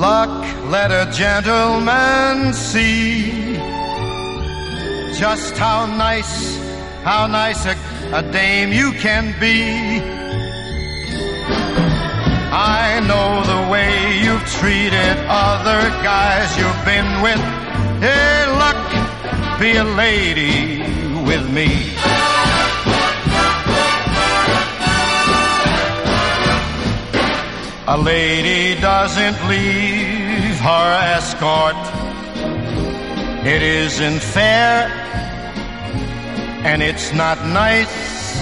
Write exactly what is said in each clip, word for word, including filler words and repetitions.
Luck, let a gentleman see just how nice, how nice a, a dame you can be. I know the way you've treated other guys you've been with. Hey, luck, be a lady with me. A lady doesn't leave her escort. It isn't fair, and it's not nice.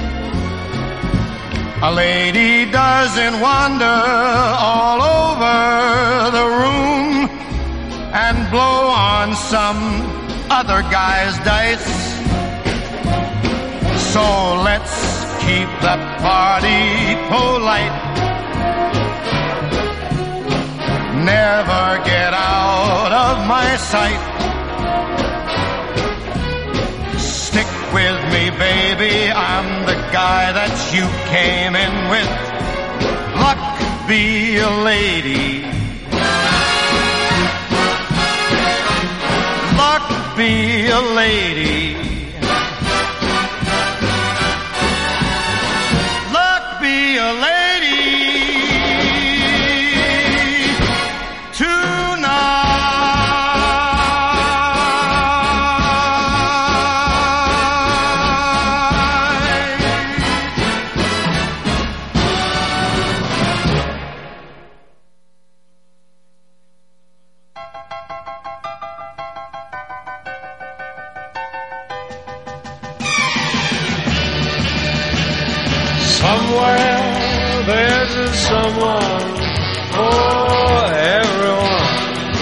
A lady doesn't wander all over the room and blow on some other guy's dice. So let's keep the party polite. Never get out of my sight. Stick with me, baby, I'm the guy that you came in with. Luck, be a lady. Luck, be a lady. Luck, be a lady. Somewhere there's a someone for everyone.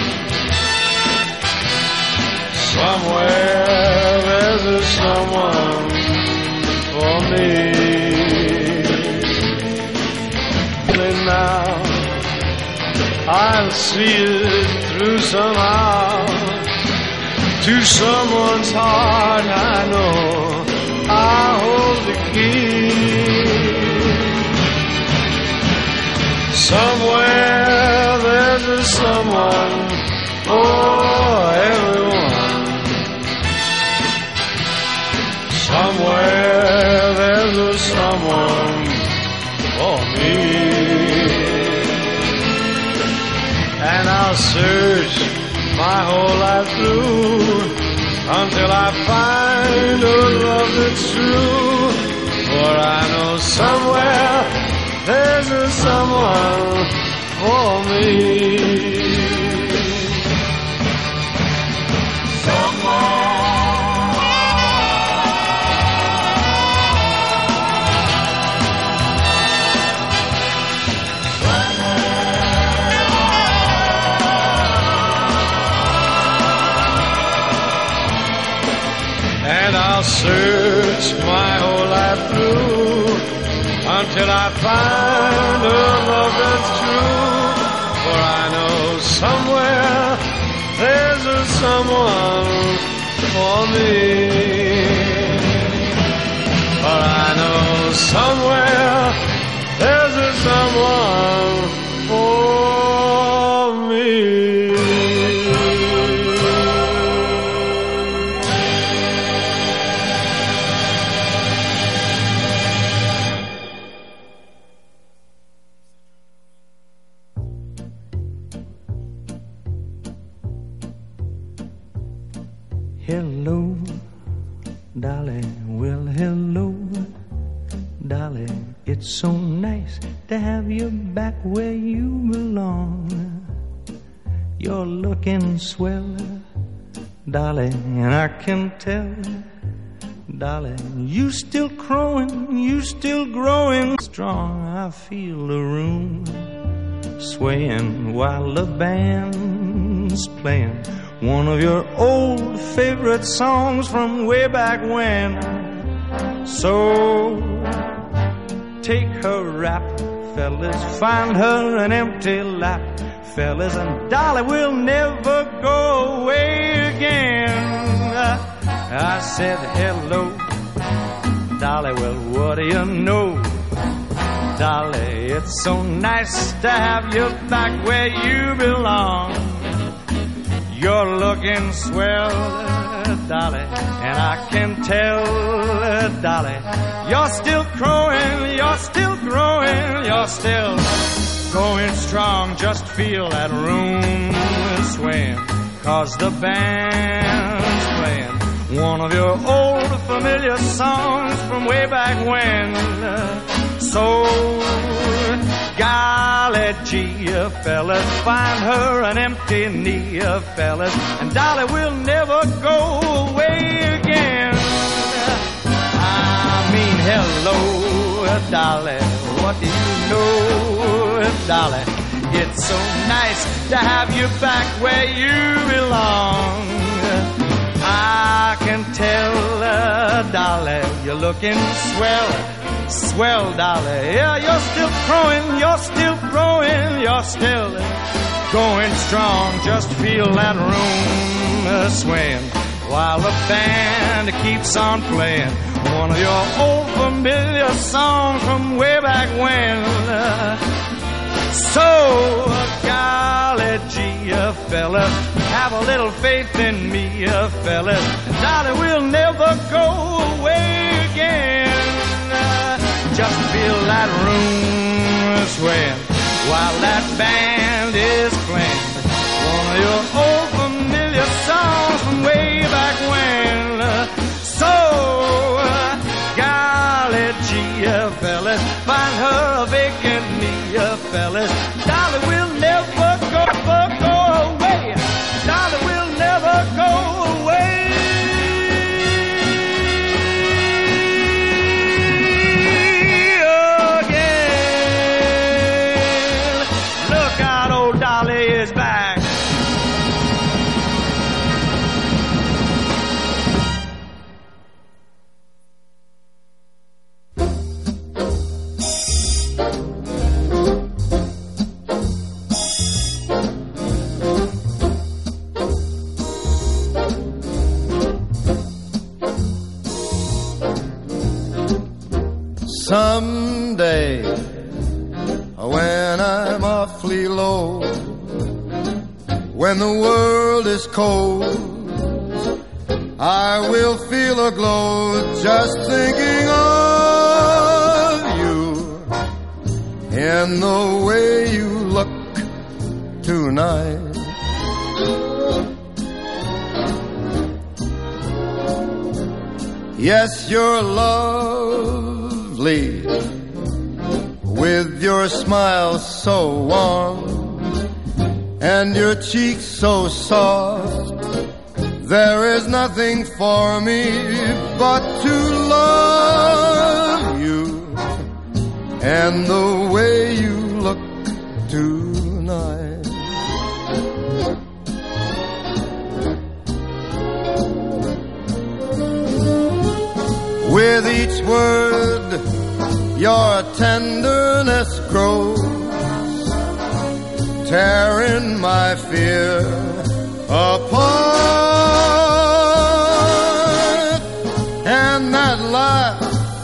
Somewhere there's a someone for me. And now I'll see it through somehow. To someone's heart I know I hold the key. Somewhere there's a someone for everyone. Somewhere there's a someone for me. And I'll search my whole life through until I find a love that's true. For I know somewhere there's a someone for me. And I'll search my whole life through until I find a love that's true. For I know somewhere there's a someone for me. For I know somewhere there's a someone for me. Hello, darling, well, hello, darling. It's so nice to have you back where you belong. You're looking swell, darling, and I can tell, darling, you still crowing, you still growing strong. I feel the room swaying while the band's playing one of your old favorite songs from way back when. So take her rap, fellas, find her an empty lap, fellas, and Dolly will never go away again. I said hello, Dolly, well, what do you know? Dolly, it's so nice to have you back where you belong. You're looking swell, Dolly, and I can tell, Dolly, you're still growing, you're still growing, you're still going strong. Just feel that room swaying, 'cause the band's playing one of your old familiar songs from way back when. So, golly gee, fellas, find her an empty knee, fellas, and Dolly will never go away again. I mean, hello, Dolly, what do you know, Dolly? It's so nice to have you back where you belong. I can tell, uh, Dolly, you're looking swell, swell, Dolly. Yeah, you're still growing, you're still growing, you're still going strong. Just feel that room uh, swaying while the band keeps on playing one of your old familiar songs from way back when. Uh, so, golly gee, uh, fella, have a little faith in me, uh, fella. Dolly will never go away again. Uh, just feel that room swaying while that band is playing one of your old familiar songs from way back when. Uh, so, uh, golly gee, uh, fellas, find her a vacant knee, uh, fellas. Dolly will never go, go, go away. Dolly will never go away. Again. Look out, old Dolly is back. Someday, when I'm awfully low, when the world is cold, I will feel a glow just thinking of you in the way you look tonight. Yes, you're lovely, with your smile so warm and your cheeks so soft. There is nothing for me but to love you and the way you look tonight. With each word your tenderness grows, tearing my fear apart. And that laugh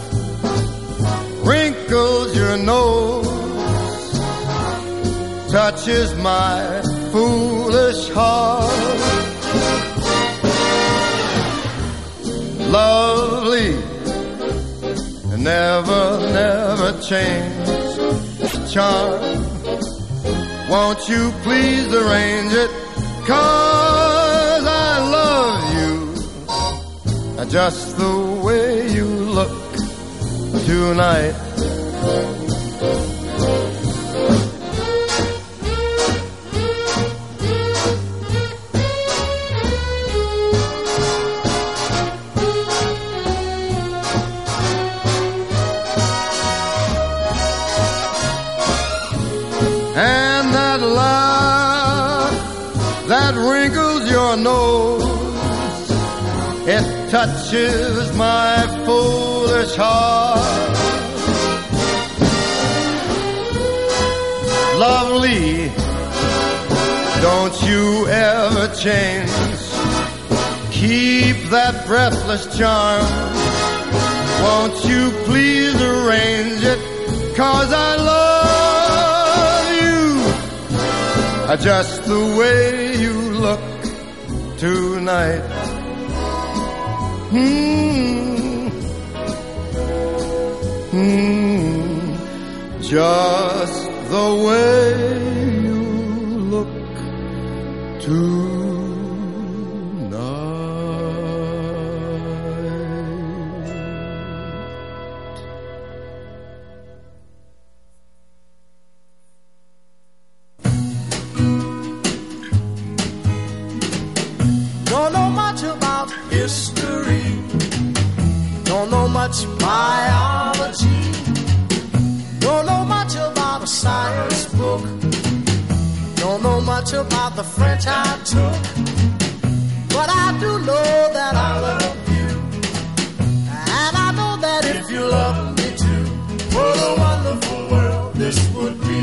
wrinkles your nose, touches my foolish heart. Lovely, never, never change. Charm, won't you please arrange it? 'Cause I love you just the way you look tonight. And that laugh that wrinkles your nose, it touches my foolish heart. Lovely, don't you ever change. Keep that breathless charm. Won't you please arrange it? because I love you just the way you look tonight. Hmm, hmm, just the way you look tonight. Don't know much about history, don't know much biology, don't know much about a science book, don't know much about the French I took, but I do know that I love you, and I know that if you love me too, what a wonderful world this would be.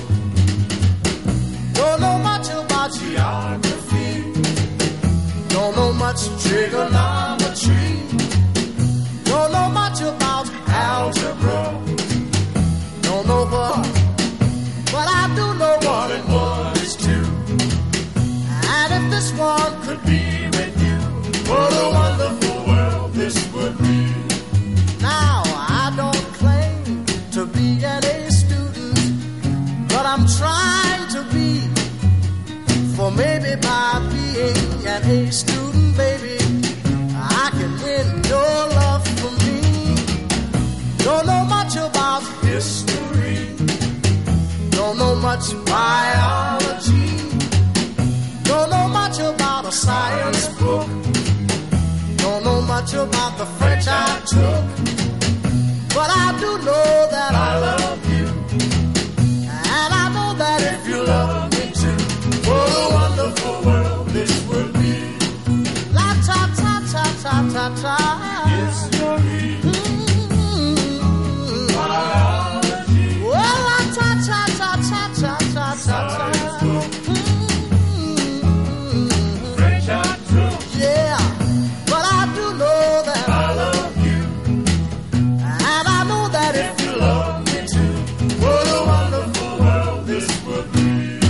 Don't know much about geography, don't know much trigonometry, don't know much about algebra, don't know what, but I do know one and one is two. And if this one could be with you, what a wonderful world this would be. Now I don't claim to be an A student, but I'm trying to be, for maybe by being an A student, baby, I can win your love for me. Don't know much about history, don't know much biology, don't know much about a science book, don't know much about the French I took, but I do know that I love you, and I know that if you love me too, what a wonderful world this would be. La ta ta ta ta ta ta. History. Mm-hmm. Biology. Well, la ta ta ta ta ta ta ta ta. Mm-hmm. French I took. Yeah, but I do know that I love you, and I know that if you love me too, what a wonderful world this would be.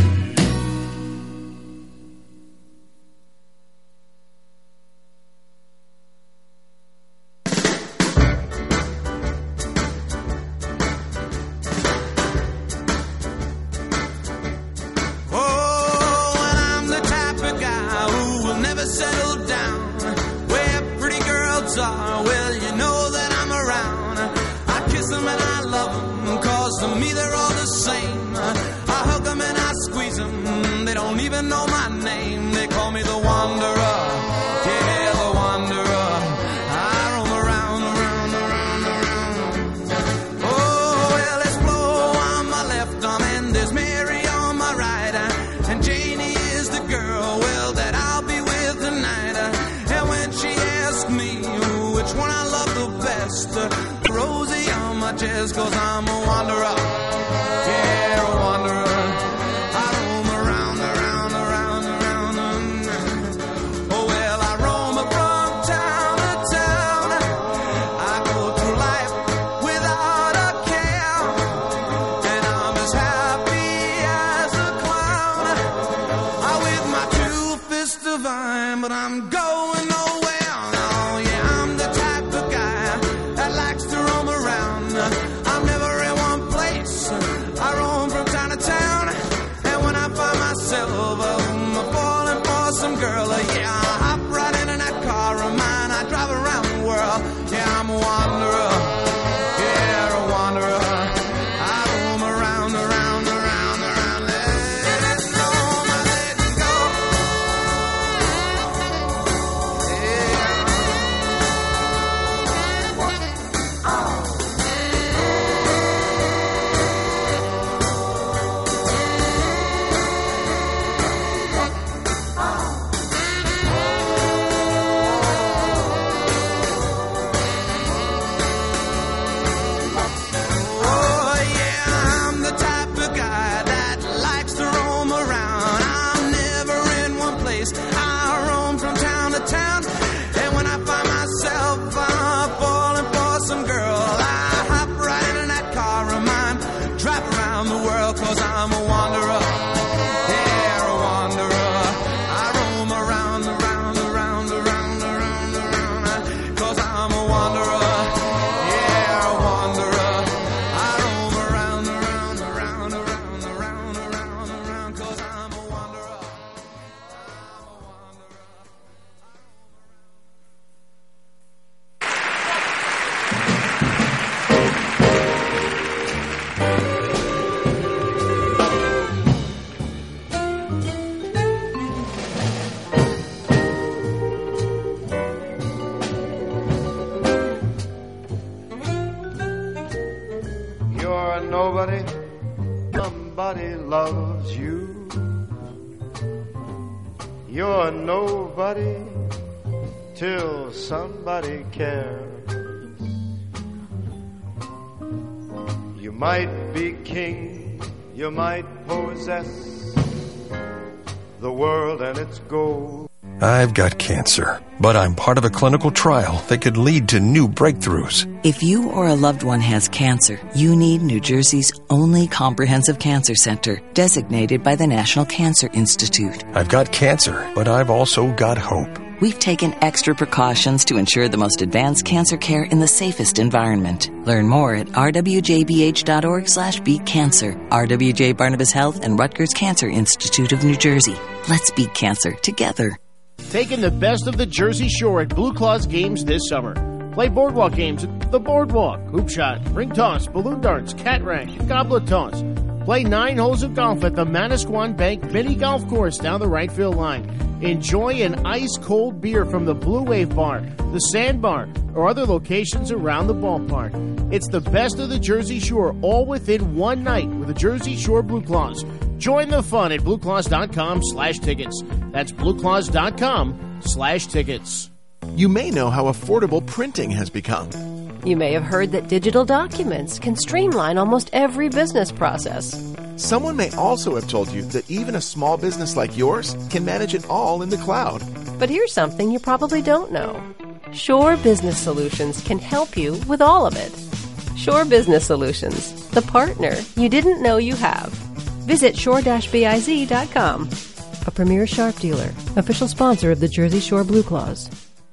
Cause I'm a wanderer, yeah, a wanderer. I roam around, around, around, around. Oh well, I roam from town to town. I go through life without a care, and I'm as happy as a clown. I with my two fists divine, but I'm going nowhere. No, yeah, I'm the type of guy that likes to roam around. I'm never in one place, I roam from town to town, and when I find myself um, falling for some girl, uh, yeah, I hop right into that car of mine, I drive around the world, yeah, I'm a wanderer, yeah, a wanderer, I roam around, around, around, around, let it go, I let it go, yeah, oh. You're nobody till somebody cares. You might be king, you might possess the world and its gold. I've got cancer, but I'm part of a clinical trial that could lead to new breakthroughs. If you or a loved one has cancer, you need New Jersey's only comprehensive cancer center, designated by the National Cancer Institute. I've got cancer, but I've also got hope. We've taken extra precautions to ensure the most advanced cancer care in the safest environment. Learn more at r w j b h dot org slash beat cancer. R W J Barnabas Health and Rutgers Cancer Institute of New Jersey. Let's beat cancer together. Taking the best of the Jersey Shore at Blue Claws games this summer. Play boardwalk games at the Boardwalk, hoop shot, ring toss, balloon darts, cat rank, and goblet toss. Play nine holes of golf at the Manasquan Bank Mini Golf Course down the right field line. Enjoy an ice-cold beer from the Blue Wave Bar, the Sandbar, or other locations around the ballpark. It's the best of the Jersey Shore, all within one night with the Jersey Shore Blue Claws. Join the fun at blueclaws.com slash tickets. That's blueclaws.com slash tickets. You may know how affordable printing has become. You may have heard that digital documents can streamline almost every business process. Someone may also have told you that even a small business like yours can manage it all in the cloud. But here's something you probably don't know. Shore Business Solutions can help you with all of it. Shore Business Solutions, the partner you didn't know you have. Visit shore dash biz dot com. A premier Sharp dealer, official sponsor of the Jersey Shore Blue Claws.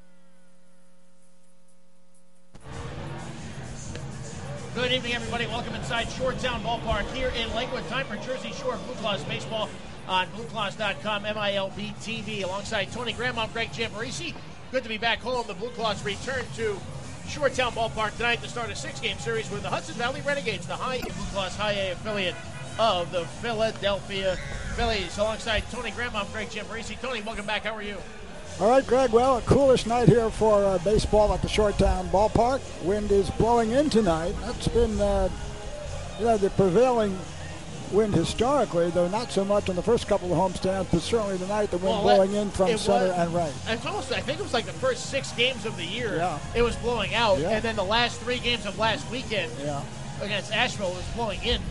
Good evening, everybody. Welcome inside Shoretown Ballpark here in Lakewood. Time for Jersey Shore Blue Claws baseball on blue claws dot com, M I L B T V. Alongside Tony Graham, I'm Greg Giamparisi. Good to be back home. The Blue Claws return to Shoretown Ballpark tonight to start a six-game series with the Hudson Valley Renegades, the high Blue Claws High A affiliate of the Philadelphia Phillies. Alongside Tony Graham, I'm Greg Giamparisi. Tony, welcome back. How are you? All right, Greg. Well, a coolish night here for uh, baseball at the Shoretown Ballpark. Wind is blowing in tonight. That's been, uh, you know, the prevailing wind historically, though not so much on the first couple of homestands, but certainly tonight the wind well, blowing in from center was, and right. It's almost, I think it was like the first six games of the year, yeah. It was blowing out, yeah. And then the last three games of last weekend yeah. against Asheville was blowing in.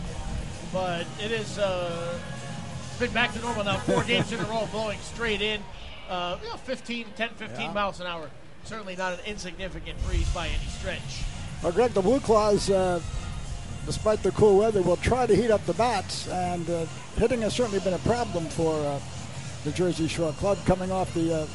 But it is uh, it's been back to normal now. Four games in a row blowing straight in. Uh, you know, fifteen, ten, fifteen yeah. miles an hour. Certainly not an insignificant breeze by any stretch. Well, Greg, the Blue Claws, uh, despite the cool weather, will try to heat up the bats, and uh, hitting has certainly been a problem for uh, the Jersey Shore Club. Coming off the uh,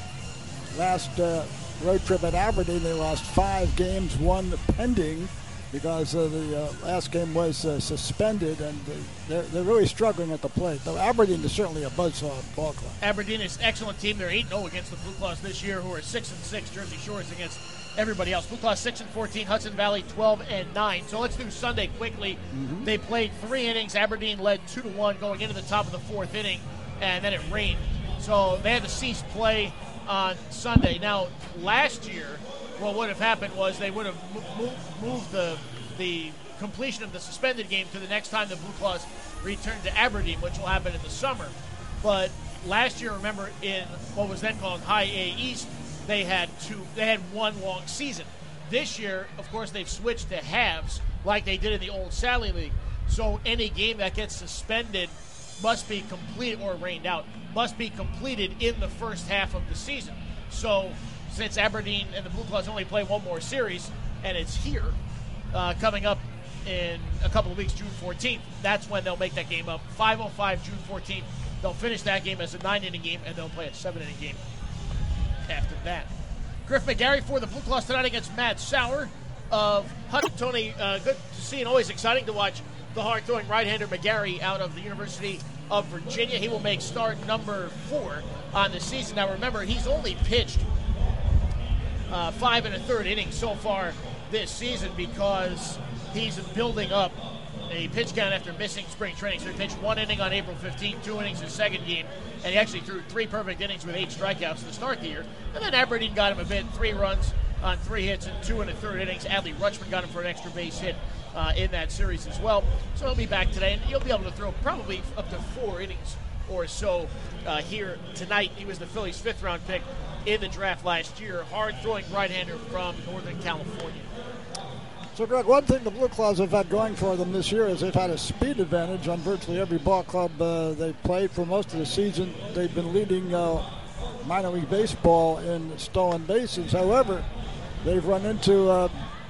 last uh, road trip at Aberdeen, they lost five games, one pending, because uh, the uh, last game was uh, suspended, and uh, they're, they're really struggling at the plate. Though Aberdeen is certainly a buzzsaw ball club. Aberdeen is an excellent team. They're eight and oh against the Blue Claws this year, who are six and six. Jersey Shore is against everybody else. Blue Claws six and fourteen, Hudson Valley twelve and nine. So let's do Sunday quickly. Mm-hmm. They played three innings. Aberdeen led two to one going into the top of the fourth inning, and then it rained. So they had to cease play on Sunday. Now, last year, what would have happened was they would have moved, moved the the completion of the suspended game to the next time the Blue Claws return to Aberdeen, which will happen in the summer. But last year, remember, in what was then called High A East, they had two. They had one long season. This year, of course, they've switched to halves like they did in the old Sally League. So any game that gets suspended must be completed or rained out must be completed in the first half of the season. So since Aberdeen and the Blue Claws only play one more series, and it's here uh, coming up in a couple of weeks, June fourteenth, that's when they'll make that game up. five oh five, June fourteenth. They'll finish that game as a nine-inning game, and they'll play a seven-inning game after that. Griff McGarry for the Blue Claws tonight against Matt Sauer of Hudson. Tony, uh, good to see and always exciting to watch the hard-throwing right-hander McGarry out of the University of Virginia. He will make start number four on the season. Now, remember, he's only pitched uh, five and a third innings so far this season because he's building up a pitch count after missing spring training. So he pitched one inning on April fifteenth, two innings his second game, and he actually threw three perfect innings with eight strikeouts to start the year. And then Aberdeen got him a bit, three runs on three hits and two and a third innings. Adley Rutschman got him for an extra base hit uh, in that series as well. So he'll be back today, and he'll be able to throw probably up to four innings or so uh, here tonight. He was the Phillies' fifth-round pick in the draft last year. Hard-throwing right-hander from Northern California. So, Greg, one thing the Blue Claws have had going for them this year is they've had a speed advantage on virtually every ball club uh, they've played for most of the season. They've been leading uh, minor league baseball in stolen bases. However, they've run into uh,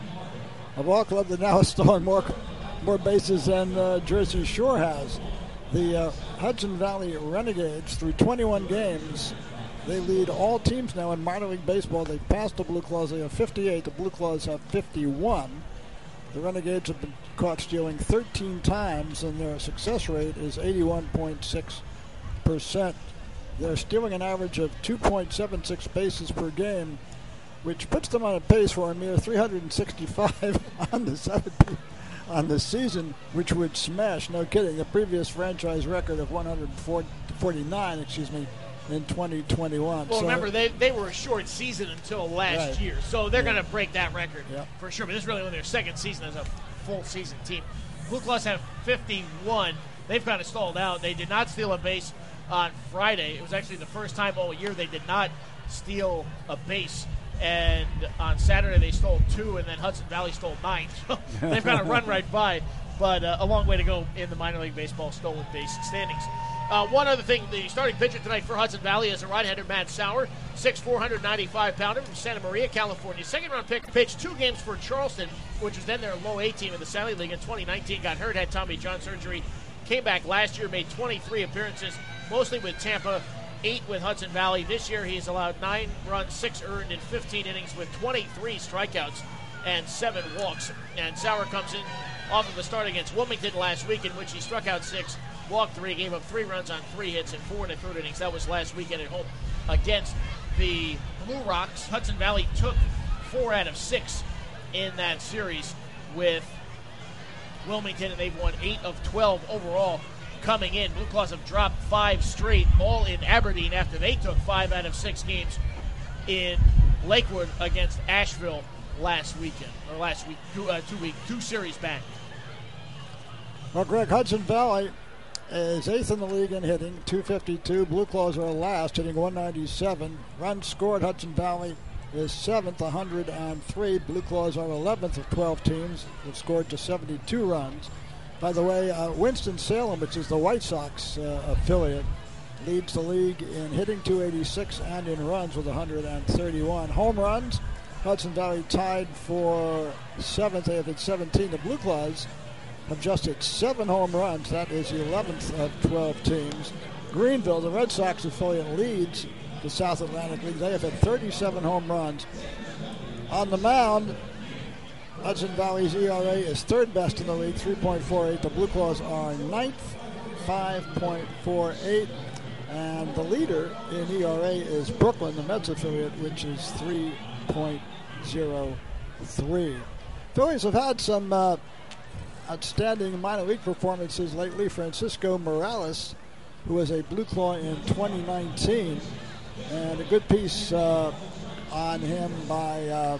a ball club that now has stolen more more bases than uh, Jersey Shore has. The uh, Hudson Valley Renegades, through twenty-one games, they lead all teams now in minor league baseball. They've passed the Blue Claws. They have fifty-eight. The Blue Claws have fifty-one. The Renegades have been caught stealing thirteen times, and their success rate is eighty-one point six percent. They're stealing an average of two point seven six bases per game, which puts them on a pace for a mere three hundred sixty-five on the seventeen on the season, which would smash, no kidding, the previous franchise record of one hundred forty-nine, excuse me, in twenty twenty-one. Well, so, remember, they, they were a short season until last right. year, so they're yeah. going to break that record yeah. for sure. But this is really only their second season as a full-season team. Blue Claws have fifty-one. They've kind of stalled out. They did not steal a base on Friday. It was actually the first time all year they did not steal a base. And on Saturday they stole two, and then Hudson Valley stole nine. So they've kind of run right by, but uh, a long way to go in the minor league baseball stolen base standings. Uh, one other thing, the starting pitcher tonight for Hudson Valley is a right-hander, Matt Sauer, six foot four, one ninety-five pounder from Santa Maria, California. Second-round pick, pitched two games for Charleston, which was then their low A team in the Sally League in twenty nineteen. Got hurt, had Tommy John surgery, came back last year, made twenty-three appearances, mostly with Tampa, eight with Hudson Valley. This year he's allowed nine runs, six earned in fifteen innings with twenty-three strikeouts and seven walks. And Sauer comes in off of a start against Wilmington last week, in which he struck out six, walked three, gave up three runs on three hits and four and a third innings. That was last weekend at home against the Blue Rocks. Hudson Valley took four out of six in that series with Wilmington, and they've won eight of twelve overall coming in. Blue Claws have dropped five straight, all in Aberdeen, after they took five out of six games in Lakewood against Asheville last weekend, or last week, two, uh, two week, two series back. Well, Greg, Hudson Valley is eighth in the league in hitting, two fifty-two. Blue Claws are last, hitting one ninety-seven. Runs scored, Hudson Valley is seventh, one hundred three. Blue Claws are eleventh of twelve teams. They've scored to seventy-two runs. By the way, uh, Winston-Salem, which is the White Sox uh, affiliate, leads the league in hitting, two eighty-six, and in runs with one hundred thirty-one. Home runs, Hudson Valley tied for seventh. They have hit seventeen. The Blue Claws have just hit seven home runs. That is the eleventh of twelve teams. Greenville, the Red Sox affiliate, leads the South Atlantic League. They have hit thirty-seven home runs. On the mound, Hudson Valley's E R A is third best in the league, three point four eight. The Blue Claws are ninth, five point four eight. And the leader in E R A is Brooklyn, the Mets affiliate, which is three point oh three. Phillies have had some uh, outstanding minor league performances lately. Francisco Morales, who was a Blue Claw in twenty nineteen, and a good piece uh, on him by uh,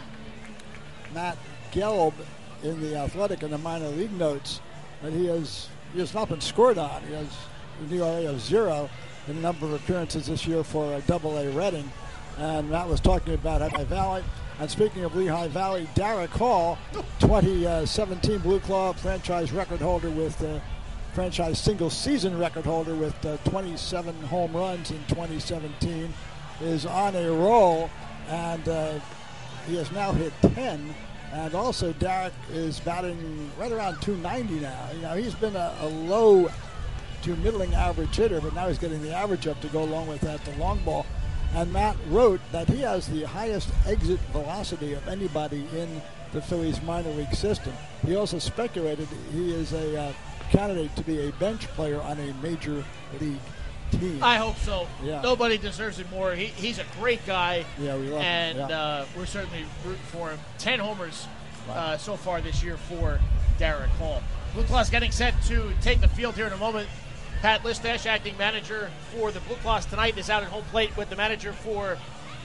Matt Gelb in the Athletic in the minor league notes, and he has he has not been scored on. He has an E R A of zero in a number of appearances this year for a Double A Reading, and Matt was talking about Lehigh Valley. And speaking of Lehigh Valley, Derek Hall, twenty seventeen Blue Claw franchise record holder with uh, franchise single season record holder with uh, twenty-seven home runs in twenty seventeen, is on a roll, and uh, he has now hit ten. And also Derek is batting right around two ninety now. You know, he's been a, a low to middling average hitter, but now he's getting the average up to go along with that, the long ball. And Matt wrote that he has the highest exit velocity of anybody in the Phillies minor league system. He also speculated he is a uh, candidate to be a bench player on a major league team. I hope so. Yeah. Nobody deserves it more. He, he's a great guy. Yeah, we love and, him. And yeah. uh, we're certainly rooting for him. Ten homers wow. uh, so far this year for Derek Hall. Blue Claws getting set to take the field here in a moment. Pat Listash, acting manager for the Blue Claws tonight, is out at home plate with the manager for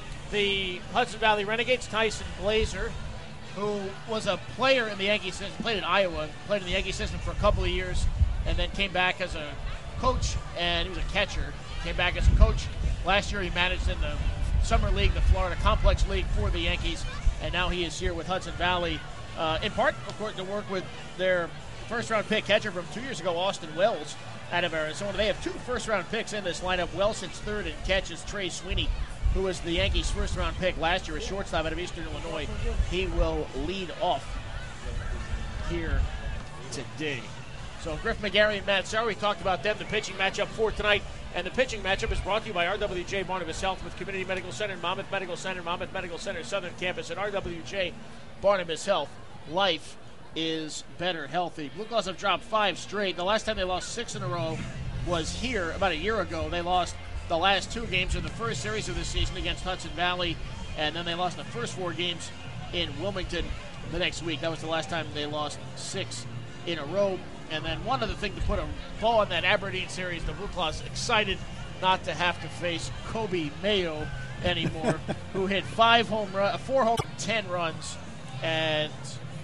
the Hudson Valley Renegades, Tyson Blazer, who was a player in the Yankee system, played in Iowa, played in the Yankee system for a couple of years, and then came back as a coach, and he was a catcher. Came back as a coach. Last year he managed in the Summer League, the Florida Complex League for the Yankees, and now he is here with Hudson Valley, uh, in part, of course, to work with their first-round pick catcher from two years ago, Austin Wells, out of Arizona. They have two first-round picks in this lineup. Wells sits third and catches Trey Sweeney, who was the Yankees' first-round pick last year, a shortstop out of Eastern Illinois. He will lead off here today. So Griff McGarry and Matt Sauer, we talked about them, the pitching matchup for tonight. And the pitching matchup is brought to you by R W J Barnabas Health with Community Medical Center, Monmouth Medical Center, Monmouth Medical Center Southern Campus, and R W J Barnabas Health. Life is better healthy. Blue Claws have dropped five straight. The last time they lost six in a row was here about a year ago. They lost the last two games of the first series of the season against Hudson Valley, and then they lost the first four games in Wilmington the next week. That was the last time they lost six in a row. And then one other thing to put a bow on that Aberdeen series, the Blue Claws excited not to have to face Kobe Mayo anymore, who hit five home run, four home, ten runs, and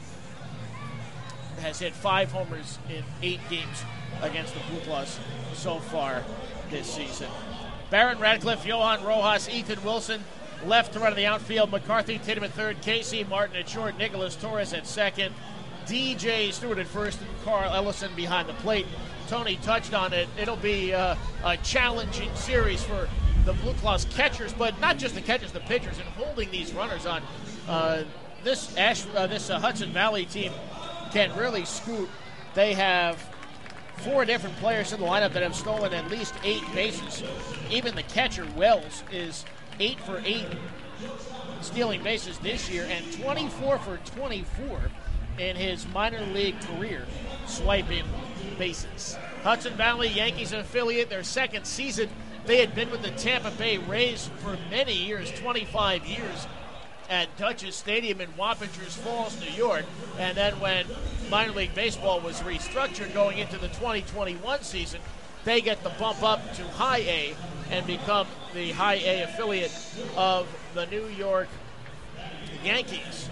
has hit five homers in eight games against the Blue Claws so far this season. Barron Radcliffe, Johan Rojas, Ethan Wilson left to run in the outfield. McCarthy, Tatum at third, Casey Martin at short, Nicholas Torres at second, D J Stewart at first, and Carl Ellison behind the plate. Tony touched on it. It'll be uh, a challenging series for the Blue Claws catchers, but not just the catchers, the pitchers, and holding these runners on. Uh, this Ash, uh, this uh, Hudson Valley team can really scoot. They have four different players in the lineup that have stolen at least eight bases. Even the catcher, Wells, is eight for eight stealing bases this year, and twenty-four for twenty-four in his minor league career swiping bases. Hudson Valley Yankees affiliate, their second season. They had been with the Tampa Bay Rays for many years, twenty-five years, at Dutchess Stadium in Wappingers Falls, New York. And then when minor league baseball was restructured going into the twenty twenty-one season, they get the bump up to High A and become the High A affiliate of the New York Yankees.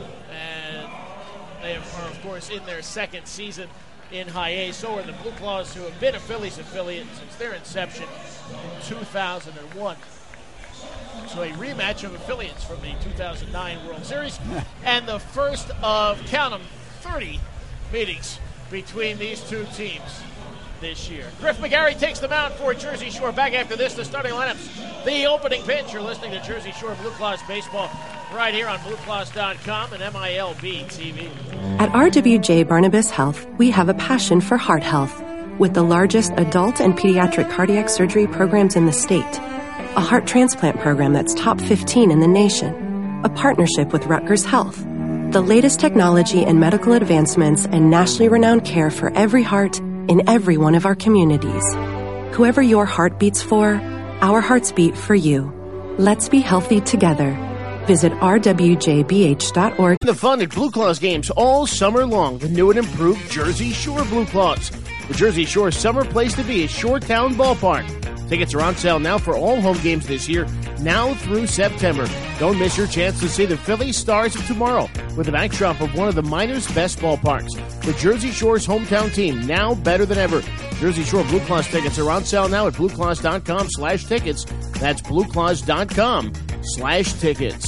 And they are, of course, in their second season in High A. So are the Blue Claws, who have been a Phillies affiliate since their inception in two thousand one. So a rematch of affiliates from the two thousand nine World Series, and the first of, count them, thirty meetings between these two teams this year. Griff McGarry takes the mound for Jersey Shore. Back after this, the starting lineups, the opening pitch. You're listening to Jersey Shore Blue Claws baseball right here on blue claws dot com and M I L B T V. At R W J Barnabas Health, we have a passion for heart health, with the largest adult and pediatric cardiac surgery programs in the state, a heart transplant program that's top fifteen in the nation, a partnership with Rutgers Health, the latest technology and medical advancements, and nationally renowned care for every heart in every one of our communities. Whoever your heart beats for, our hearts beat for you. Let's be healthy together. Visit R W J B H dot org. The fun at Blue Claws games all summer long. The new and improved Jersey Shore Blue Claws. The Jersey Shore summer place to be is Shoretown Ballpark. Tickets are on sale now for all home games this year, now through September. Don't miss your chance to see the Philly Stars of tomorrow with a backdrop of one of the minor's best ballparks. The Jersey Shore's hometown team, now better than ever. Jersey Shore Blue Claws tickets are on sale now at blue claws dot com slash tickets. That's blue claws dot com slash tickets.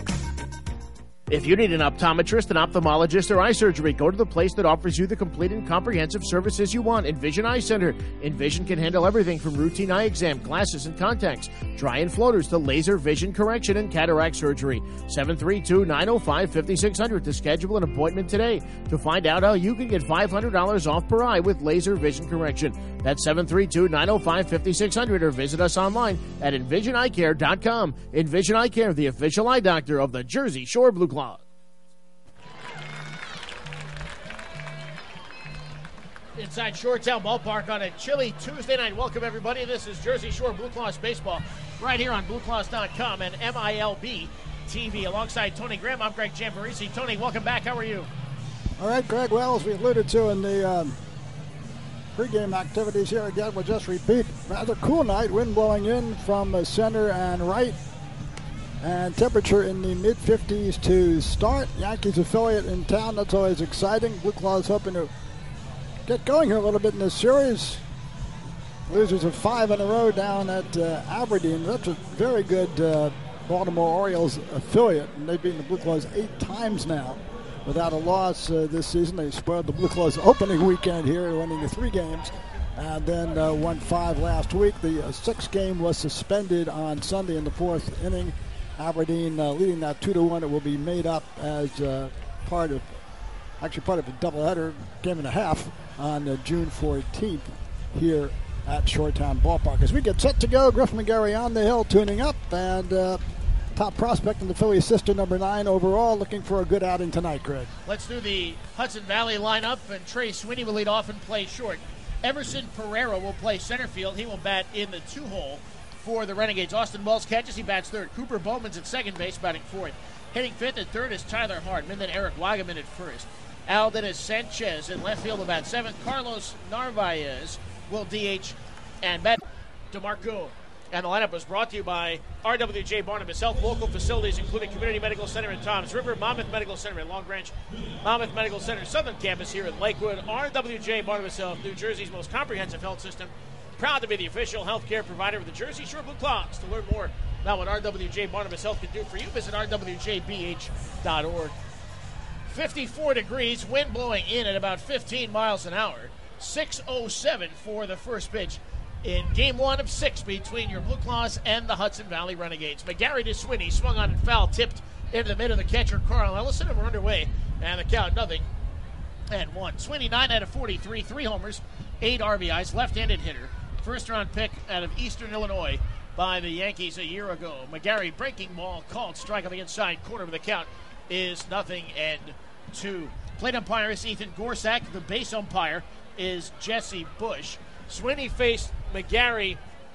If you need an optometrist, an ophthalmologist, or eye surgery, go to the place that offers you the complete and comprehensive services you want. Envision Eye Center. Envision can handle everything from routine eye exam, glasses and contacts, dry and floaters, to laser vision correction and cataract surgery. seven three two, nine oh five, five six zero zero to schedule an appointment today to find out how you can get five hundred dollars off per eye with laser vision correction. That's seven three two, nine oh five, five six zero zero or visit us online at envision eye care dot com. Envision Eye Care, the official eye doctor of the Jersey Shore Blue Claws. Inside Shoretown Ballpark on a chilly Tuesday night. Welcome, everybody. This is Jersey Shore Blue Claws baseball right here on blue claws dot com and M I L B T V. Alongside Tony Graham, I'm Greg Giambarisi. Tony, welcome back. How are you? All right, Greg. Well, as we alluded to in the um, pregame activities here again, we'll just repeat. Rather cool night. Wind blowing in from the center and right. And temperature in the mid fifties to start. Yankees affiliate in town. That's always exciting. Blue Claws hoping to get going here a little bit in this series. Losers of five in a row down at uh, Aberdeen. That's a very good uh, Baltimore Orioles affiliate, and they've beaten the Blue Claws eight times now without a loss uh, this season. They spoiled the Blue Claws opening weekend here, winning the three games, and then uh, won five last week. The uh, sixth game was suspended on Sunday in the fourth inning. Aberdeen uh, leading that two to one. It will be made up as uh, part of, actually part of a doubleheader, game and a half on uh, June fourteenth here at Shoretown Ballpark. As we get set to go, Griff McGarry on the hill tuning up, and uh, top prospect in the Phillies' sister, number nine overall, looking for a good outing tonight, Greg. Let's do the Hudson Valley lineup, and Trey Sweeney will lead off and play short. Everson Pereira will play center field. He will bat in the two-hole for the Renegades. Austin Wells catches. He bats third. Cooper Bowman's at second base, batting fourth. Hitting fifth and third is Tyler Hardman, then Eric Wagaman at first. Alden Sanchez in left field will bat seventh. Carlos Narvaez will D H and bat DeMarco. And the lineup was brought to you by R W J Barnabas Health, local facilities including Community Medical Center in Toms River, Monmouth Medical Center in Long Branch, Monmouth Medical Center Southern Campus here in Lakewood. R W J Barnabas Health, New Jersey's most comprehensive health system, proud to be the official healthcare provider of the Jersey Shore Blue Claws. To learn more about what R W J Barnabas Health can do for you, visit R W J B H dot org. fifty-four degrees, wind blowing in at about fifteen miles an hour. six oh seven for the first pitch in game one of six between your Blue Claws and the Hudson Valley Renegades. McGarry to Sweeney, swung on and foul, tipped into the mid of the catcher, Carl Ellison, and we're underway. And the count, nothing and one. Sweeney, nine out of forty-three, three homers, eight R B Is, left-handed hitter. First-round pick out of Eastern Illinois by the Yankees a year ago. McGarry, breaking ball, called, strike on the inside corner of the count is nothing and two. Plate umpire is Ethan Gorsak. The base umpire is Jesse Bush. Sweeney faced McGarry.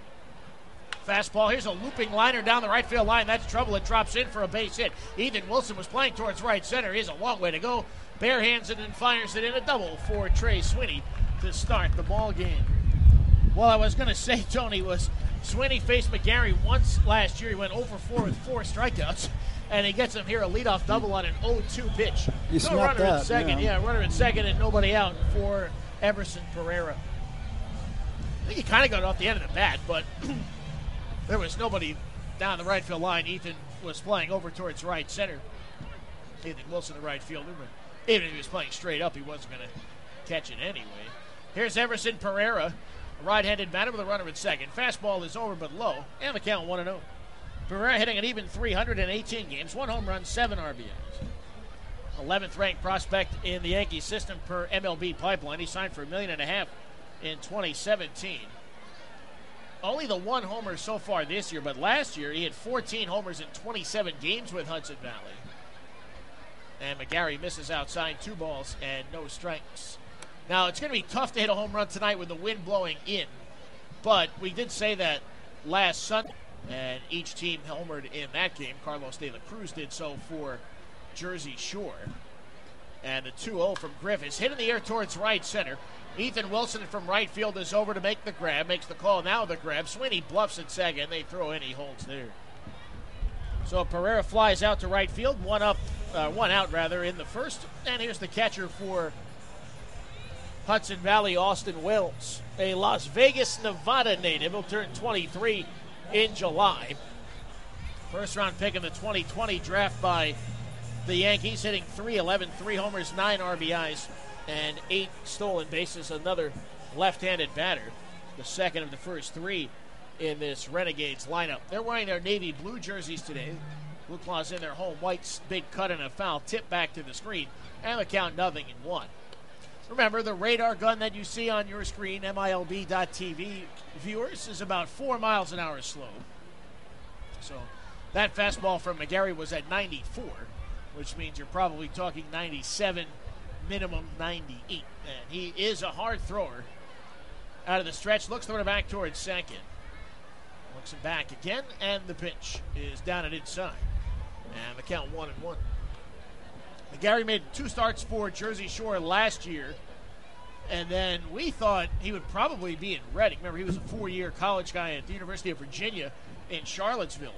Fastball. Here's a looping liner down the right field line. That's trouble. It drops in for a base hit. Ethan Wilson was playing towards right center. He has a long way to go. Bare hands it and fires it in. A double for Trey Sweeney to start the ball game. Well, I was going to say, Tony, was Sweeney faced McGarry once last year. He went oh for four with four strikeouts, and he gets him here a leadoff double on an oh two pitch. You no runner that, in second. Yeah. yeah, runner in second and nobody out for Everson Pereira. I think he kind of got off the end of the bat, but there was nobody down the right field line. Ethan was playing over towards right center. Ethan Wilson, the right fielder, but even if he was playing straight up, he wasn't going to catch it anyway. Here's Everson Pereira, a right-handed batter with a runner at second. Fastball is over but low, and the count one and oh. Pereira hitting an even three hundred eighteen games, one home run, seven R B Is. eleventh ranked prospect in the Yankees system per M L B Pipeline. He signed for a million and a half in twenty seventeen. Only the one homer so far this year, but last year he had fourteen homers in twenty-seven games with Hudson Valley. And McGarry misses outside, two balls and no strikes. Now, it's going to be tough to hit a home run tonight with the wind blowing in, but we did say that last Sunday, and each team homered in that game. Carlos De La Cruz did so for Jersey Shore. And the two oh from Griff is hit in the air towards right center. Ethan Wilson from right field is over to make the grab, makes the call now the grab. Sweeney bluffs at second, they throw in, he holds there. So Pereira flies out to right field, one up, uh, one out rather in the first. And here's the catcher for Hudson Valley, Austin Wells, a Las Vegas, Nevada native. He'll turn twenty-three in July. First round pick in the twenty twenty draft by the Yankees, hitting three eleven, three homers, nine R B Is, and eight stolen bases. Another left-handed batter, the second of the first three in this Renegades lineup. They're wearing their navy blue jerseys today. Blue Claws in their home whites, big cut and a foul, tip back to the screen, and the count nothing in one. Remember, the radar gun that you see on your screen, M I L B dot T V viewers, is about four miles an hour slow. So that fastball from McGarry was at ninety-four, which means you're probably talking ninety-seven, minimum ninety-eight. And he is a hard thrower. Out of the stretch, looks the runner back towards second. Looks him back again, and the pitch is down and inside. And the count one and one. McGarry made two starts for Jersey Shore last year, and then we thought he would probably be in Reading. Remember, he was a four-year college guy at the University of Virginia in Charlottesville.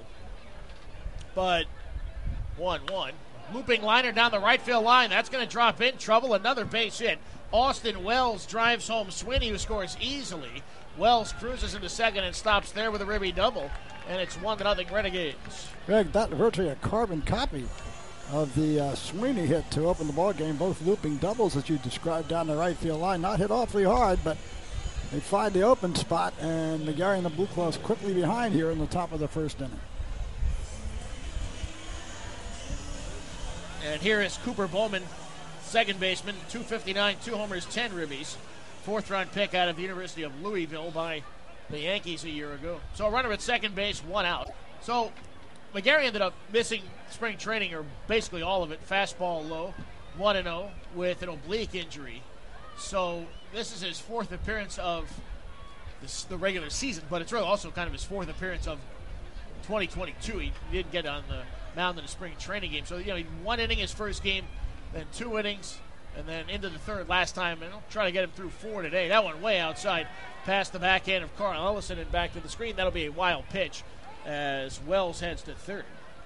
But one one. Looping liner down the right field line. That's going to drop in. Trouble. Another base hit. Austin Wells drives home Sweeney, who scores easily. Wells cruises into second and stops there with a Ribby double, and it's one to nothing Renegades. Greg, that virtually a carbon copy of the uh, Sweeney hit to open the ball game. Both looping doubles, as you described, down the right field line. Not hit awfully hard, but they find the open spot, and McGarry and the Blue Claws quickly behind here in the top of the first inning. And here is Cooper Bowman, second baseman, two fifty-nine, two homers, ten ribbies. Fourth round pick out of the University of Louisville by the Yankees a year ago. So a runner at second base, one out. So McGarry ended up missing spring training, or basically all of it. Fastball low, one and oh with an oblique injury. So this is his fourth appearance of this, the regular season, but it's really also kind of his fourth appearance of twenty twenty-two. He did get on the mound in the spring training game. So, you know, one inning his first game, then two innings, and then into the third last time, and I'll try to get him through four today. That one way outside, past the backhand of Carl Ellison and back to the screen. That'll be a wild pitch as Wells heads to third.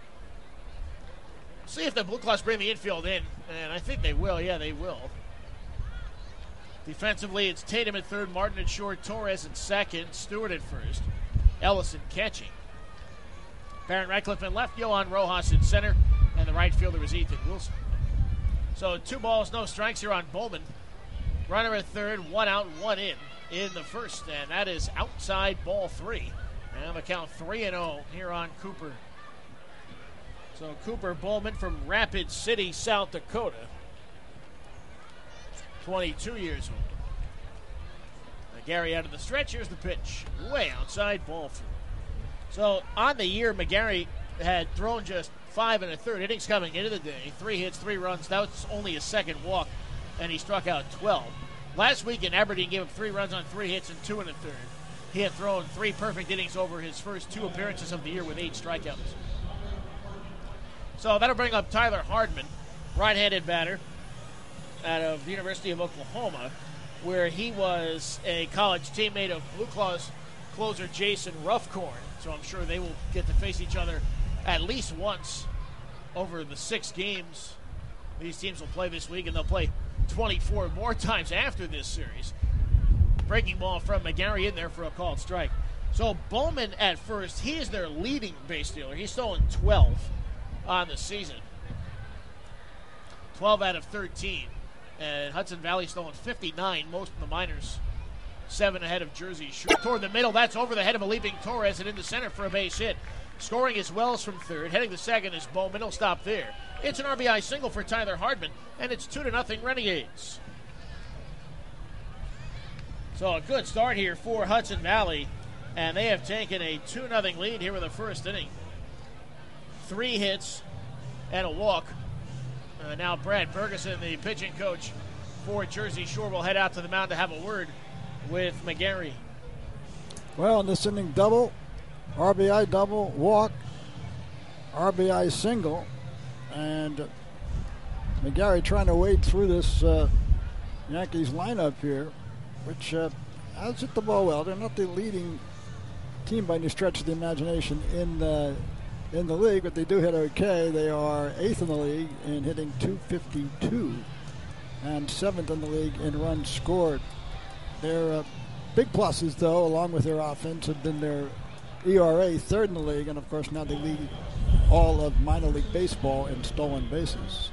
See if the Blue Claws bring the infield in, and I think they will. Yeah, they will. Defensively, it's Tatum at third, Martin at short, Torres at second, Stewart at first, Ellison catching. Barron Ratcliffe in left, Johan Rojas in center, and the right fielder is Ethan Wilson. So two balls, no strikes here on Bowman. Runner at third, one out, one in in the first, and that is outside ball three. And the count three and oh here on Cooper. So Cooper Bowman from Rapid City, South Dakota, twenty-two years old. McGarry out of the stretch. Here's the pitch, way outside ball three. So on the year, McGarry had thrown just five and a third innings coming into the day. Three hits, three runs. That was only his second walk, and he struck out twelve. Last week in Aberdeen, gave up three runs on three hits and two and a third. He had thrown three perfect innings over his first two appearances of the year with eight strikeouts. So that'll bring up Tyler Hardman, right-handed batter out of the University of Oklahoma, where he was a college teammate of Blue Claws closer Jason Ruffcorn. So I'm sure they will get to face each other at least once over the six games these teams will play this week, and they'll play twenty-four more times after this series. Breaking ball from McGarry in there for a called strike. So Bowman at first, he is their leading base stealer. He's stolen twelve on the season. twelve out of thirteen. And Hudson Valley stolen fifty-nine, most in the minors. Seven ahead of Jersey Shore. Toward the middle, that's over the head of a leaping Torres and into center for a base hit. Scoring is Wells from third. Heading to second is Bowman. He'll stop there. It's an R B I single for Tyler Hardman, and it's two to nothing Renegades. So a good start here for Hudson Valley, and they have taken a two nothing lead here in the first inning. Three hits and a walk. Uh, now Brad Ferguson, the pitching coach for Jersey Shore, will head out to the mound to have a word with McGarry. Well, in this inning, double, R B I double, walk, R B I single, and McGarry trying to wade through this uh, Yankees lineup here, which uh, has hit the ball well. They're not the leading team by any stretch of the imagination in the in the league, but they do hit okay. They are eighth in the league in hitting two fifty-two and seventh in the league in runs scored. Their uh, big pluses, though, along with their offense, have been their E R A, third in the league, and of course now they lead all of minor league baseball in stolen bases.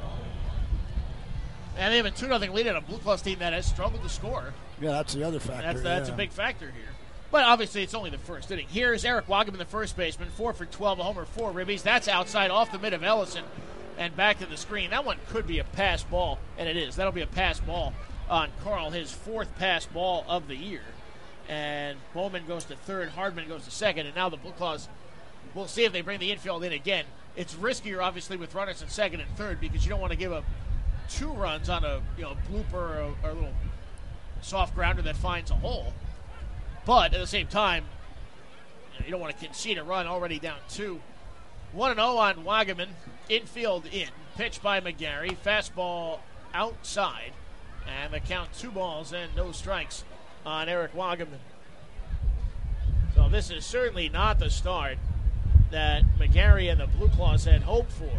And they have a two nothing lead at a Blue Claws team that has struggled to score. Yeah, that's the other factor. That's, that's yeah. a big factor here. But obviously it's only the first inning. Here's Eric Wagaman, the first baseman, four for twelve, a homer, four ribbies. That's outside off the mid of Ellison and back to the screen. That one could be a pass ball, and it is. That'll be a pass ball on Carl, his fourth pass ball of the year. And Bowman goes to third, Hardman goes to second, and now the Blue Claws, we'll see if they bring the infield in again. It's riskier, obviously, with runners in second and third because you don't want to give up two runs on a you know blooper or a, or a little soft grounder that finds a hole. But at the same time, you know, you don't want to concede a run already down two. one and oh on Wagaman. Infield in. Pitch by McGarry. Fastball outside. And the count two balls and no strikes on Eric Wagaman. So this is certainly not the start that McGarry and the Blue Claws had hoped for.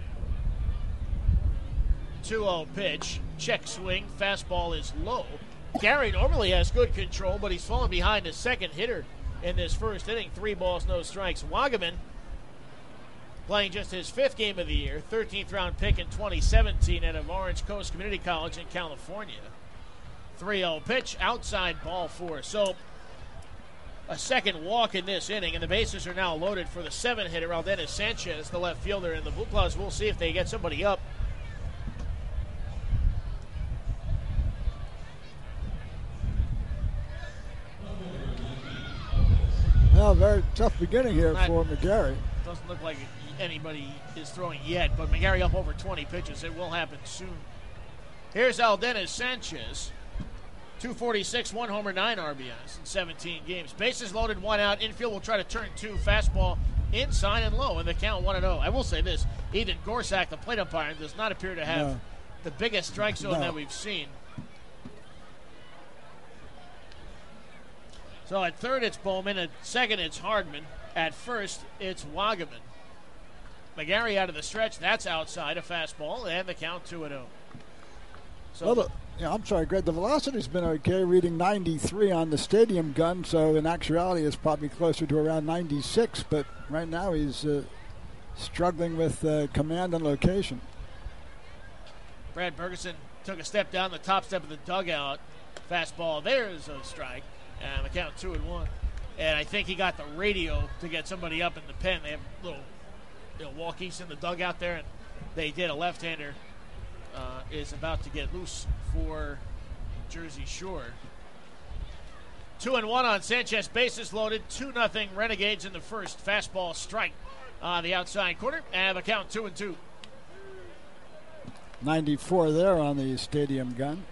two oh pitch. Check swing. Fastball is low. Gary normally has good control, but he's fallen behind his second hitter in this first inning. Three balls, no strikes. Wagaman playing just his fifth game of the year, thirteenth round pick in twenty seventeen out of Orange Coast Community College in California. three oh pitch, outside, ball four. So a second walk in this inning, and the bases are now loaded for the seven hitter, Aldenis Sanchez, the left fielder, and the Blue Claws will see if they get somebody up. Well, very tough beginning here Not, for McGarry. Doesn't look like anybody is throwing yet, but McGarry up over twenty pitches. It will happen soon. Here's Aldenis Sanchez. two forty-six, one homer, nine R B Is in seventeen games. Bases loaded, one out. Infield will try to turn two. Fastball inside and low, and the count one and oh. I will say this, Ethan Gorsak, the plate umpire, does not appear to have No. the biggest strike zone No. that we've seen. So at third, it's Bowman. At second, it's Hardman. At first, it's Wagaman. McGarry out of the stretch. That's outside, a fastball, and the count two and oh. So Well, the, yeah, I'm sorry, Greg. The velocity's been okay, reading ninety-three on the stadium gun, so in actuality it's probably closer to around ninety-six, but right now he's uh, struggling with uh, command and location. Brad Bergeson took a step down the top step of the dugout. Fastball, there's a strike, and the count two and one. And I think he got the radio to get somebody up in the pen. They have little you know, walkies in the dugout there, and they did. A left-hander uh, is about to get loose for Jersey Shore. Two and one on Sanchez. Bases loaded. Two nothing Renegades in the first. Fastball strike on the outside corner, and the count two and two. ninety-four there on the stadium gun.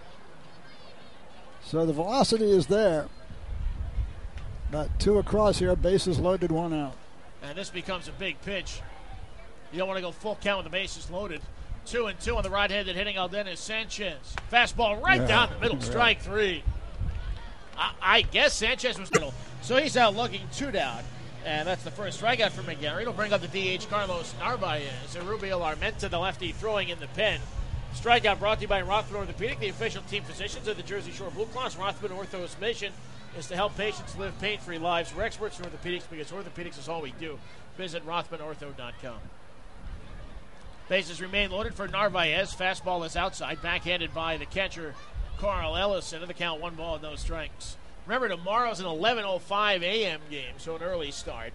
So the velocity is there. About two across here, bases loaded, one out. And this becomes a big pitch. You don't want to go full count with the bases loaded. Two and two on the right-handed hitting Aldenis Sanchez. Fastball right Yeah. down the middle, Yeah. strike three. I, I guess Sanchez was middle. So he's out looking two down. And that's the first strikeout for McGarry. It'll bring up the D H Carlos Narvaez. And Rubio Armenta, the lefty, throwing in the pen. Strikeout brought to you by Rothman Orthopedic, the official team physicians of the Jersey Shore Blue Claws. Rothman Ortho's mission is to help patients live pain-free lives. We're experts in orthopedics because orthopedics is all we do. Visit Rothman Ortho dot com. Bases remain loaded for Narvaez. Fastball is outside, backhanded by the catcher, Carl Ellison. And the count, one ball, no strikes. Remember, tomorrow's an eleven oh five a.m. game, so an early start.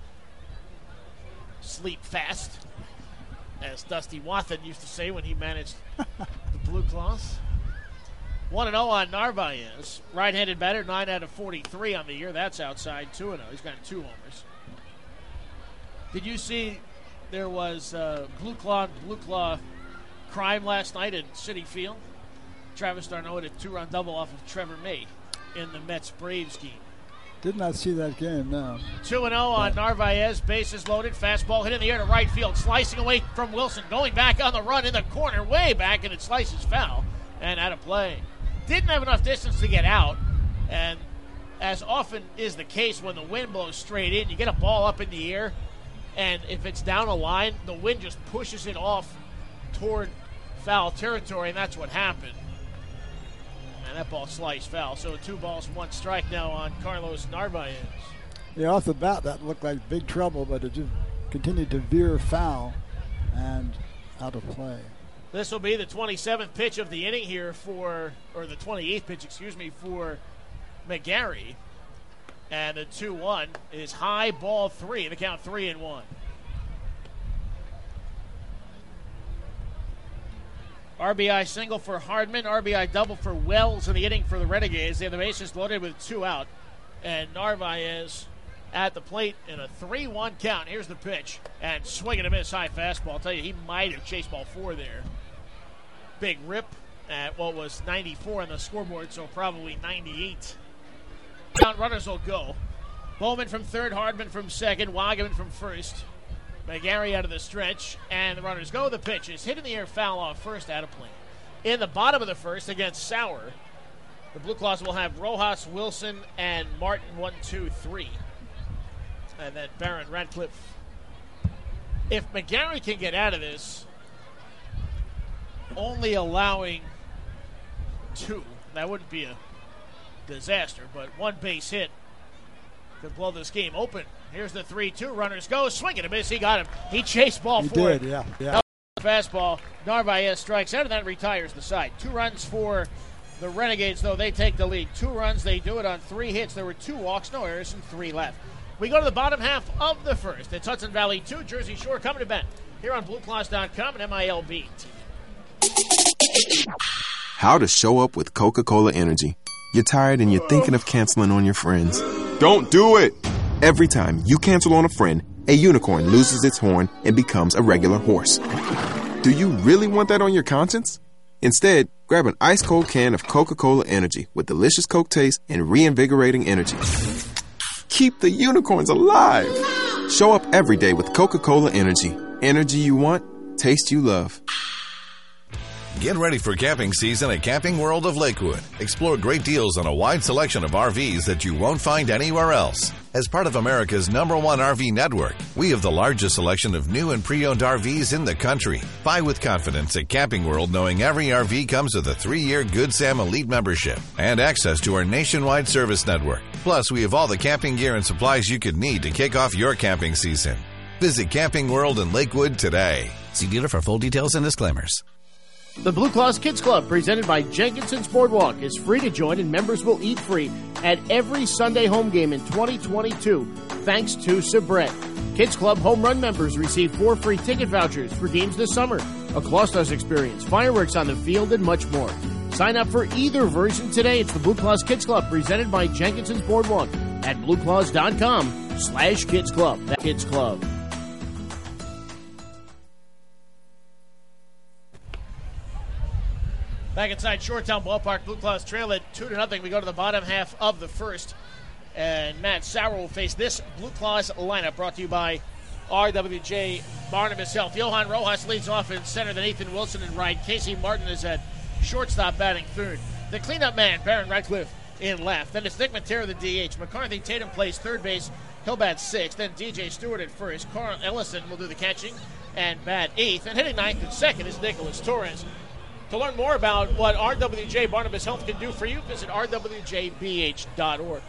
Sleep fast, as Dusty Wathan used to say when he managed the Blue Claws. one and oh on Narvaez. Right-handed batter, nine out of forty-three on the year. That's outside, two and oh. He's got two homers. Did you see there was uh, Blue Claw Blue Claw crime last night at Citi Field? Travis d'Arnaud had a two-run double off of Trevor May in the Mets-Braves game. Did not see that game, no. two and oh on Narvaez. Bases loaded. Fastball hit in the air to right field. Slicing away from Wilson. Going back on the run in the corner. Way back, and it slices foul. And out of play. Didn't have enough distance to get out. And as often is the case when the wind blows straight in, you get a ball up in the air, and if it's down a line, the wind just pushes it off toward foul territory, and that's what happened. And that ball sliced foul. So two balls, one strike now on Carlos Narvaez. Yeah, off the bat, that looked like big trouble, but it just continued to veer foul and out of play. This will be the twenty-seventh pitch of the inning here for, or the twenty-eighth pitch, excuse me, for McGarry. And the two one is high, ball three. The count three and one. R B I single for Hardman, R B I double for Wells in the inning for the Renegades. They have the bases loaded with two out. And Narvaez at the plate in a three one count. Here's the pitch. And swing and a miss, high fastball. I'll tell you, he might have chased ball four there. Big rip at what was ninety-four on the scoreboard, so probably ninety-eight. Count runners will go. Bowman from third, Hardman from second, Wagaman from first. McGarry out of the stretch, and the runners go. The pitch is hit in the air, foul off first, out of play. In the bottom of the first against Sauer, the Blue Claws will have Rojas, Wilson, and Martin, one, two, three. And then Barron, Radcliffe. If McGarry can get out of this, only allowing two, that wouldn't be a disaster. But one base hit could blow this game open. Here's the three two. Runners go. Swing and a miss. He got him. He chased ball He for did, it. yeah, yeah. Fastball. Narvaez strikes out, and that retires the side. Two runs for the Renegades, though. They take the lead. Two runs. They do it on three hits. There were two walks, no errors, and three left. We go to the bottom half of the first. It's Hudson Valley two, Jersey Shore coming to bat here on Blue Claws dot com and M I L B T V. How to show up with Coca-Cola Energy. You're tired and you're thinking of canceling on your friends. Don't do it! Every time you cancel on a friend, a unicorn loses its horn and becomes a regular horse. Do you really want that on your conscience? Instead, grab an ice-cold can of Coca-Cola Energy with delicious Coke taste and reinvigorating energy. Keep the unicorns alive! Show up every day with Coca-Cola Energy. Energy you want, taste you love. Get ready for camping season at Camping World of Lakewood. Explore great deals on a wide selection of R Vs that you won't find anywhere else. As part of America's number one R V network, we have the largest selection of new and pre-owned R Vs in the country. Buy with confidence at Camping World, knowing every R V comes with a three-year Good Sam Elite membership and access to our nationwide service network. Plus, we have all the camping gear and supplies you could need to kick off your camping season. Visit Camping World in Lakewood today. See dealer for full details and disclaimers. The Blue Claws Kids Club, presented by Jenkinson's Boardwalk, is free to join, and members will eat free at every Sunday home game in twenty twenty-two, thanks to Sabret. Kids Club home run members receive four free ticket vouchers for games this summer, a Clawstars experience, fireworks on the field, and much more. Sign up for either version today. It's the Blue Claws Kids Club, presented by Jenkinson's Boardwalk at blueclaws.com slash kids club. That Kids Club. Back inside Shoretown Ballpark, Blue Claws trail at two to nothing. We go to the bottom half of the first, and Matt Sauer will face this Blue Claws lineup, brought to you by R W J Barnabas Health. Johan Rojas leads off in center, then Ethan Wilson in right. Casey Martin is at shortstop, batting third. The cleanup man, Barron Radcliffe, in left. Then it's Nick Matera, the D H. McCarthy Tatum plays third base. He'll bat sixth. Then D J Stewart at first. Carl Ellison will do the catching and bat eighth. And hitting ninth and second is Nicholas Torres. To learn more about what R W J Barnabas Health can do for you, visit R W J B H dot org.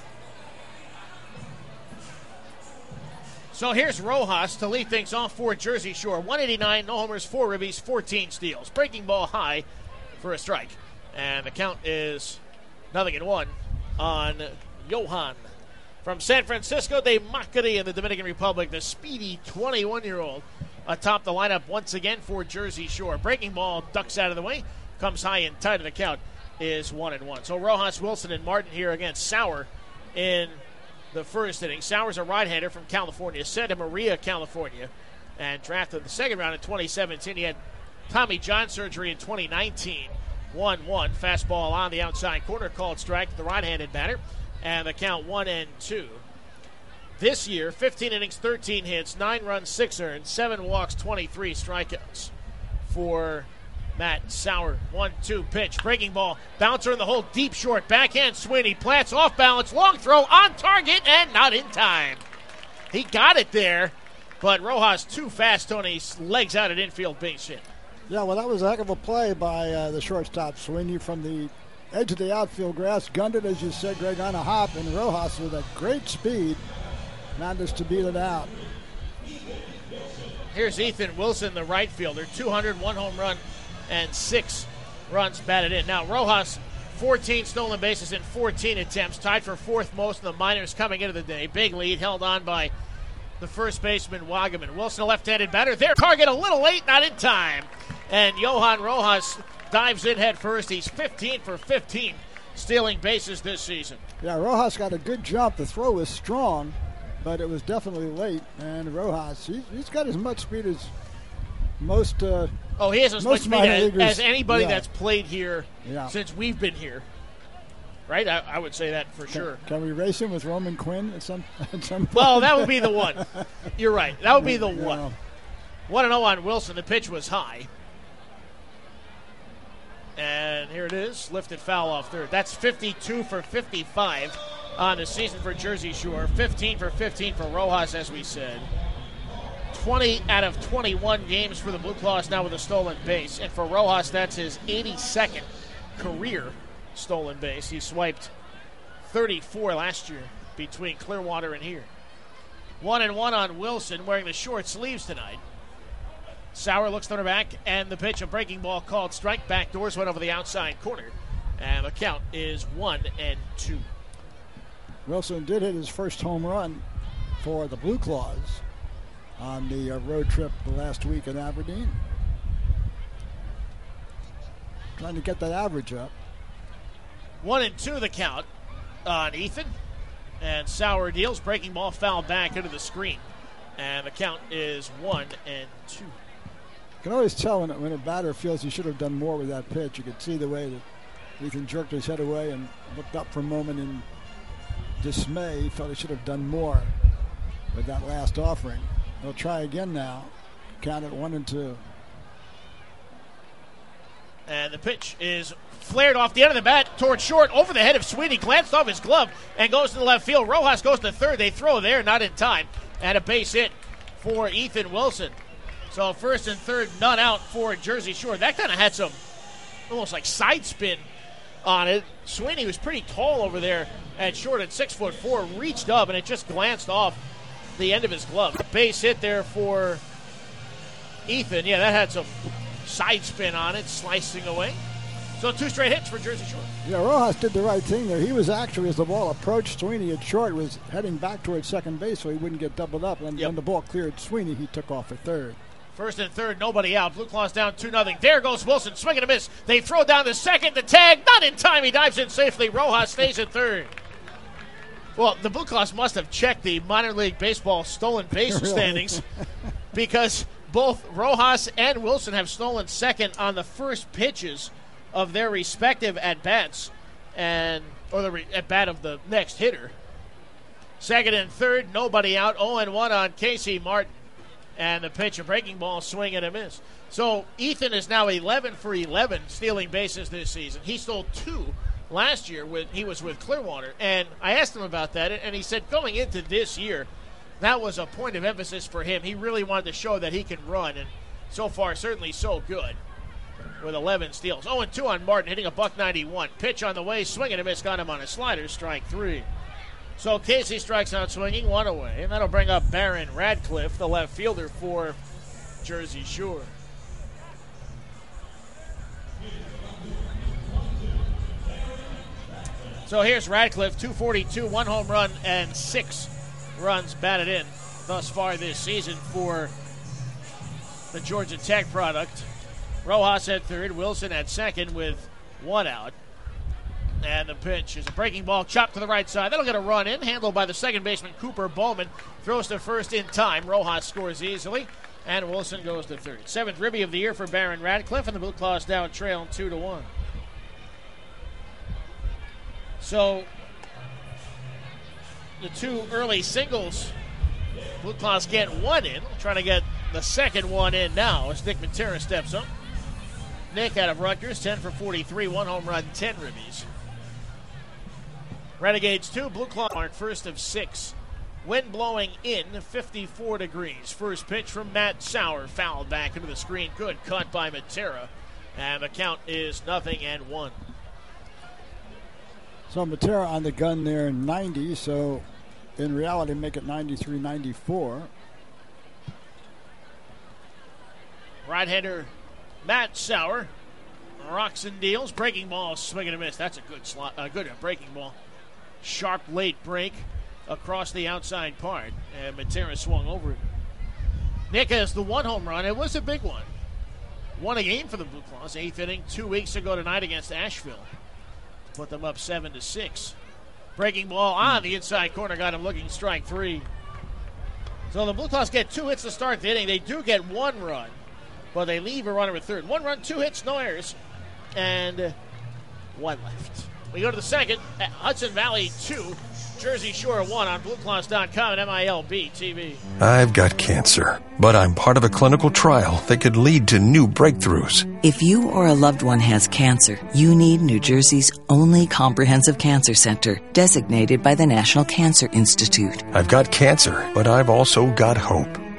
So here's Rojas to lead things off for Jersey Shore. one eighty-nine, no homers, four ribbies, fourteen steals. Breaking ball high for a strike. And the count is nothing in one on Johan. From San Francisco de Macorís in the Dominican Republic, the speedy twenty-one-year-old atop the lineup once again for Jersey Shore. Breaking ball ducks out of the way, comes high and tight, and the count is one and one. So Rojas, Wilson, and Martin here against Sauer in the first inning. Sauer's a right-hander from California, Santa Maria, California, and drafted the second round in twenty seventeen. He had Tommy John surgery in twenty nineteen. one one. Fastball on the outside corner, called strike to the right-handed batter, and the count one and two. This year, fifteen innings, thirteen hits, nine runs, six earned, seven walks, twenty-three strikeouts for Matt Sauer. one two pitch, breaking ball, bouncer in the hole, deep short, backhand swing. He plants off balance, long throw, on target, and not in time. He got it there, but Rojas too fast, Tony, legs out at infield, base hit. Yeah, well, that was a heck of a play by uh, the shortstop, Sweeney, from the edge of the outfield grass, gunned it, as you said, Greg, on a hop, and Rojas with a great speed managed to beat it out. Here's Ethan Wilson, the right fielder, two hundred, one home run, and six runs batted in. Now, Rojas, fourteen stolen bases in fourteen attempts, tied for fourth most in the minors coming into the day. Big lead held on by the first baseman, Wagaman. Wilson, a left-handed batter. Their target a little late, not in time. And Johan Rojas dives in head first. He's fifteen for fifteen, stealing bases this season. Yeah, Rojas got a good jump. The throw was strong, but it was definitely late. And Rojas, he's, he's got as much speed as most. Uh, oh, he has as much speed as, as anybody yeah. that's played here yeah. since we've been here. Right? I, I would say that for can, sure. Can we race him with Roman Quinn at some, at some point? Well, that would be the one. You're right. That would be the yeah. one. one and oh on Wilson. The pitch was high. And here it is, lifted foul off third. That's fifty-two for fifty-five on the season for Jersey Shore. fifteen for fifteen for Rojas, as we said. twenty out of twenty-one games for the Blue Claws now with a stolen base. And for Rojas, that's his eighty-second career stolen base. He swiped thirty-four last year between Clearwater and here. One and one on Wilson, wearing the short sleeves tonight. Sauer looks to her back, and the pitch, a breaking ball called strike. Back doors went over the outside corner, and the count is one and two. Wilson did hit his first home run for the Blue Claws on the uh, road trip last week in Aberdeen. Trying to get that average up. One and two the count on Ethan. And Sauer deals, breaking ball fouled back into the screen. And the count is one and two. You can always tell when, when a batter feels he should have done more with that pitch. You could see the way that Ethan jerked his head away and looked up for a moment in dismay. He felt he should have done more with that last offering. He'll try again now. Count at one and two. And the pitch is flared off the end of the bat towards short, over the head of Sweeney, glanced off his glove and goes to the left field. Rojas goes to third. They throw there, not in time. And a base hit for Ethan Wilson. So first and third, none out for Jersey Shore. That kind of had some almost like side spin on it. Sweeney was pretty tall over there at short at six foot four, reached up, and it just glanced off the end of his glove. Base hit there for Ethan. Yeah, that had some side spin on it, slicing away. So two straight hits for Jersey Shore. Yeah, Rojas did the right thing there. He was actually, as the ball approached Sweeney at short, was heading back towards second base so he wouldn't get doubled up. And yep. when the ball cleared Sweeney, he took off at third. First and third, nobody out. Blue Claws down two nothing. There goes Wilson, swing and a miss. They throw down the second, the tag, not in time. He dives in safely. Rojas stays at third. Well, the Blue Claws must have checked the minor league baseball stolen base Really? standings because both Rojas and Wilson have stolen second on the first pitches of their respective at-bats, and or the re- at-bat of the next hitter. Second and third, nobody out. oh and one on Casey Martin. And the pitch, a breaking ball, swing and a miss. So Ethan is now eleven for eleven stealing bases this season. He stole two last year when he was with Clearwater. And I asked him about that, and he said going into this year, that was a point of emphasis for him. He really wanted to show that he can run, and so far, certainly so good with eleven steals. oh and two on Martin, hitting a buck ninety-one. Pitch on the way, swing and a miss, got him on a slider, strike three. So Casey strikes out swinging, one away, and that'll bring up Barron Radcliffe, the left fielder for Jersey Shore. So here's Radcliffe, two forty-two, one home run and six runs batted in thus far this season for the Georgia Tech product. Rojas at third, Wilson at second with one out. And the pitch is a breaking ball chopped to the right side. That'll get a run in, handled by the second baseman Cooper Bowman. Throws to first in time. Rojas scores easily, and Wilson goes to third. Seventh ribby of the year for Barron Radcliffe, and the Blue Claws down trail two to one. So the two early singles, Blue Claws get one in, trying to get the second one in now as Nick Matera steps up. Nick out of Rutgers, ten for forty-three, one home run, ten ribbies. Renegades two, Blue Claw mark first of six. Wind blowing in, fifty-four degrees. First pitch from Matt Sauer, fouled back into the screen. Good cut by Matera. And the count is nothing and one. So Matera on the gun there, ninety. So in reality, make it ninety-three ninety-four. Right-hander Matt Sauer rocks and deals. Breaking ball, swing and a miss. That's a good slot, a good breaking ball. Sharp late break across the outside part, and Matera swung over it. Nick has the one home run. It was a big one. Won a game for the Blue Claws, eighth inning, two weeks ago tonight against Asheville. Put them up seven to six. Breaking ball on the inside corner, got him looking, strike three. So the Blue Claws get two hits to start the inning. They do get one run, but they leave a runner at third. One run, two hits, no errors, and one left. We go to the second at Hudson Valley two, Jersey Shore one on Blue Claws dot com and M I L B T V. I've got cancer, but I'm part of a clinical trial that could lead to new breakthroughs. If you or a loved one has cancer, you need New Jersey's only comprehensive cancer center, designated by the National Cancer Institute. I've got cancer, but I've also got hope.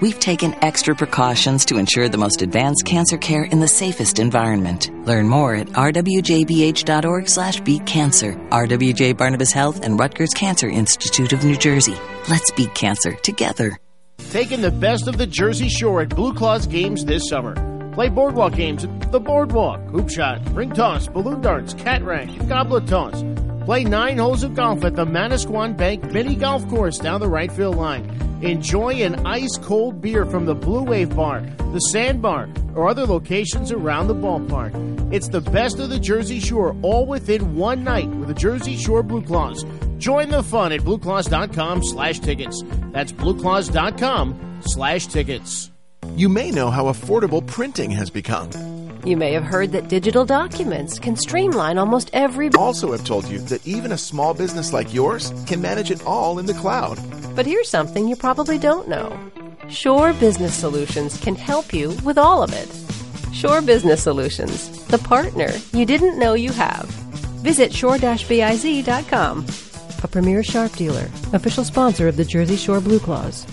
we've taken extra precautions to ensure the most advanced cancer care in the safest environment. Learn more at r w j b h dot org slash beat cancer. R W J Barnabas Health and Rutgers Cancer Institute of New Jersey. Let's beat cancer together. Taking the best of the Jersey Shore at Blue Claws games this summer. Play boardwalk games at the Boardwalk, hoop shot, ring toss, balloon darts, cat rank, and goblet toss. Play nine holes of golf at the Manasquan Bank Mini Golf Course down the right field line. Enjoy an ice-cold beer from the Blue Wave Bar, the Sandbar, or other locations around the ballpark. It's the best of the Jersey Shore, all within one night with the Jersey Shore Blue Claws. Join the fun at blueclaws.com slash tickets. That's blueclaws.com slash tickets. You may know how affordable printing has become. You may have heard that digital documents can streamline almost every... Also have told you that even a small business like yours can manage it all in the cloud. But here's something you probably don't know. Shore Business Solutions can help you with all of it. Shore Business Solutions, the partner you didn't know you have. Visit shore dash biz dot com. A premier Sharp dealer, official sponsor of the Jersey Shore Blue Claws.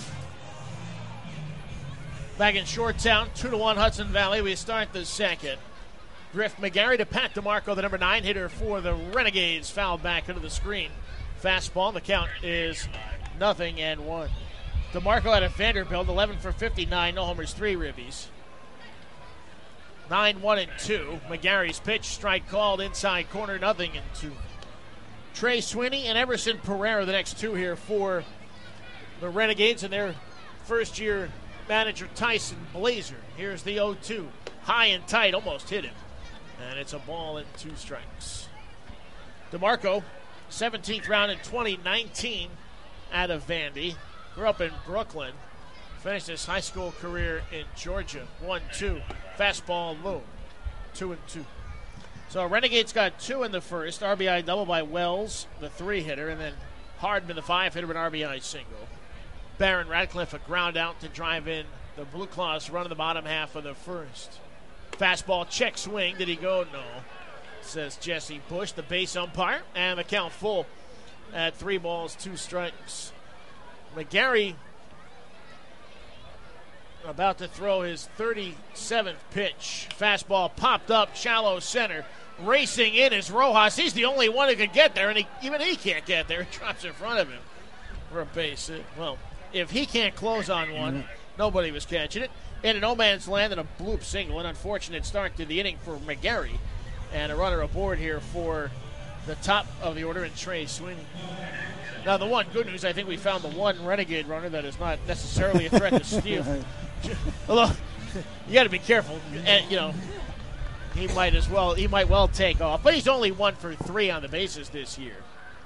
Back in Shoretown, two to one Hudson Valley. We start the second. Griff McGarry to Pat DeMarco, the number nine hitter for the Renegades. Fouled back into the screen. Fastball. The count is nothing and one. DeMarco out of Vanderbilt, eleven for fifty-nine, no homers, three ribbies. nine one and two. McGarry's pitch, strike called inside corner, nothing and two. Trey Sweeney and Emerson Pereira, the next two here for the Renegades, and their first year manager Tyson Blazer. Here's the oh two. High and tight, almost hit him. And it's a ball and two strikes. DeMarco, seventeenth round in twenty nineteen out of Vandy. Grew up in Brooklyn. Finished his high school career in Georgia. one two. Fastball low. two and two. So Renegades got two in the first. R B I double by Wells, the three hitter, and then Hardman, the five hitter, with an R B I single. Barron Radcliffe a ground out to drive in the Blue Claws run in the bottom half of the first. Fastball check swing. Did he go? No. Says Jesse Bush, the base umpire, and the count full at three balls, two strikes. McGarry about to throw his thirty-seventh pitch. Fastball popped up, shallow center. Racing in is Rojas. He's the only one who can get there, and he, even he can't get there. It drops in front of him for a base hit. Well, if he can't close on one, mm-hmm. nobody was catching it. In a no man's land and a bloop single. An unfortunate start to the inning for McGarry. And a runner aboard here for the top of the order in Trey Sweeney. Now, the one good news, I think we found the one Renegade runner that is not necessarily a threat to steal. Although, you got to be careful. And, you know, he might as well, he might well take off. But he's only one for three on the bases this year.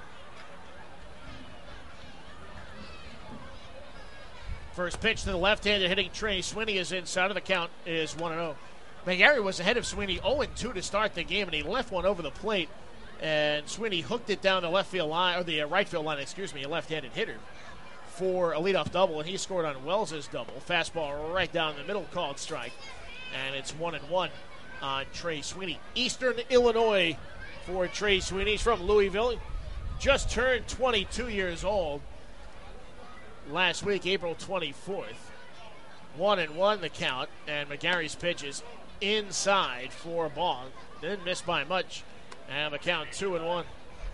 First pitch to the left-hander hitting Trey Sweeney is inside of the count is one and oh. McGarry was ahead of Sweeney oh and two to start the game, and he left one over the plate. And Sweeney hooked it down the left field line, or the uh, right field line, excuse me, a left-handed hitter for a leadoff double, and he scored on Wells' double. Fastball right down the middle, called strike. And it's one and one on Trey Sweeney. Eastern Illinois for Trey Sweeney. He's from Louisville. Just turned twenty-two years old last week, April twenty-fourth. One and one the count, and McGarry's pitch is inside for a ball. Didn't miss by much, and the count two and one.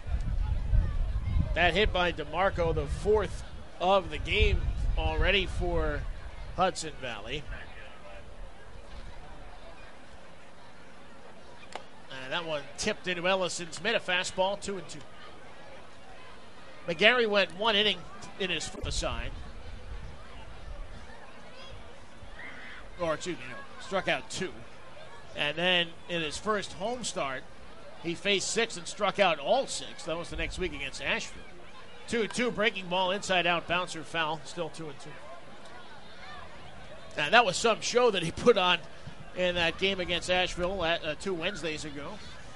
That hit by DeMarco, the fourth of the game already for Hudson Valley. And that one tipped into Ellison's mid, a fastball, two and two. McGarry went one inning in his side. Or, excuse me, no, struck out two. And then in his first home start, he faced six and struck out all six. That was the next week against Asheville. two two, breaking ball, inside out, bouncer, foul, still two and two. And that was some show that he put on in that game against Asheville at, uh, two Wednesdays ago.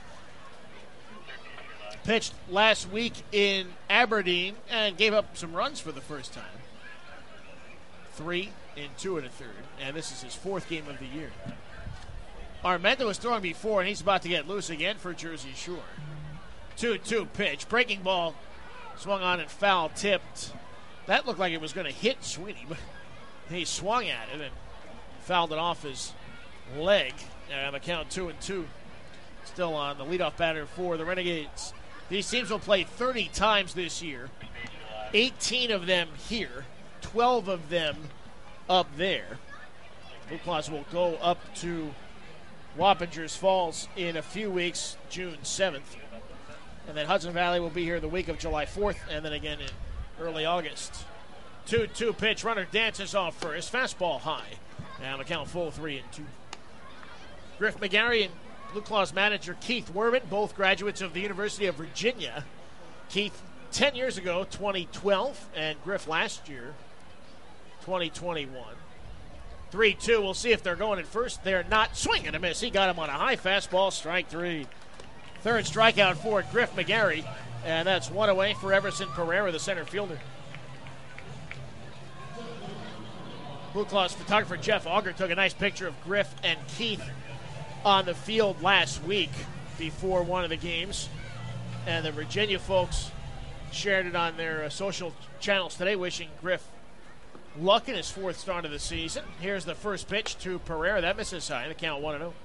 Pitched last week in Aberdeen and gave up some runs for the first time. Three in two and a third, and this is his fourth game of the year. Armento was throwing before, and he's about to get loose again for Jersey Shore. two two pitch, breaking ball, swung on and foul, tipped. That looked like it was going to hit Sweeney, but He swung at it and fouled it off his leg. And the count two and two. Still on the leadoff batter for the Renegades. These teams will play thirty times this year. eighteen of them here. twelve of them up there. Blue Claws will go up to Wappingers Falls in a few weeks, June seventh. And then Hudson Valley will be here the week of July fourth, and then again in early August. two two pitch, runner dances off first. Fastball high. Now the count full three and two. Griff McGarry and Blue Claws manager Keith Werman, both graduates of the University of Virginia. Keith ten years ago, twenty twelve, and Griff last year, twenty twenty-one. three two, we'll see if they're going at first. They're not. Swing and a miss. He got him on a high fastball, strike three. Third strikeout for Griff McGarry, and that's one away for Everson Pereira, the center fielder. Blue Claws photographer Jeff Auger took a nice picture of Griff and Keith on the field last week before one of the games, and the Virginia folks shared it on their uh, social channels today, wishing Griff luck in his fourth start of the season. Here's the first pitch to Pereira. That misses high. The count one and oh.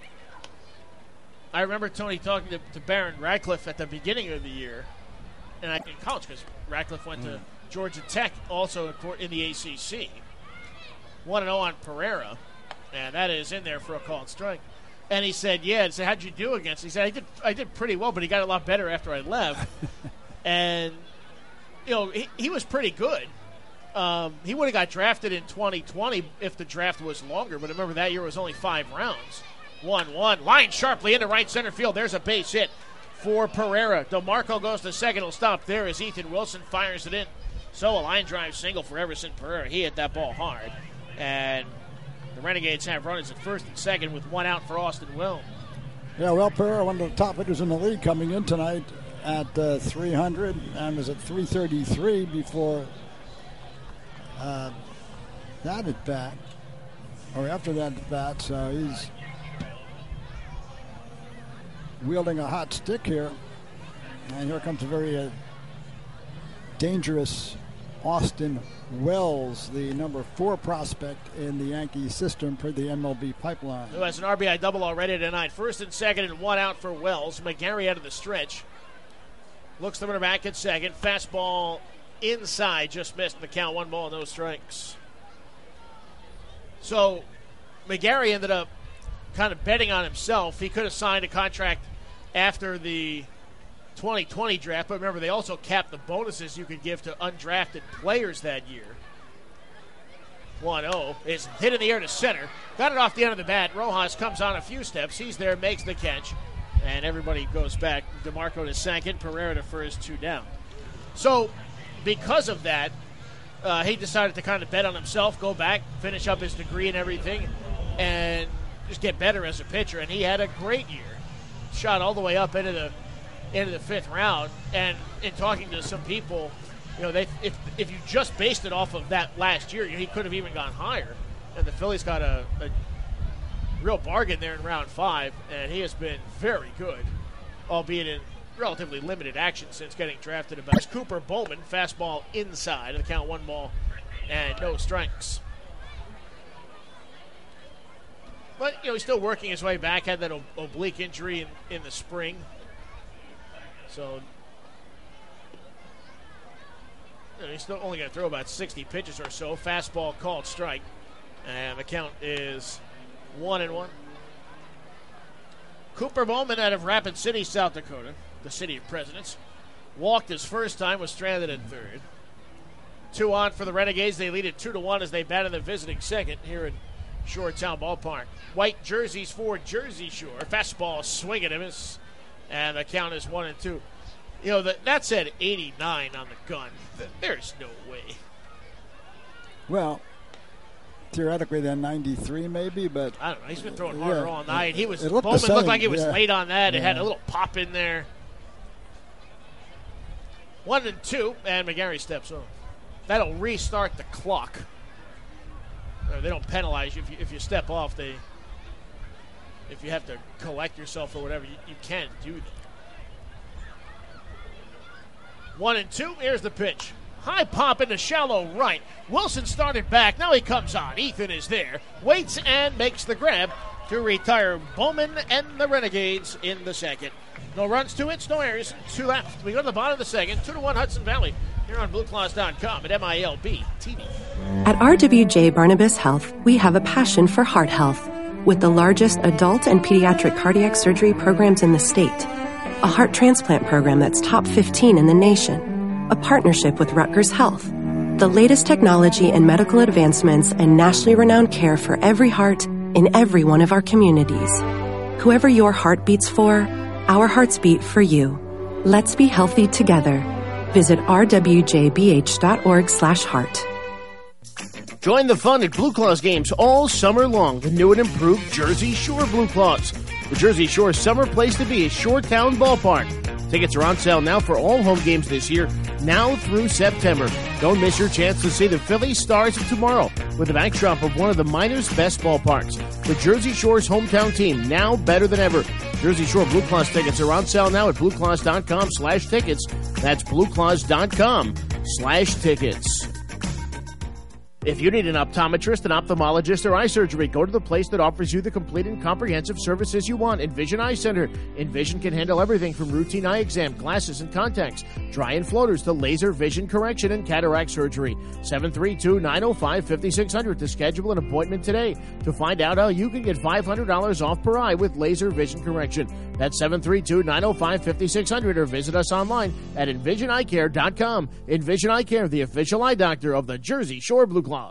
I remember Tony talking to, to Baron Radcliffe at the beginning of the year, and I in college because Radcliffe went mm. to Georgia Tech, also in the A C C. one and oh on Pereira, and that is in there for a called strike. And he said, yeah, I said, how'd you do against him? He said, I did I did pretty well, but he got a lot better after I left. And, you know, he, he was pretty good. Um, he would have got drafted in twenty twenty if the draft was longer, but remember that year was only five rounds. one one, line sharply into right center field. There's a base hit for Pereira. DeMarco goes to second. He'll stop there as Ethan Wilson fires it in. So a line drive single for Everson Pereira. He hit that ball hard. And the Renegades have runners at first and second with one out for Austin Will. Yeah, well, Pereira, one of the top hitters in the league coming in tonight at uh, three hundred and was at three thirty-three before uh, that at bat, or after that at bat. So he's wielding a hot stick here. And here comes a very uh, dangerous Austin Wells, the number four prospect in the Yankee system per the M L B pipeline. Who has an R B I double already tonight. First and second and one out for Wells. McGarry out of the stretch. Looks the runner back at second. Fastball inside, just missed the count. One ball, no strikes. So McGarry ended up kind of betting on himself. He could have signed a contract after the twenty twenty draft, but remember they also capped the bonuses you could give to undrafted players that year. one oh is hit in the air to center. Got it off the end of the bat. Rojas comes on a few steps. He's there, makes the catch, and everybody goes back. DeMarco to second, Pereira to first, two down. So because of that, uh, he decided to kind of bet on himself, go back, finish up his degree and everything, and just get better as a pitcher, and he had a great year. Shot all the way up into the into the fifth round, and in talking to some people, you know, they if if you just based it off of that last year, he could have even gone higher. And the Phillies got a, a real bargain there in round five, and he has been very good, albeit in relatively limited action since getting drafted. About Cooper Bowman, fastball inside, the count one ball and no strikes. But, you know, he's still working his way back, had that ob- oblique injury in, in the spring. So, you know, he's still only going to throw about sixty pitches or so. Fastball called strike. And the count is one and one. Cooper Bowman out of Rapid City, South Dakota, the city of presidents. Walked his first time, was stranded at third. Two on for the Renegades. They lead it two to one as they bat in the visiting second here at Shoretown Ballpark. White jerseys for Jersey Shore. Fastball swing and a miss. And the count is one and two. You know, the, that said eighty-nine on the gun. There's no way. Well, theoretically then ninety-three maybe, but I don't know. He's been throwing harder yeah, all night. He was Bowman looked, looked like he was yeah. late on that. Yeah. It had a little pop in there. One and two, and McGarry steps on. That'll restart the clock. They don't penalize you if you, if you step off. They, if you have to collect yourself or whatever, you, you can't do that. One and two. Here's the pitch. High pop into shallow right. Wilson started back. Now he comes on. Ethan is there. Waits and makes the grab to retire Bowman and the Renegades in the second. No runs, two hits, no errors, two left. We go to the bottom of the second. Two to one Hudson Valley here on Blue Claws dot com at M I L B T V. At R W J Barnabas Health, we have a passion for heart health. With the largest adult and pediatric cardiac surgery programs in the state, a heart transplant program that's top fifteen in the nation, a partnership with Rutgers Health, the latest technology and medical advancements and nationally renowned care for every heart in every one of our communities. Whoever your heart beats for, our hearts beat for you. Let's be healthy together. Visit r w j b h dot org slash heart. Join the fun at Blue Claws games all summer long. The new and improved Jersey Shore Blue Claws. The Jersey Shore's summer place to be is Shoretown Ballpark. Tickets are on sale now for all home games this year, now through September. Don't miss your chance to see the Philly Stars of tomorrow with the backdrop of one of the minor's best ballparks. The Jersey Shore's hometown team, now better than ever. Jersey Shore Blue Claws tickets are on sale now at blue claws dot com slash tickets. That's blue claws dot com slash tickets. If you need an optometrist, an ophthalmologist, or eye surgery, go to the place that offers you the complete and comprehensive services you want. Envision Eye Center. Envision can handle everything from routine eye exam, glasses and contacts, dry and floaters, to laser vision correction and cataract surgery. seven three two, nine zero five, five six zero zero to schedule an appointment today to find out how you can get five hundred dollars off per eye with laser vision correction. That's seven three two, nine zero five, five six zero zero or visit us online at envision eye care dot com. Envision Eye Care, the official eye doctor of the Jersey Shore Blue Claws.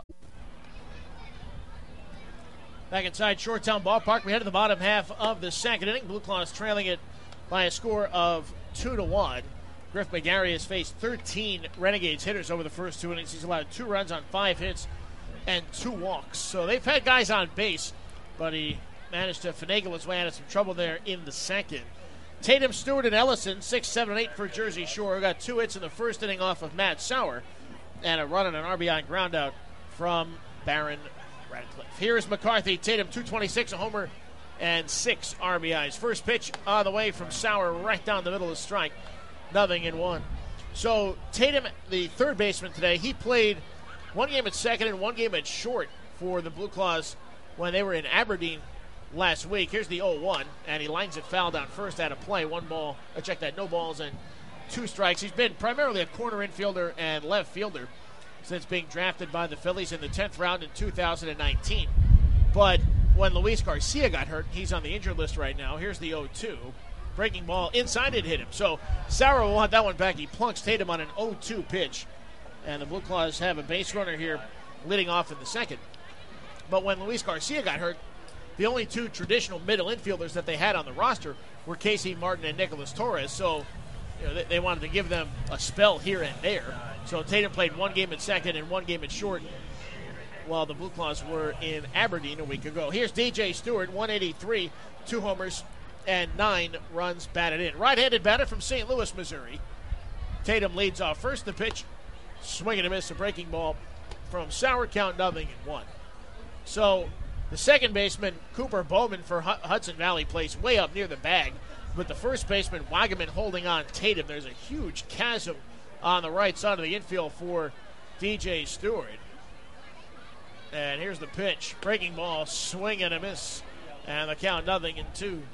Back inside Shoretown Ballpark, we head to the bottom half of the second inning. Blue Claws trailing it by a score of two to one. Griff McGarry has faced thirteen Renegades hitters over the first two innings. He's allowed two runs on five hits and two walks. So they've had guys on base, but he managed to finagle his way out of some trouble there in the second. Tatum, Stewart, and Ellison, six, seven, eight for Jersey Shore, got two hits in the first inning off of Matt Sauer, and a run and an R B I groundout from Barron Radcliffe. Here is McCarthy. Tatum, two twenty-six, a homer, and six R B Is. First pitch on the way from Sauer, right down the middle of the strike. Nothing in one. So Tatum, the third baseman today, he played one game at second and one game at short for the Blue Claws when they were in Aberdeen last week. Here's the oh one, and he lines it foul down first out of play. One ball, I checked that, no balls and two strikes. He's been primarily a corner infielder and left fielder since being drafted by the Phillies in the tenth round in two thousand nineteen. But when Luis Garcia got hurt, he's on the injured list right now. Here's the oh two. Breaking ball inside, it hit him. So Sauer will want that one back. He plunks Tatum on an oh two pitch. And the Blue Claws have a base runner here leading off in the second. But when Luis Garcia got hurt, the only two traditional middle infielders that they had on the roster were Casey Martin and Nicholas Torres. So you know, they, they wanted to give them a spell here and there. So Tatum played one game at second and one game at short while the Blue Claws were in Aberdeen a week ago. Here's D J Stewart, one eighty-three, two homers, and nine runs batted in. Right-handed batter from Saint Louis, Missouri. Tatum leads off first. The pitch, swing and a miss, a breaking ball from Sauer, count nothing and one. So the second baseman, Cooper Bowman for Hudson Valley, plays way up near the bag. But the first baseman, Wagaman, holding on Tatum. There's a huge chasm on the right side of the infield for D J Stewart. And here's the pitch. Breaking ball, swing and a miss. And the count nothing and two.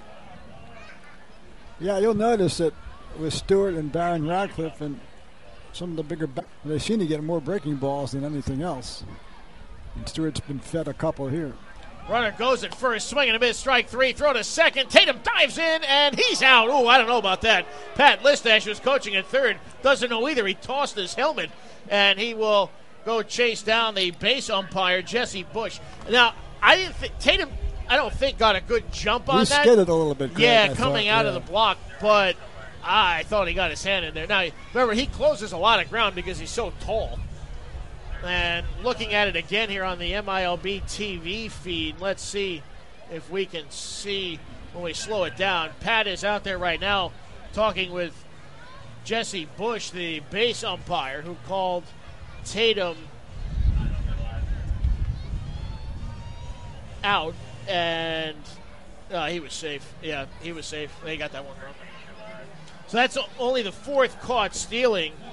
Yeah, you'll notice that with Stewart and Barron Radcliffe and some of the bigger back, they seem to get more breaking balls than anything else. And Stewart's been fed a couple here. Runner goes at first, swing and a miss, strike three, throw to second. Tatum dives in, and he's out. Oh, I don't know about that. Pat Listash was coaching at third. Doesn't know either. He tossed his helmet, and he will go chase down the base umpire, Jesse Bush. Now, I didn't think Tatum, I don't think, got a good jump on he that. He skidded a little bit. Greg, yeah, I coming thought, out yeah. of the block, but I thought he got his hand in there. Now, remember, he closes a lot of ground because he's so tall. And looking at it again here on the M I L B T V feed, let's see if we can see when we slow it down. Pat is out there right now talking with Jesse Bush, the base umpire, who called Tatum out, and uh, he was safe. Yeah, he was safe. They got that one wrong. So that's only the fourth caught stealing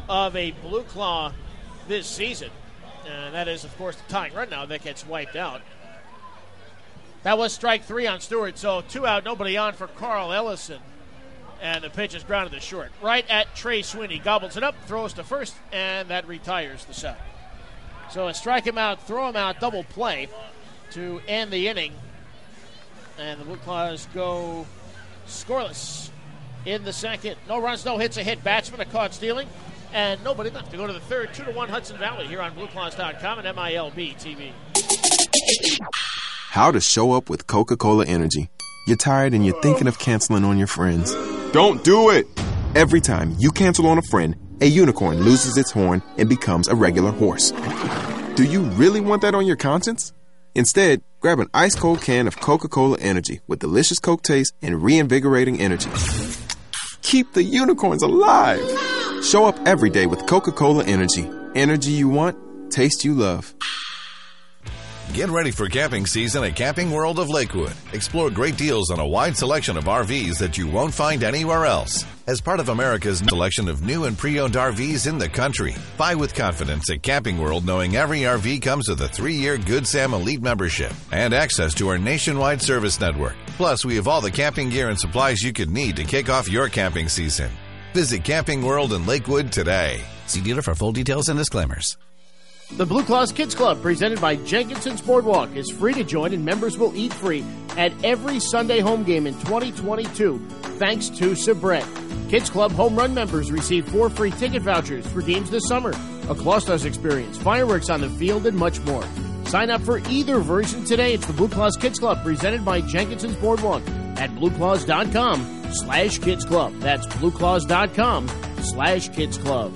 of a Blue Claw this season. And that is, of course, the tying run now that gets wiped out. That was strike three on Stewart, so two out, nobody on for Carl Ellison. And the pitch is grounded to short. Right at Trey Sweeney. Gobbles it up, throws to first, and that retires the side. So a strike him out, throw him out, double play to end the inning. And the Blue Claws go scoreless in the second. No runs, no hits, a hit. Batsman, a caught stealing, and nobody left to go to the third. Two to one Hudson Valley here on Blue Claws dot com and M I L B T V. How to show up with Coca-Cola Energy. You're tired and you're thinking of canceling on your friends. Don't do it! Every time you cancel on a friend, a unicorn loses its horn and becomes a regular horse. Do you really want that on your conscience? Instead, grab an ice-cold can of Coca-Cola Energy with delicious Coke taste and reinvigorating energy. Keep the unicorns alive! Show up every day with Coca-Cola Energy. Energy you want, taste you love. Get ready for camping season at Camping World of Lakewood. Explore great deals on a wide selection of R Vs that you won't find anywhere else. As part of America's selection of new and pre-owned R Vs in the country, buy with confidence at Camping World, knowing every R V comes with a three-year Good Sam Elite membership and access to our nationwide service network. Plus, we have all the camping gear and supplies you could need to kick off your camping season. Visit Camping World in Lakewood today. See dealer for full details and disclaimers. The Blue Claws Kids Club, presented by Jenkinson's Boardwalk, is free to join, and members will eat free at every Sunday home game in twenty twenty-two, thanks to Sabret. Kids Club home run members receive four free ticket vouchers for games this summer, a Clawstars experience, fireworks on the field, and much more. Sign up for either version today. It's the Blue Claws Kids Club, presented by Jenkinson's Boardwalk at blueclaws.com slash kids club. That's blueclaws.com slash kids club.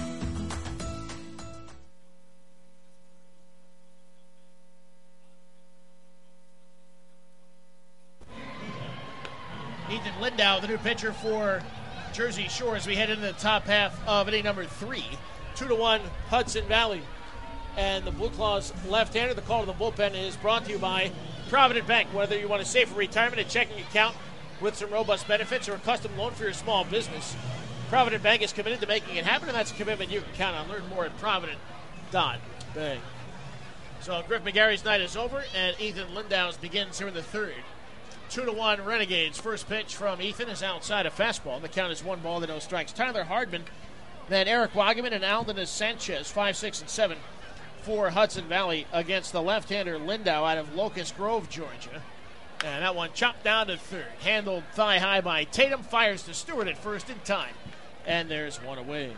Ethan Lindau, the new pitcher for Jersey Shore, as we head into the top half of inning number three. Two to one Hudson Valley. And the Blue Claws left-hander, the call to the bullpen is brought to you by Provident Bank. Whether you want to save for retirement, a checking account with some robust benefits, or a custom loan for your small business, Provident Bank is committed to making it happen, and that's a commitment you can count on. Learn more at Provident dot bank. So Griff McGarry's night is over, and Ethan Lindau's begins here in the third. Two to one Renegades. First pitch from Ethan is outside a fastball. The count is one ball to no strikes. Tyler Hardman, then Eric Wagaman and Aldenus Sanchez, five, six, and seven for Hudson Valley against the left-hander Lindau out of Locust Grove, Georgia. And that one chopped down to third. Handled thigh high by Tatum. Fires to Stewart at first in time. And there's one away.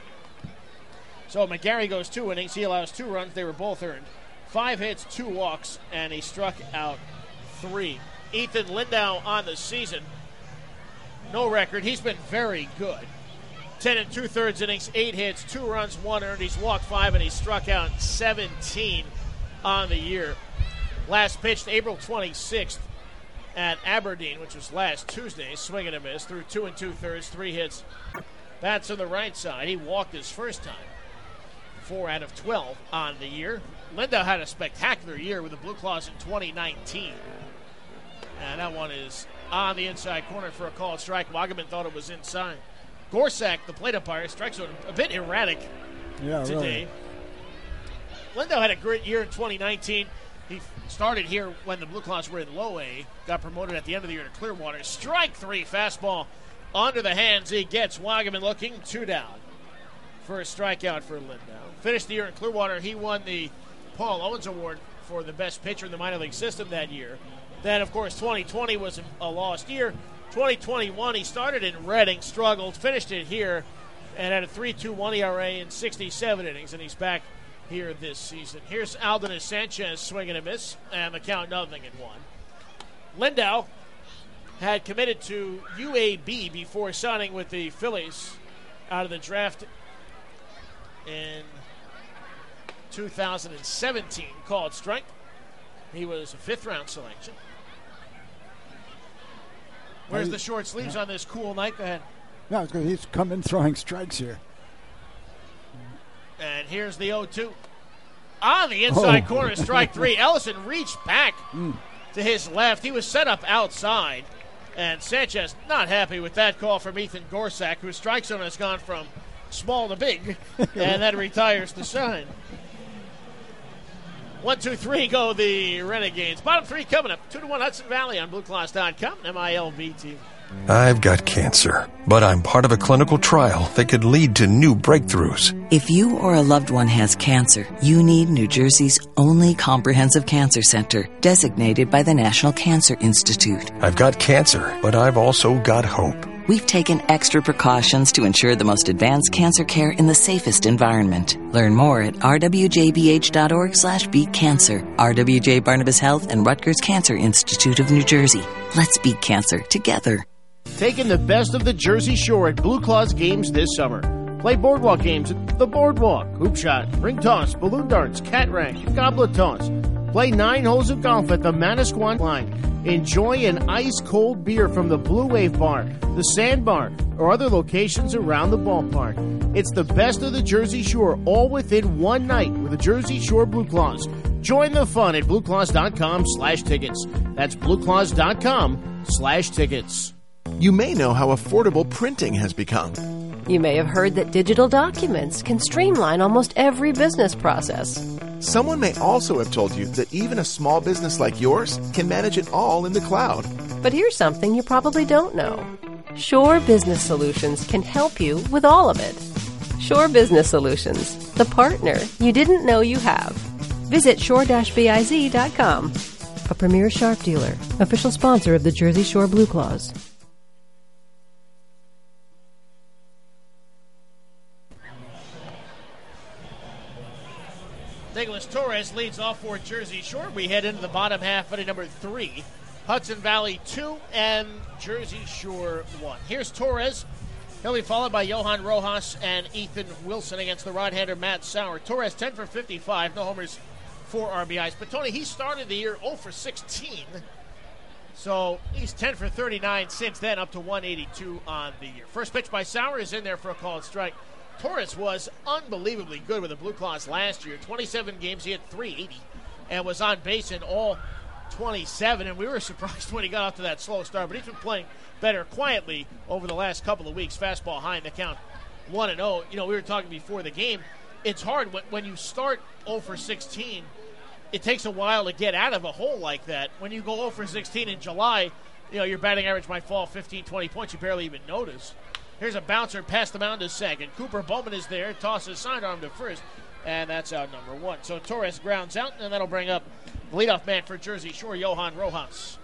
So McGarry goes two innings. He allows two runs. They were both earned. Five hits, two walks, and he struck out three. Ethan Lindau on the season, no record. He's been very good. Ten and two-thirds innings, eight hits, two runs, one earned. He's walked five, and he struck out seventeen on the year. Last pitched April twenty-sixth at Aberdeen, which was last Tuesday. Swing and a miss through two and two-thirds, three hits. Bats on the right side. He walked his first time. Four out of twelve on the year. Lindau had a spectacular year with the Blue Claws in twenty nineteen. And that one is on the inside corner for a called strike. Wagaman thought it was inside. Gorsak, the plate umpire, strikes out a bit erratic yeah, today. Really. Lindau had a great year in twenty nineteen. He started here when the Blue Claws were in low A, got promoted at the end of the year to Clearwater. Strike three, fastball under the hands. He gets Wagaman looking, two down. First strikeout for Lindau. Finished the year in Clearwater. He won the Paul Owens Award for the best pitcher in the minor league system that year. Then, of course, twenty twenty was a lost year. twenty twenty-one, he started in Reading, struggled, finished it here, and had a three two one E R A in sixty-seven innings, and he's back here this season. Here's Aldenus Sanchez swinging a miss, and the count nothing in one. Lindau had committed to U A B before signing with the Phillies out of the draft in two thousand seventeen. Called strike. He was a fifth-round selection. Where's the short sleeves yeah. on this cool night? Go ahead. No, it's good. He's come in throwing strikes here. And here's the oh two. On the inside oh. corner, strike three. Ellison reached back mm. to his left. He was set up outside. And Sanchez not happy with that call from Ethan Gorsak, whose strike zone has gone from small to big, and that retires the sign. One, two, three go the Renegades. Bottom three coming up. Two to one Hudson Valley on Blue Cross dot com. M I L B T. I've got cancer, but I'm part of a clinical trial that could lead to new breakthroughs. If you or a loved one has cancer, you need New Jersey's only comprehensive cancer center, designated by the National Cancer Institute. I've got cancer, but I've also got hope. We've taken extra precautions to ensure the most advanced cancer care in the safest environment. Learn more at r w j b h dot org slash beat cancer. R W J Barnabas Health and Rutgers Cancer Institute of New Jersey. Let's beat cancer together. Taking the best of the Jersey Shore at Blue Claws games this summer. Play boardwalk games at the Boardwalk, hoop shot, ring toss, balloon darts, cat rank, goblet toss. Play nine holes of golf at the Manasquan line. Enjoy an ice-cold beer from the Blue Wave Bar, the Sandbar, or other locations around the ballpark. It's the best of the Jersey Shore, all within one night with the Jersey Shore Blue Claws. Join the fun at blue claws dot com slash tickets. That's blue claws dot com slash tickets. You may know how affordable printing has become. You may have heard that digital documents can streamline almost every business process. Someone may also have told you that even a small business like yours can manage it all in the cloud. But here's something you probably don't know. Shore Business Solutions can help you with all of it. Shore Business Solutions, the partner you didn't know you have. Visit shore dash biz dot com. A premier Sharp dealer, official sponsor of the Jersey Shore Blue Claws. Nicholas Torres leads off for Jersey Shore. We head into the bottom half at number three. Hudson Valley two and Jersey Shore one. Here's Torres. He'll be followed by Johan Rojas and Ethan Wilson against the right-hander Matt Sauer. Torres ten for fifty-five, no homers, four R B Is. But Tony, he started the year oh for sixteen. So he's ten for thirty-nine since then, up to one eighty-two on the year. First pitch by Sauer is in there for a called strike. Torres was unbelievably good with the Blue Claws last year. twenty-seven games, he had three eighty and was on base in all twenty-seven. And we were surprised when he got off to that slow start, but he's been playing better quietly over the last couple of weeks. Fastball high in the count, one and oh. You know, we were talking before the game. It's hard when, when you start oh for sixteen. It takes a while to get out of a hole like that. When you go oh for sixteen in July, you know, your batting average might fall fifteen, twenty points. You barely even notice. Here's a bouncer past the mound to second. Cooper Bowman is there, tosses sidearm to first, and that's out number one. So Torres grounds out, and that'll bring up the leadoff man for Jersey Shore, Johan Rojas.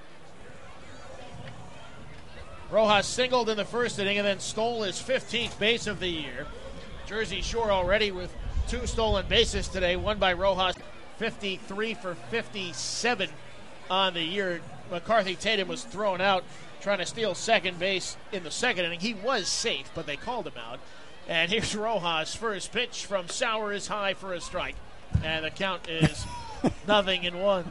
Rojas singled in the first inning and then stole his fifteenth base of the year. Jersey Shore already with two stolen bases today, one by Rojas, fifty-three for fifty-seven on the year. McCarthy Tatum was thrown out trying to steal second base in the second inning. He was safe, but they called him out. And here's Rojas' first pitch from Sauer is high for a strike. And the count is nothing in one.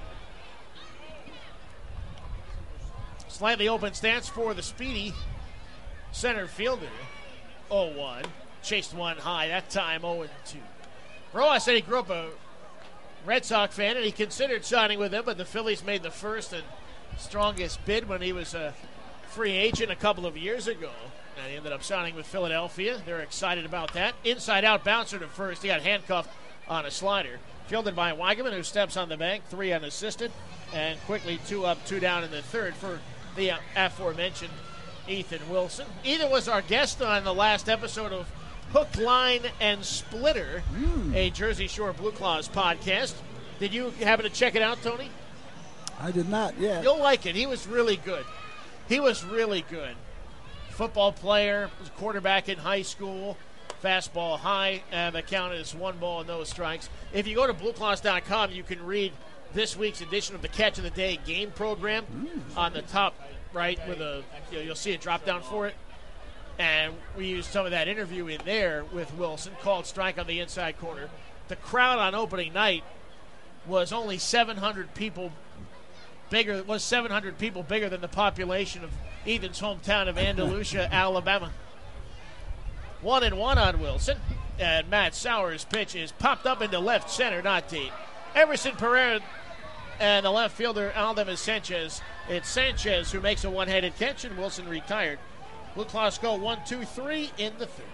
Slightly open stance for the speedy center fielder. oh one. Chased one high, that time oh two. Rojas said he grew up a Red Sox fan, and he considered signing with them, but the Phillies made the first and strongest bid when he was a free agent a couple of years ago. And he ended up signing with Philadelphia. They're excited about that. Inside-out bouncer to first. He got handcuffed on a slider. Fielded by Weigeman, who steps on the bank, three unassisted, and quickly two up, two down in the third for the aforementioned Ethan Wilson. Ethan was our guest on the last episode of Hook, Line, and Splitter, mm. a Jersey Shore Blue Claws podcast. Did you happen to check it out, Tony? I did not yet. You'll like it. He was really good. He was really good. Football player, was a quarterback in high school, fastball high, and the count is one ball, no strikes. If you go to blue claws dot com, you can read this week's edition of the Catch of the Day game program mm. on the top right with a, you know, you'll see a drop down for it. And we used some of that interview in there with Wilson, called strike on the inside corner. The crowd on opening night was only seven hundred people bigger, was seven hundred people bigger than the population of Ethan's hometown of Andalusia, Alabama. One and one on Wilson. And Matt Sauer's pitch is popped up into left center, not deep. Everson Pereira and the left fielder, Aldemez Sanchez. It's Sanchez who makes a one-handed catch, and Wilson retired. Blue Claws go one, two, three in the third.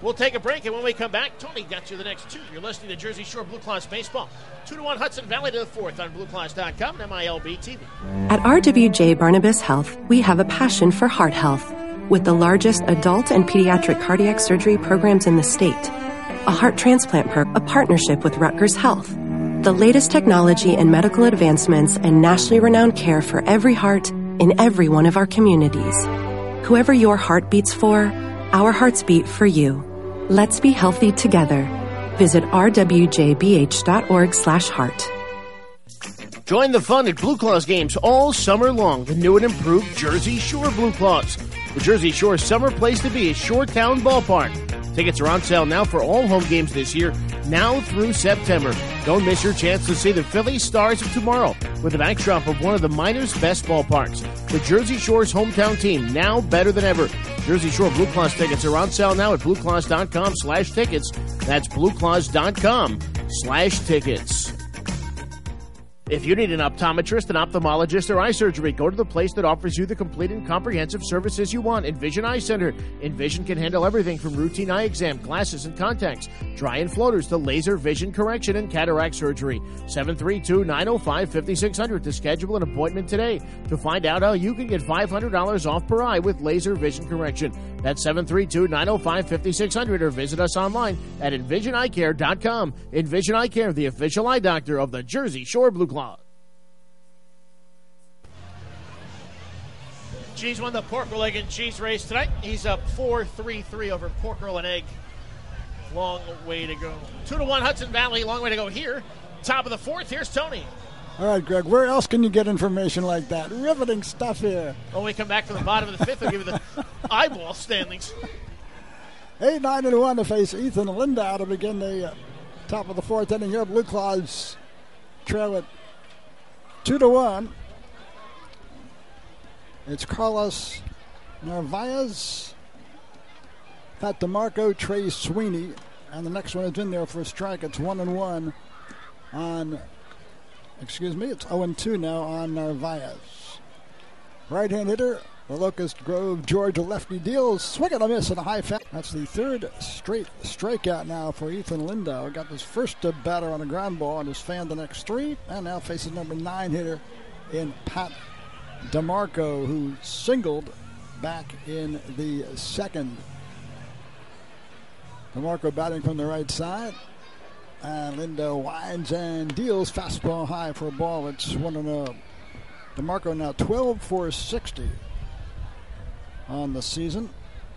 We'll take a break, and when we come back, Tony got you the next two. You're listening to Jersey Shore Blue Claws Baseball. Two to one Hudson Valley to the fourth on Blue Claws dot com and M I L B T V. At R W J Barnabas Health, we have a passion for heart health. With the largest adult and pediatric cardiac surgery programs in the state, a heart transplant program, a partnership with Rutgers Health, the latest technology and medical advancements and nationally renowned care for every heart in every one of our communities. Whoever your heart beats for, our hearts beat for you. Let's be healthy together. Visit r w j b h dot org slash heart. Join the fun at Blue Claws games all summer long. The new and improved Jersey Shore Blue Claws. The Jersey Shore summer place to be is Shoretown Ballpark. Tickets are on sale now for all home games this year, now through September. Don't miss your chance to see the Philly Stars of tomorrow with the backdrop of one of the minor's best ballparks. The Jersey Shore's hometown team, now better than ever. Jersey Shore Blue Claws tickets are on sale now at blue claws dot com slash tickets. That's blue claws dot com slash tickets. If you need an optometrist, an ophthalmologist, or eye surgery, go to the place that offers you the complete and comprehensive services you want. Envision Eye Center. Envision can handle everything from routine eye exam, glasses and contacts, dry and floaters, to laser vision correction and cataract surgery. seven three two, nine oh five, five six zero zero to schedule an appointment today to find out how you can get five hundred dollars off per eye with laser vision correction. That's seven three two, nine oh five, five six zero zero or visit us online at envision eye care dot com. Envision Eye Care, the official eye doctor of the Jersey Shore Blue Claws. Cheese won the pork roll, egg, and cheese race tonight. He's up four three three over pork roll and egg. Long way to go. Two to one Hudson Valley. Long way to go here. Top of the fourth. Here's Tony. All right, Greg, where else can you get information like that? Riveting stuff here. When we come back from the bottom of the fifth, we'll give you the eyeball standings. eight nine and one to face Ethan Lindau to begin the uh, top of the fourth inning here. Blue Claws trail at two to one. It's Carlos Narvaez, Pat DeMarco, Trey Sweeney, and the next one is in there for a strike. It's one and one on, excuse me, it's oh and two now on Narvaez. Right-hand hitter, the Locust Grove, Georgia lefty deals, swing and a miss and a high foul. That's the third straight strikeout now for Ethan Lindau. Got his first batter on a ground ball and has fanned the next three, and now faces number nine hitter in Pat DeMarco, who singled back in the second. DeMarco batting from the right side. And Lindau winds and deals fastball high for a ball. It's one and oh. DeMarco now twelve for sixty on the season.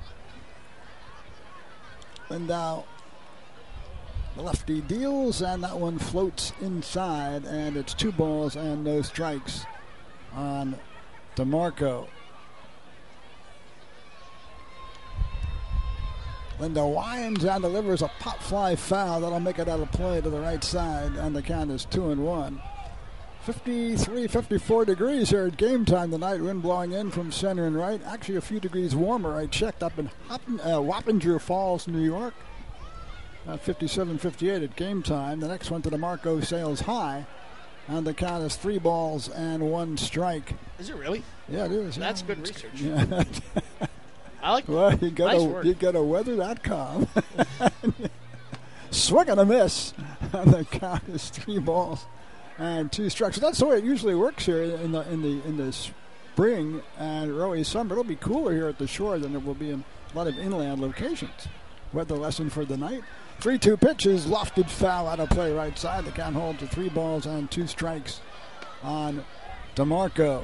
Lindau, the lefty deals, and that one floats inside, and it's two balls and no strikes on DeMarco. Lindau winds and delivers a pop fly foul that'll make it out of play to the right side, and the count is two and one. fifty-three, fifty-four degrees here at game time tonight. Wind blowing in from center and right. Actually, a few degrees warmer. I checked up in Hoppen, uh, Wappinger Falls, New York. Uh, fifty-seven, fifty-eight at game time. The next one to DeMarco sails high. And the count is three balls and one strike. Is it really? Yeah, it is. That's yeah. good research. Yeah. I like well, you got nice a, work. you got a weather dot com. Swing and a miss. And the count is three balls and two strikes. So that's the way it usually works here in the in the in the spring and early summer. It'll be cooler here at the shore than it will be in a lot of inland locations. Weather lesson for the night. three two pitches, lofted foul out of play right side. The count holds to three balls and two strikes on DeMarco.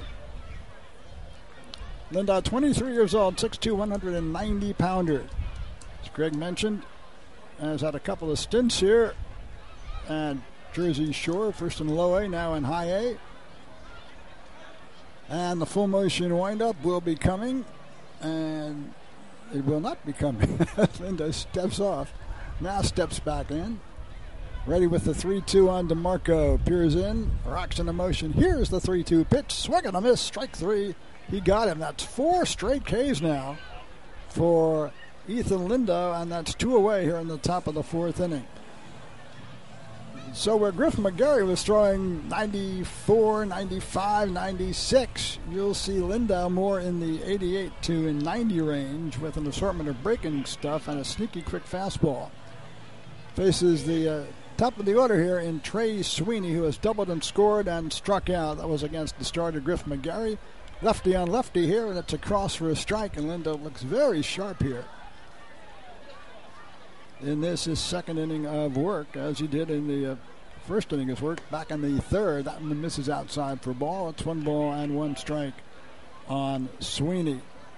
Lindau, twenty-three years old, six two, one hundred ninety pounder. As Greg mentioned, has had a couple of stints here at Jersey Shore, first in low A, now in high A. And the full motion windup will be coming, and it will not be coming. Lindau steps off. Now steps back in. Ready with the three two on DeMarco. Peers in. Rocks into motion. Here's the three two pitch. Swing and a miss. Strike three. He got him. That's four straight Ks now for Ethan Lindau, and that's two away here in the top of the fourth inning. So where Griff McGarry was throwing ninety-four, ninety-five, ninety-six, you'll see Lindau more in the eighty-eight to ninety range with an assortment of breaking stuff and a sneaky quick fastball. Faces the uh, top of the order here in Trey Sweeney, who has doubled and scored and struck out. That was against the starter Griff McGarry. Lefty on lefty here, and it's a cross for a strike, and Lindau looks very sharp here in this his second inning of work, as he did in the uh, first inning of work. Back in the third, that one misses outside for ball. It's one ball and one strike on Sweeney.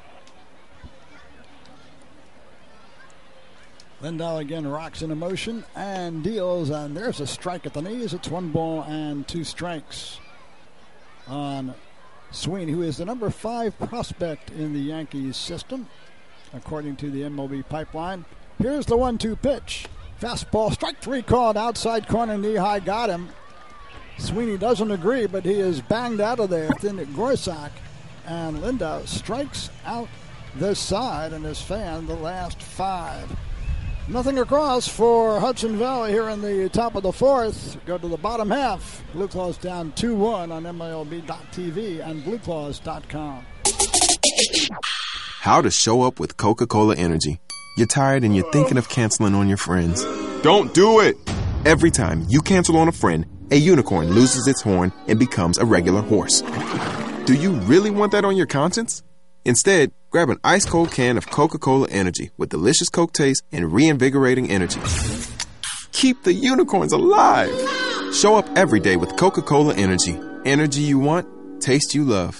Lindau again rocks into motion and deals, and there's a strike at the knees. It's one ball and two strikes on Sweeney, who is the number five prospect in the Yankees system, according to the M L B pipeline. Here's the one two pitch. Fastball, strike three called, outside corner, knee high, got him. Sweeney doesn't agree, but he is banged out of there. Thin at Gorsak, and Lindau strikes out this side and has fanned the last five. Nothing across for Hudson Valley here in the top of the fourth. Go to the bottom half. Blue Claws down two one on M L B dot T V and blue claws dot com. How to show up with Coca-Cola Energy. You're tired and you're thinking of canceling on your friends. Don't do it! Every time you cancel on a friend, a unicorn loses its horn and becomes a regular horse. Do you really want that on your conscience? Instead, grab an ice-cold can of Coca-Cola Energy with delicious Coke taste and reinvigorating energy. Keep the unicorns alive! Show up every day with Coca-Cola Energy. Energy you want, taste you love.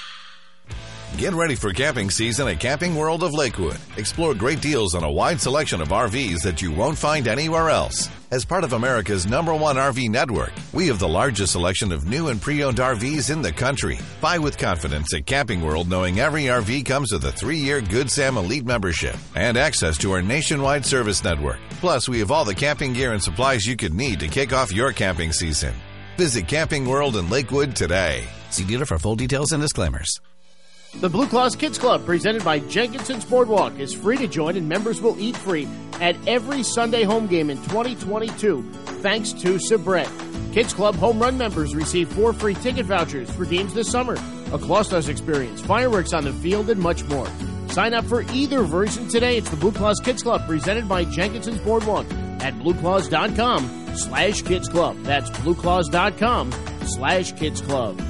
Get ready for camping season at Camping World of Lakewood. Explore great deals on a wide selection of R Vs that you won't find anywhere else. As part of America's number one R V network, we have the largest selection of new and pre-owned R Vs in the country. Buy with confidence at Camping World, knowing every R V comes with a three-year Good Sam Elite membership and access to our nationwide service network. Plus, we have all the camping gear and supplies you could need to kick off your camping season. Visit Camping World in Lakewood today. See dealer for full details and disclaimers. The Blue Claws Kids Club, presented by Jenkinson's Boardwalk, is free to join, and members will eat free at every Sunday home game in twenty twenty-two, thanks to Sabret. Kids Club home run members receive four free ticket vouchers for games this summer, a Clausthus experience, fireworks on the field, and much more. Sign up for either version today. It's the Blue Claws Kids Club, presented by Jenkinson's Boardwalk at blue claws dot com slash kids club. That's blue claws dot com slash kids club.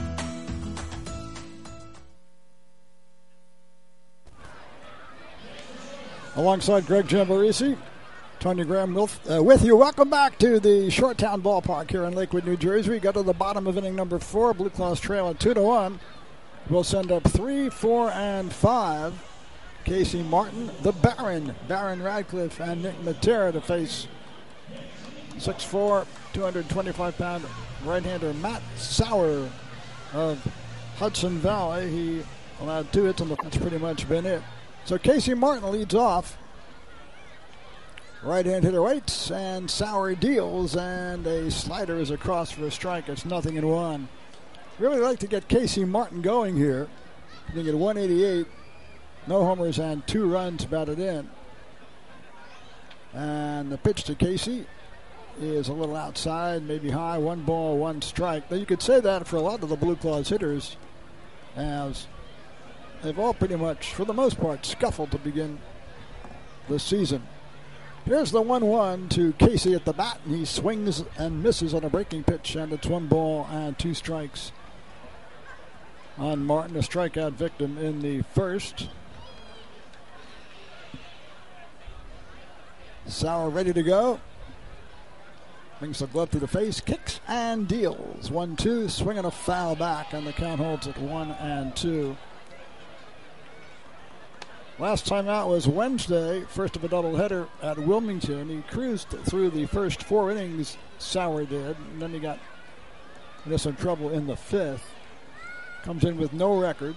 Alongside Greg Jamborisi, Tony Graham with, uh, with you. Welcome back to the Shoretown Ballpark here in Lakewood, New Jersey. We go to the bottom of inning number four. Blue Claws trail at two to one. We'll send up three, four, and five. Casey Martin, the Baron, Baron Radcliffe, and Nick Matera to face six foot four, two hundred twenty-five pound right-hander Matt Sauer of Hudson Valley. He allowed two hits, and that's pretty much been it. So Casey Martin leads off. Right-hand hitter waits, and Sauer deals, and a slider is across for a strike. It's nothing in one. Really like to get Casey Martin going here. I think at one eighty-eight, no homers and two runs batted in. And the pitch to Casey is a little outside, maybe high, one ball, one strike. Now you could say that for a lot of the Blue Claws hitters, as they've all pretty much, for the most part, scuffled to begin the season. Here's the one one to Casey at the bat, and he swings and misses on a breaking pitch, and it's one ball and two strikes on Martin, a strikeout victim in the first. Sauer ready to go. Brings the glove to the face, kicks and deals. one two, swinging a foul back, and the count holds at one and two. Last time out was Wednesday, first of a doubleheader at Wilmington. He cruised through the first four innings, Sauer did, and then he got into some trouble in the fifth. Comes in with no record.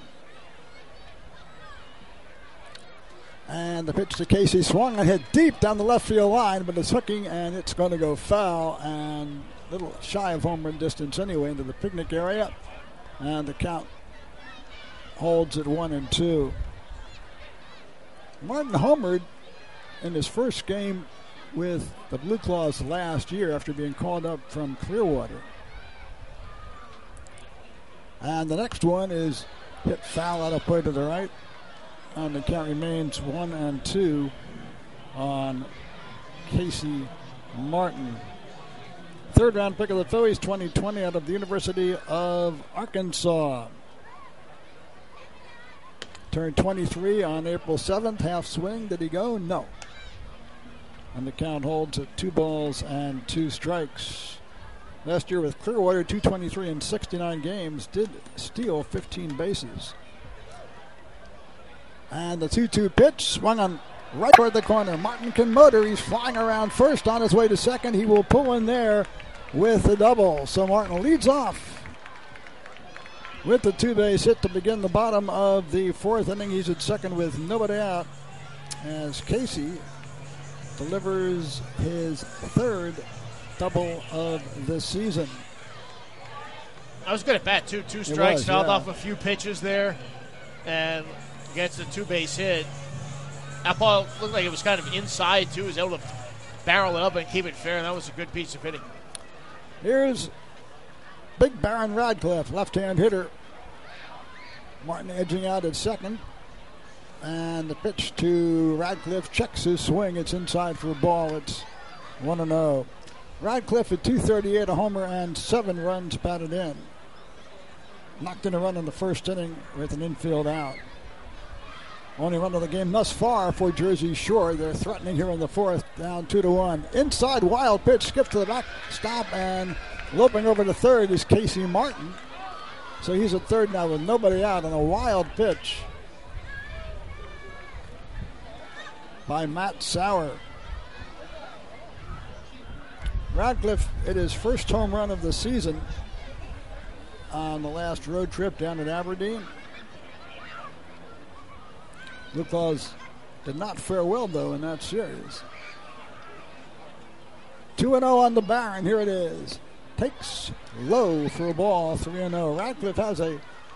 And the pitch to Casey swung and hit deep down the left field line, but it's hooking, and it's going to go foul, and a little shy of home run distance anyway into the picnic area. And the count holds at one and two. Martin homered in his first game with the Blue Claws last year after being called up from Clearwater. And the next one is hit foul out of play to the right. And the count remains one and two on Casey Martin. Third round pick of the Phillies, twenty twenty, out of the University of Arkansas. Turned twenty-three on April seventh. Half swing. Did he go? No. And the count holds at two balls and two strikes. Last year with Clearwater, two twenty-three in sixty-nine games, did steal fifteen bases. And the two two pitch swung on right toward the corner. Martin can motor. He's flying around first on his way to second. He will pull in there with a double. So Martin leads off with the two-base hit to begin the bottom of the fourth inning. He's at second with nobody out as Casey delivers his third double of the season. I was good at bat, too. Two strikes, was, fouled yeah. off a few pitches there, and gets a two-base hit. That ball looked like it was kind of inside, too. He was able to barrel it up and keep it fair, and that was a good piece of hitting. Here's Big Baron Radcliffe, left-hand hitter. Martin edging out at second. And the pitch to Radcliffe checks his swing. It's inside for a ball. It's one and oh. Radcliffe at two thirty-eight, a homer and seven runs batted in. Knocked in a run in the first inning with an infield out. Only run of the game thus far for Jersey Shore. They're threatening here in the fourth, down two to one. Inside, wild pitch, skip to the back, stop, and loping over to third is Casey Martin. So he's at third now with nobody out, and a wild pitch by Matt Sauer. Radcliffe hit his first home run of the season on the last road trip down at Aberdeen. Blue Claws did not fare well, though, in that series. two and oh on the Baron. Here it is. Takes low for a ball, three and oh. Radcliffe has a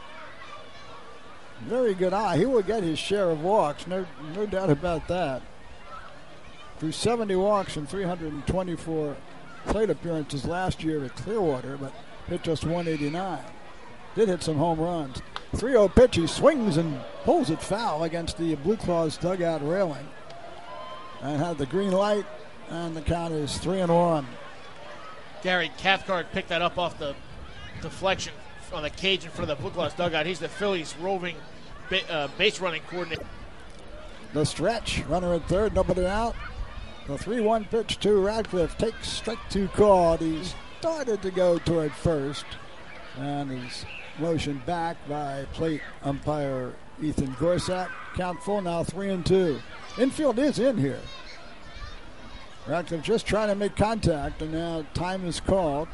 very good eye. He will get his share of walks, no, no doubt about that. Through seventy walks and three hundred twenty-four plate appearances last year at Clearwater, but hit just one eighty-nine. Did hit some home runs. three oh pitch, he swings and pulls it foul against the Blue Claws dugout railing. And had the green light, and the count is three and one. Gary Cathcart picked that up off the deflection on the cage in front of the Blue Claws dugout. He's the Phillies' roving ba- uh, base running coordinator. The stretch, runner at third, nobody out. The three one pitch to Radcliffe takes strike two called. He started to go toward first, and he's motioned back by plate umpire Ethan Gorsak. Count full now, three and two. Infield is in here. Radcliffe just trying to make contact, and now time is called.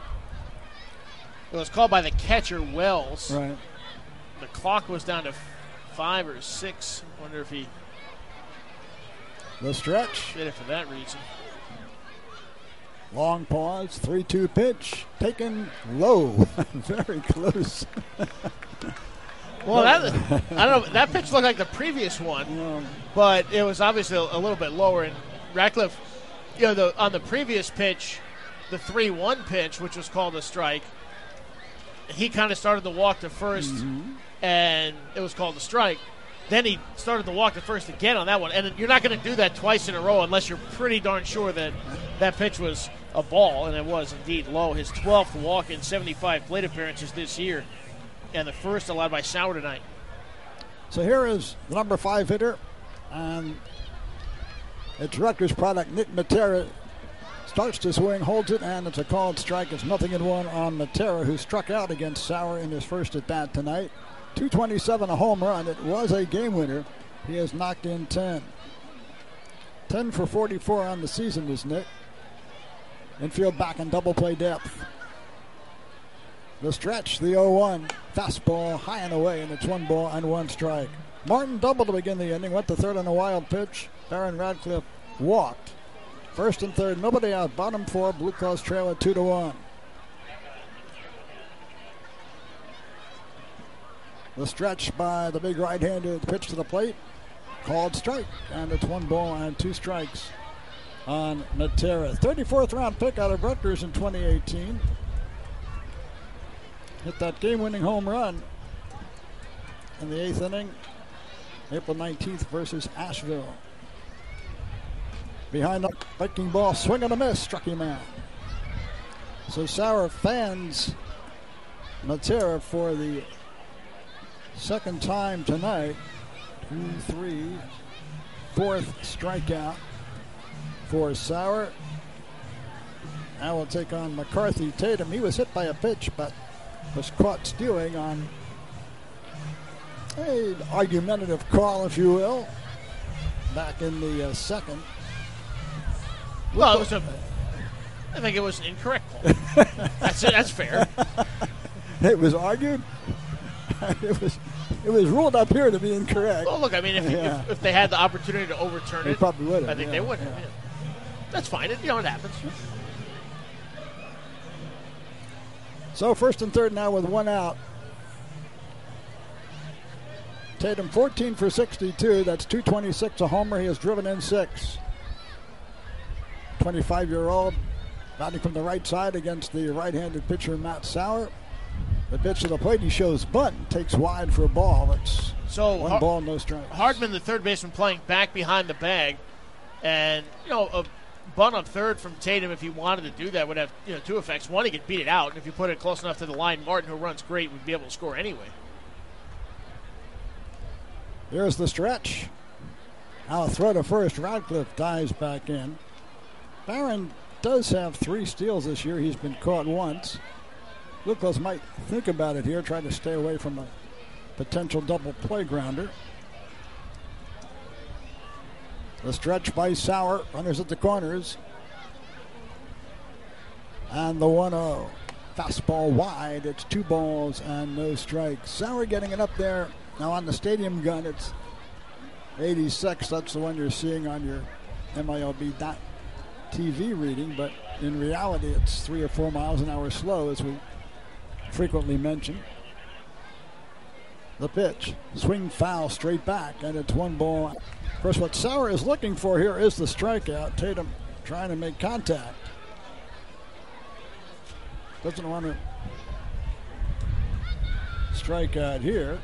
It was called by the catcher, Wells. Right. The clock was down to five or six. I wonder if he The stretch. did it for that reason. Long pause, three two pitch, taken low, very close. Well, that I don't know. That pitch looked like the previous one, yeah. but it was obviously a, a little bit lower. And Radcliffe, you know, the, on the previous pitch, the three one pitch, which was called a strike, he kind of started the walk to first, mm-hmm. and it was called a strike. Then he started the walk to first again on that one. And you're not going to do that twice in a row unless you're pretty darn sure that that pitch was a ball, and it was indeed low. His twelfth walk in seventy-five plate appearances this year, and the first allowed by Sauer tonight. So here is the number five hitter, and it's Rutgers product Nick Matera. Starts to swing, holds it, and it's a called strike. It's nothing in one on Matera, who struck out against Sauer in his first at bat tonight. two twenty-seven, a home run. It was a game winner. He has knocked in ten. ten for forty-four on the season was Nick. Infield back in double play depth. The stretch, the oh one. Fastball high and away, and it's one ball and one strike. Martin doubled to begin the inning, went to third on a wild pitch. Baron Radcliffe walked. First and third, nobody out. Bottom four, Blue Claws trail at two to one. The stretch by the big right-hander, the pitch to the plate, called strike, and it's one ball and two strikes. on Matera. thirty-fourth round pick out of Rutgers in twenty eighteen. Hit that game-winning home run in the eighth inning, April nineteenth versus Asheville. Behind the breaking ball, swing and a miss, struck him out. So Sauer fans Matera for the second time tonight. Two, three, fourth strikeout for Sauer. Now we'll take on McCarthy Tatum. He was hit by a pitch, but was caught stealing on an argumentative call, if you will, back in the uh, second. Well, it was a, I think it was an incorrect call. that's it. That's fair. It was argued. It was it was ruled up here to be incorrect. Well, look, I mean, if, yeah. if, if they had the opportunity to overturn they it, probably would have. I think yeah, they would have. yeah. Yeah. That's fine. It, you know, it happens. So first and third now with one out. Tatum fourteen for sixty-two. That's two twenty-six, a homer. He has driven in six. twenty-five-year-old batting from the right side against the right-handed pitcher Matt Sauer. The pitch to the plate, he shows bunt, takes wide for a ball. It's so one Har- ball, no strikes. Hardman, the third baseman, playing back behind the bag, and you know a bunt on third from Tatum, if he wanted to do that, would have you know two effects. One, he could beat it out, and if you put it close enough to the line, Martin, who runs great, would be able to score anyway. Here's the stretch. Now a throw to first. Radcliffe dives back in. Barron does have three steals this year. He's been caught once. Lucas might think about it here, try to stay away from a potential double play grounder. The stretch by Sauer. Runners at the corners. And the one oh. Fastball wide. It's two balls and no strikes. Sauer getting it up there. Now on the stadium gun, it's eighty-six. That's the one you're seeing on your M I L B dot T V reading. But in reality, it's three or four miles an hour slow, as we frequently mention. The pitch. Swing foul straight back, and it's one ball. Of course, what Sauer is looking for here is the strikeout. Tatum trying to make contact. Doesn't want to strike out here,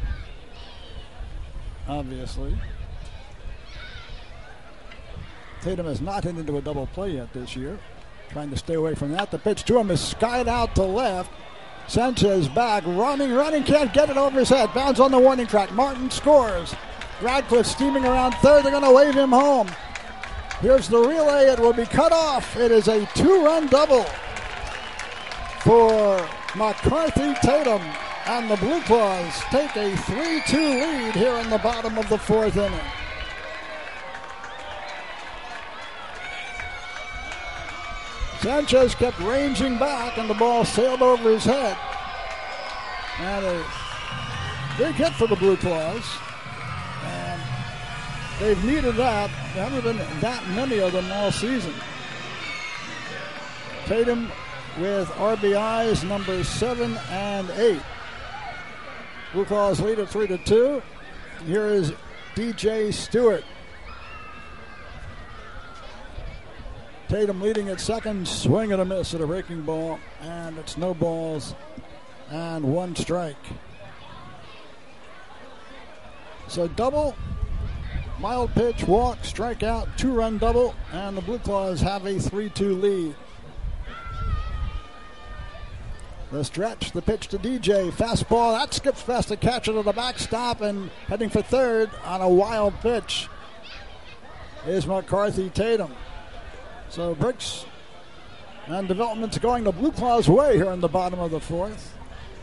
obviously. Tatum has not hit into a double play yet this year. Trying to stay away from that. The pitch to him is skied out to left. Sanchez back, running, running, can't get it over his head. Bounds on the warning track. Martin scores. Radcliffe steaming around third. They're going to wave him home. Here's the relay. It will be cut off. It is a two-run double for McCarthy Tatum. And the Blue Claws take a three two lead here in the bottom of the fourth inning. Sanchez kept ranging back, and the ball sailed over his head. And a big hit for the Blue Claws. And they've needed that. There haven't been that many of them all season. Tatum with R B Is number seven and eight. Blue Claws lead at three to two. Here is D J Stewart. Tatum leading at second, swing and a miss at a breaking ball, and it's no balls and one strike. So double, mild pitch, walk, strikeout, two-run double, and the Blue Claws have a three two lead. The stretch, the pitch to D J, fastball, that skips past the catcher to the backstop, and heading for third on a wild pitch is McCarthy Tatum. So bricks and development's going the Blue Claws' way here in the bottom of the fourth.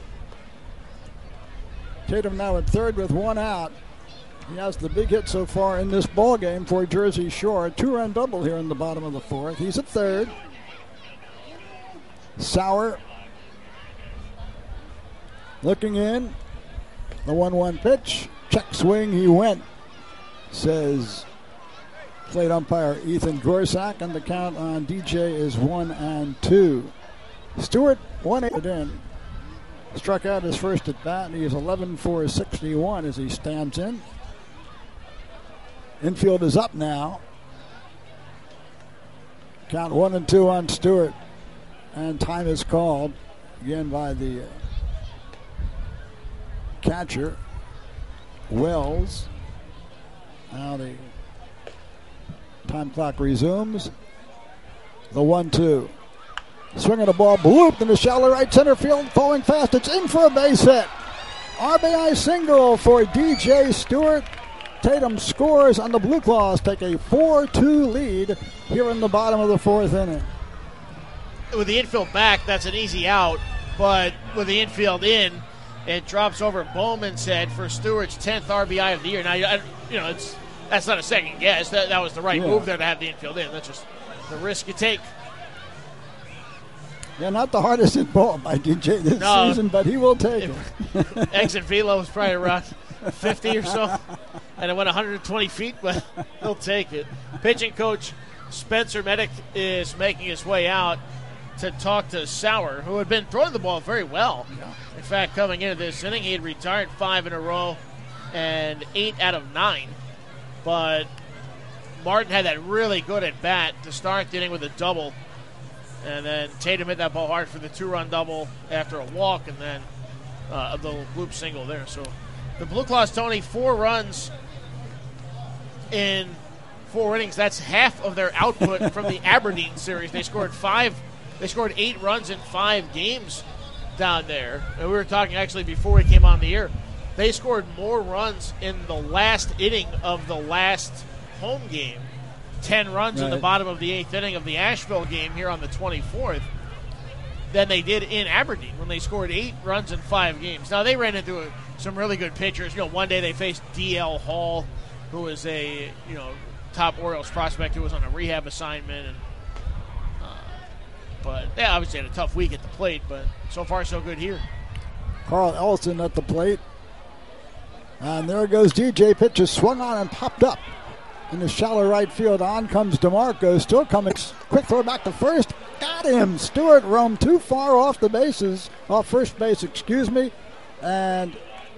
Tatum now at third with one out. He has the big hit so far in this ball game for Jersey Shore. A two-run double here in the bottom of the fourth. He's at third. Sauer looking in. The one one pitch. Check swing, he went, says plate umpire Ethan Gorsak, and the count on D J is one and two. Stewart one eight in. Struck out his first at bat, and he is eleven for sixty-one as he stands in. Infield is up now. Count one and two on Stewart. And time is called again by the catcher, Wells. Now the time clock resumes. The one two. Swinging the ball, blooped in the shallow right center field, falling fast. It's in for a base hit. R B I single for D J Stewart. Tatum scores, and the Blue Claws take a four two lead here in the bottom of the fourth inning. With the infield back, that's an easy out, but with the infield in, it drops over Bowman's head for Stewart's tenth R B I of the year. Now, you know, it's that's not a second guess. That, that was the right yeah. move there to have the infield in. That's just the risk you take. Yeah, not the hardest hit ball by D J this no, season, but he will take it. Exit velo was probably around fifty or so, and it went one hundred twenty feet, but he'll take it. Pitching coach Spencer Medic is making his way out to talk to Sauer, who had been throwing the ball very well. Yeah. In fact, coming into this inning, he had retired five in a row and eight out of nine. But Martin had that really good at bat to start the inning with a double. And then Tatum hit that ball hard for the two-run double after a walk, and then uh, the loop single there. So the Blue Claws, Tony, four runs in four innings. That's half of their output from the Aberdeen series. They scored five. They scored eight runs in five games down there. And we were talking actually before we came on the air. They scored more runs in the last inning of the last home game. Ten runs right. in the bottom of the eighth inning of the Asheville game here on the twenty-fourth than they did in Aberdeen when they scored eight runs in five games. Now, they ran into a, some really good pitchers. You know, one day they faced D L Hall, who was a, you know, top Orioles prospect who was on a rehab assignment. And uh, But, yeah, obviously had a tough week at the plate, but so far so good here. Carl Ellison at the plate. And there goes D J. Pitch is swung on and popped up. In the shallow right field, on comes DeMarco. Still coming. Quick throw back to first. Got him. Stewart roamed too far off the bases. Off first base, excuse me. And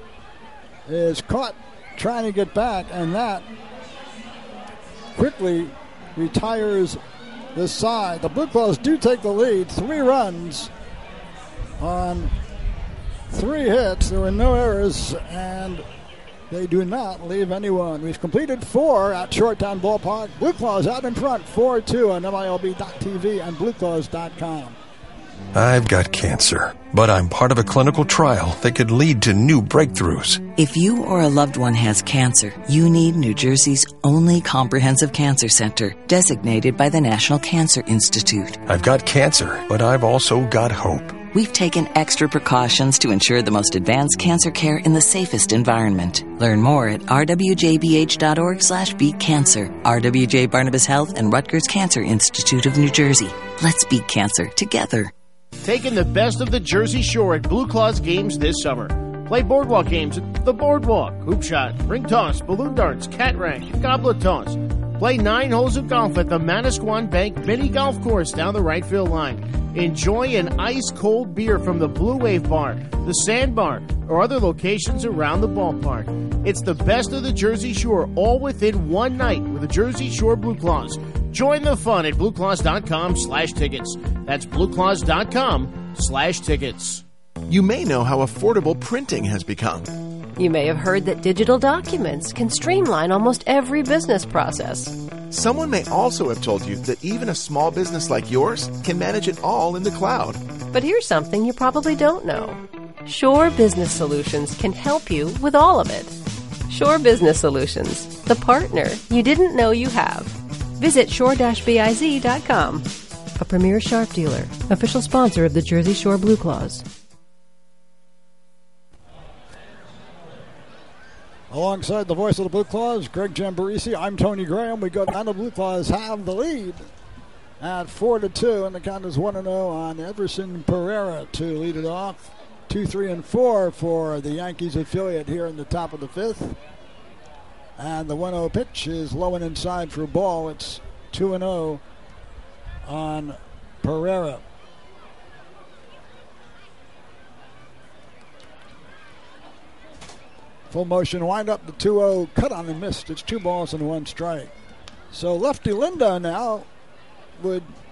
is caught trying to get back. And that quickly retires the side. The Blue Claws do take the lead. Three runs on three hits. There were no errors. And they do not leave anyone. We've completed four at Shoretown Ballpark. Blue Claws out in front, four two on M I L B dot T V and Blue Claws dot com. I've got cancer, but I'm part of a clinical trial that could lead to new breakthroughs. If you or a loved one has cancer, you need New Jersey's only comprehensive cancer center, designated by the National Cancer Institute. I've got cancer, but I've also got hope. We've taken extra precautions to ensure the most advanced cancer care in the safest environment. Learn more at r w j b h dot org slash beat cancer. R W J Barnabas Health and Rutgers Cancer Institute of New Jersey. Let's beat cancer together. Taking the best of the Jersey Shore at Blue Claws games this summer. Play boardwalk games at the Boardwalk, hoop shot, ring toss, balloon darts, cat rank, and goblet toss. Play nine holes of golf at the Manasquan Bank Mini Golf Course down the right field line. Enjoy an ice-cold beer from the Blue Wave Bar, the Sandbar, or other locations around the ballpark. It's the best of the Jersey Shore, all within one night with the Jersey Shore Blue Claws. Join the fun at blueclaws.com slash tickets. That's blueclaws.com slash tickets. You may know how affordable printing has become. You may have heard that digital documents can streamline almost every business process. Someone may also have told you that even a small business like yours can manage it all in the cloud. But here's something you probably don't know. Shore Business Solutions can help you with all of it. Shore Business Solutions, the partner you didn't know you have. Visit shore dash biz dot com. A premier Sharp dealer, official sponsor of the Jersey Shore Blue Claws. Alongside the voice of the Blue Claws, Greg Jamborisi, I'm Tony Graham. We go down. The Blue Claws have the lead at four to two, and the count is one and oh on Everson Pereira to lead it off. two, three, and four for the Yankees affiliate here in the top of the fifth. And the one oh pitch is low and inside for a ball. It's two and oh on Pereira. Full motion windup, the two oh cut on and missed. It's two balls and one strike. So Lefty Lindo now would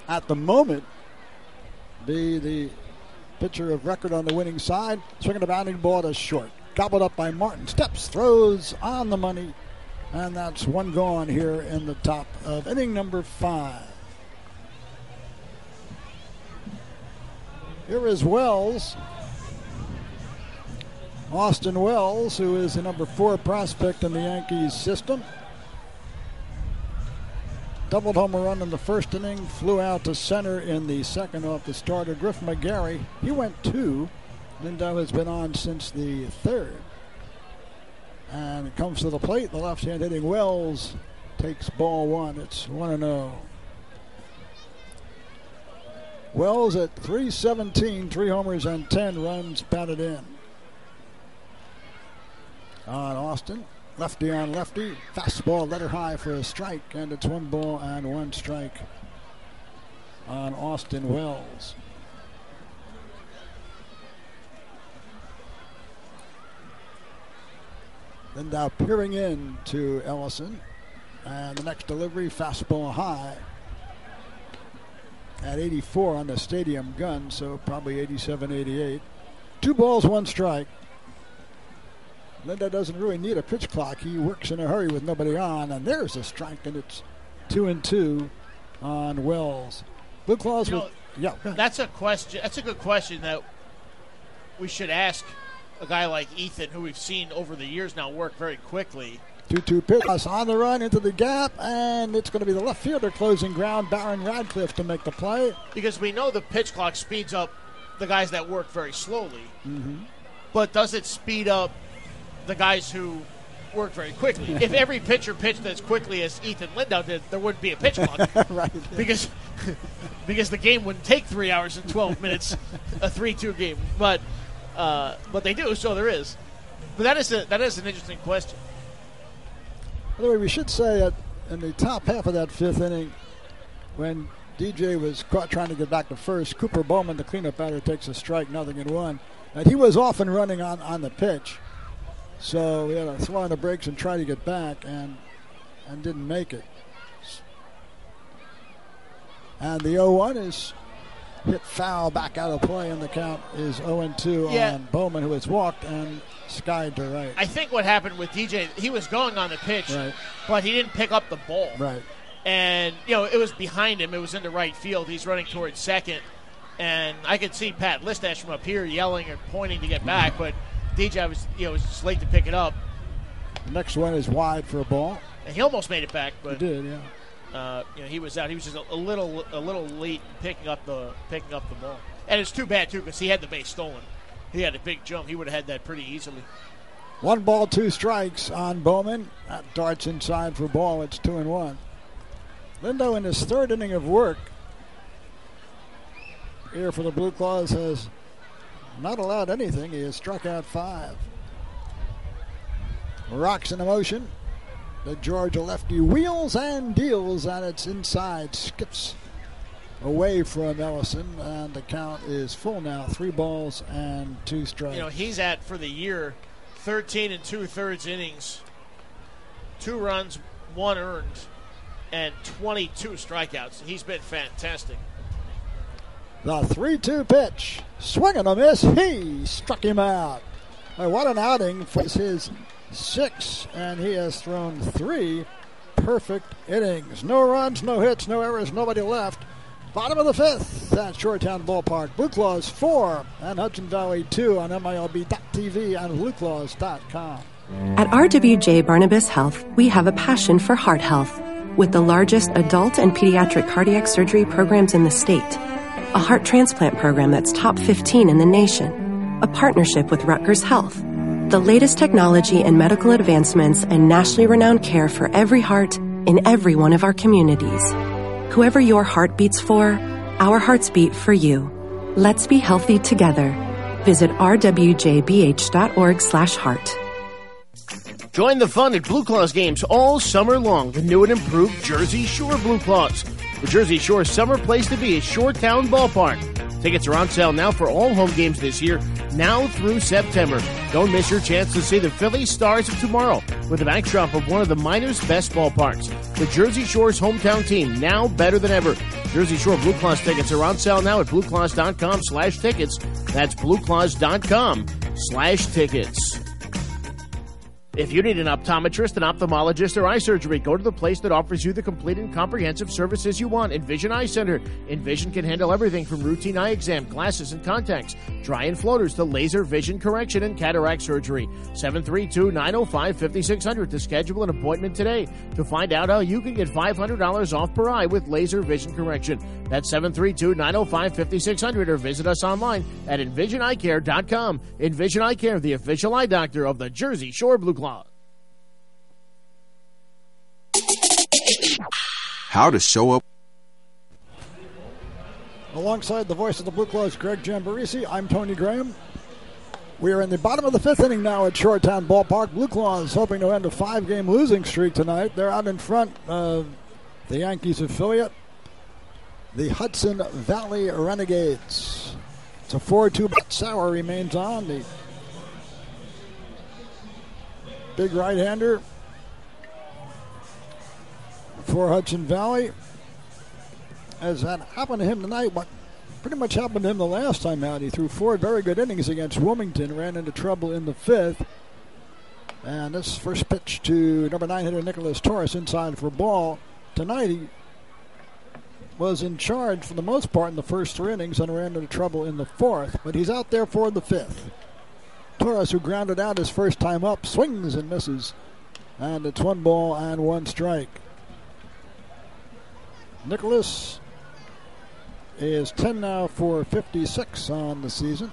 at the moment, be the pitcher of record on the winning side. Swinging a bounding ball to short. Gobbled up by Martin. Steps, throws on the money. And that's one gone here in the top of inning number five. Here is Wells. Austin Wells, who is the number four prospect in the Yankees system. Doubled home run in the first inning, flew out to center in the second off the starter, Griff McGarry. He went two. Lindau has been on since the third. And it comes to the plate. The left-hand hitting Wells takes ball one. It's one and oh. Wells at three seventeen, three homers and ten runs batted in. On Austin, lefty on lefty, fastball letter high for a strike, and it's one ball and one strike on Austin Wells. Lindau peering in to Ellison, and the next delivery, fastball high at eighty-four on the stadium gun, so probably eighty-seven, eighty-eight. Two balls, one strike. Lindau doesn't really need a pitch clock. He works in a hurry with nobody on, and there's a strike, and it's two and two on Wells. Blue Claws, you with, know, yeah. That's a question. That's a good question that we should ask a guy like Ethan, who we've seen over the years now work very quickly. two two pitch on the run into the gap, and it's going to be the left fielder closing ground, Baron Radcliffe, to make the play. Because we know the pitch clock speeds up the guys that work very slowly, Mm-hmm. but does it speed up the guys who work very quickly? If every pitcher pitched as quickly as Ethan Lindau did, there wouldn't be a pitch clock. Right. Because because the game wouldn't take three hours and twelve minutes, a three two game. But uh, but they do, so there is. But that is a, that is an interesting question. By the way, we should say that in the top half of that fifth inning, when D J was caught trying to get back to first, Cooper Bowman, the cleanup batter, takes a strike, nothing in one. And he was off and running on, on the pitch. So we had to throw on the brakes and try to get back, and and didn't make it. And the oh one is hit foul back out of play, and the count is oh and two Yeah. on Bowman, who has walked and skied to right. I think what happened with D J, he was going on the pitch, Right. but he didn't pick up the ball. Right. And, you know, it was behind him. It was in the right field. He's running towards second. And I could see Pat Listash from up here yelling or pointing to get back, but D J was, you know, was just late to pick it up. The next one is wide for a ball. And he almost made it back, but He did, yeah. Uh, you know, he was out. He was just a, a little, a little late picking up the picking up the ball. And it's too bad too because he had the base stolen. He had a big jump. He would have had that pretty easily. One ball, two strikes on Bowman. That darts inside for ball. It's two and one. Lindau in his third inning of work here for the Blue Claws has not allowed anything. He has struck out five. Rocks in motion. The Georgia lefty wheels and deals, and it's inside. Skips away from Ellison, and the count is full now. Three balls and two strikes. You know, he's at for the year thirteen and two thirds innings, two runs, one earned, and twenty-two strikeouts. He's been fantastic. The three two pitch. Swing and a miss. He struck him out. Boy, what an outing for his six, and he has thrown three perfect innings. No runs, no hits, no errors, nobody left. Bottom of the fifth at Shoretown Ballpark. Blue Claws four and Hudson Valley two on M I L B dot T V and blue claws dot com. At R W J Barnabas Health, we have a passion for heart health. With the largest adult and pediatric cardiac surgery programs in the state, a heart transplant program that's top fifteen in the nation, a partnership with Rutgers Health, the latest technology and medical advancements and nationally renowned care for every heart in every one of our communities. Whoever your heart beats for, our hearts beat for you. Let's be healthy together. Visit r w j b h dot org slash heart. Join the fun at Blue Claws games all summer long. The new and improved Jersey Shore Blue Claws. The Jersey Shore summer place to be is Shoretown Ballpark. Tickets are on sale now for all home games this year, now through September. Don't miss your chance to see the Philly Stars of tomorrow with the backdrop of one of the minor's best ballparks. The Jersey Shore's hometown team, now better than ever. Jersey Shore Blue Claws tickets are on sale now at blueclaws.com slash tickets. That's blueclaws.com slash tickets. If you need an optometrist, an ophthalmologist, or eye surgery, go to the place that offers you the complete and comprehensive services you want. Envision Eye Center. Envision can handle everything from routine eye exam, glasses and contacts, dry and floaters, to laser vision correction and cataract surgery. seven three two, nine oh five, five six zero zero to schedule an appointment today to find out how you can get five hundred dollars off per eye with laser vision correction. That's seven three two, nine oh five, five six zero zero or visit us online at envision eye care dot com. Envision Eye Care, the official eye doctor of the Jersey Shore Blue Claws. How to show up. Alongside the voice of the Blue Claws, Greg Jamborisi, I'm Tony Graham. We are in the bottom of the fifth inning now at Shoretown Ballpark. Blue Claws hoping to end a five-game losing streak tonight. They're out in front of the Yankees affiliate, the Hudson Valley Renegades. It's a four two, but Sauer remains on. The big right-hander for Hudson Valley. As that happened to him tonight, what pretty much happened to him the last time out. He threw four very good innings against Wilmington, ran into trouble in the fifth. And this first pitch to number nine hitter Nicholas Torres inside for ball. Tonight he was in charge for the most part in the first three innings and ran into trouble in the fourth, but he's out there for the fifth. Torres, who grounded out his first time up, swings and misses. And it's one ball and one strike. Nicholas is ten now for fifty-six on the season.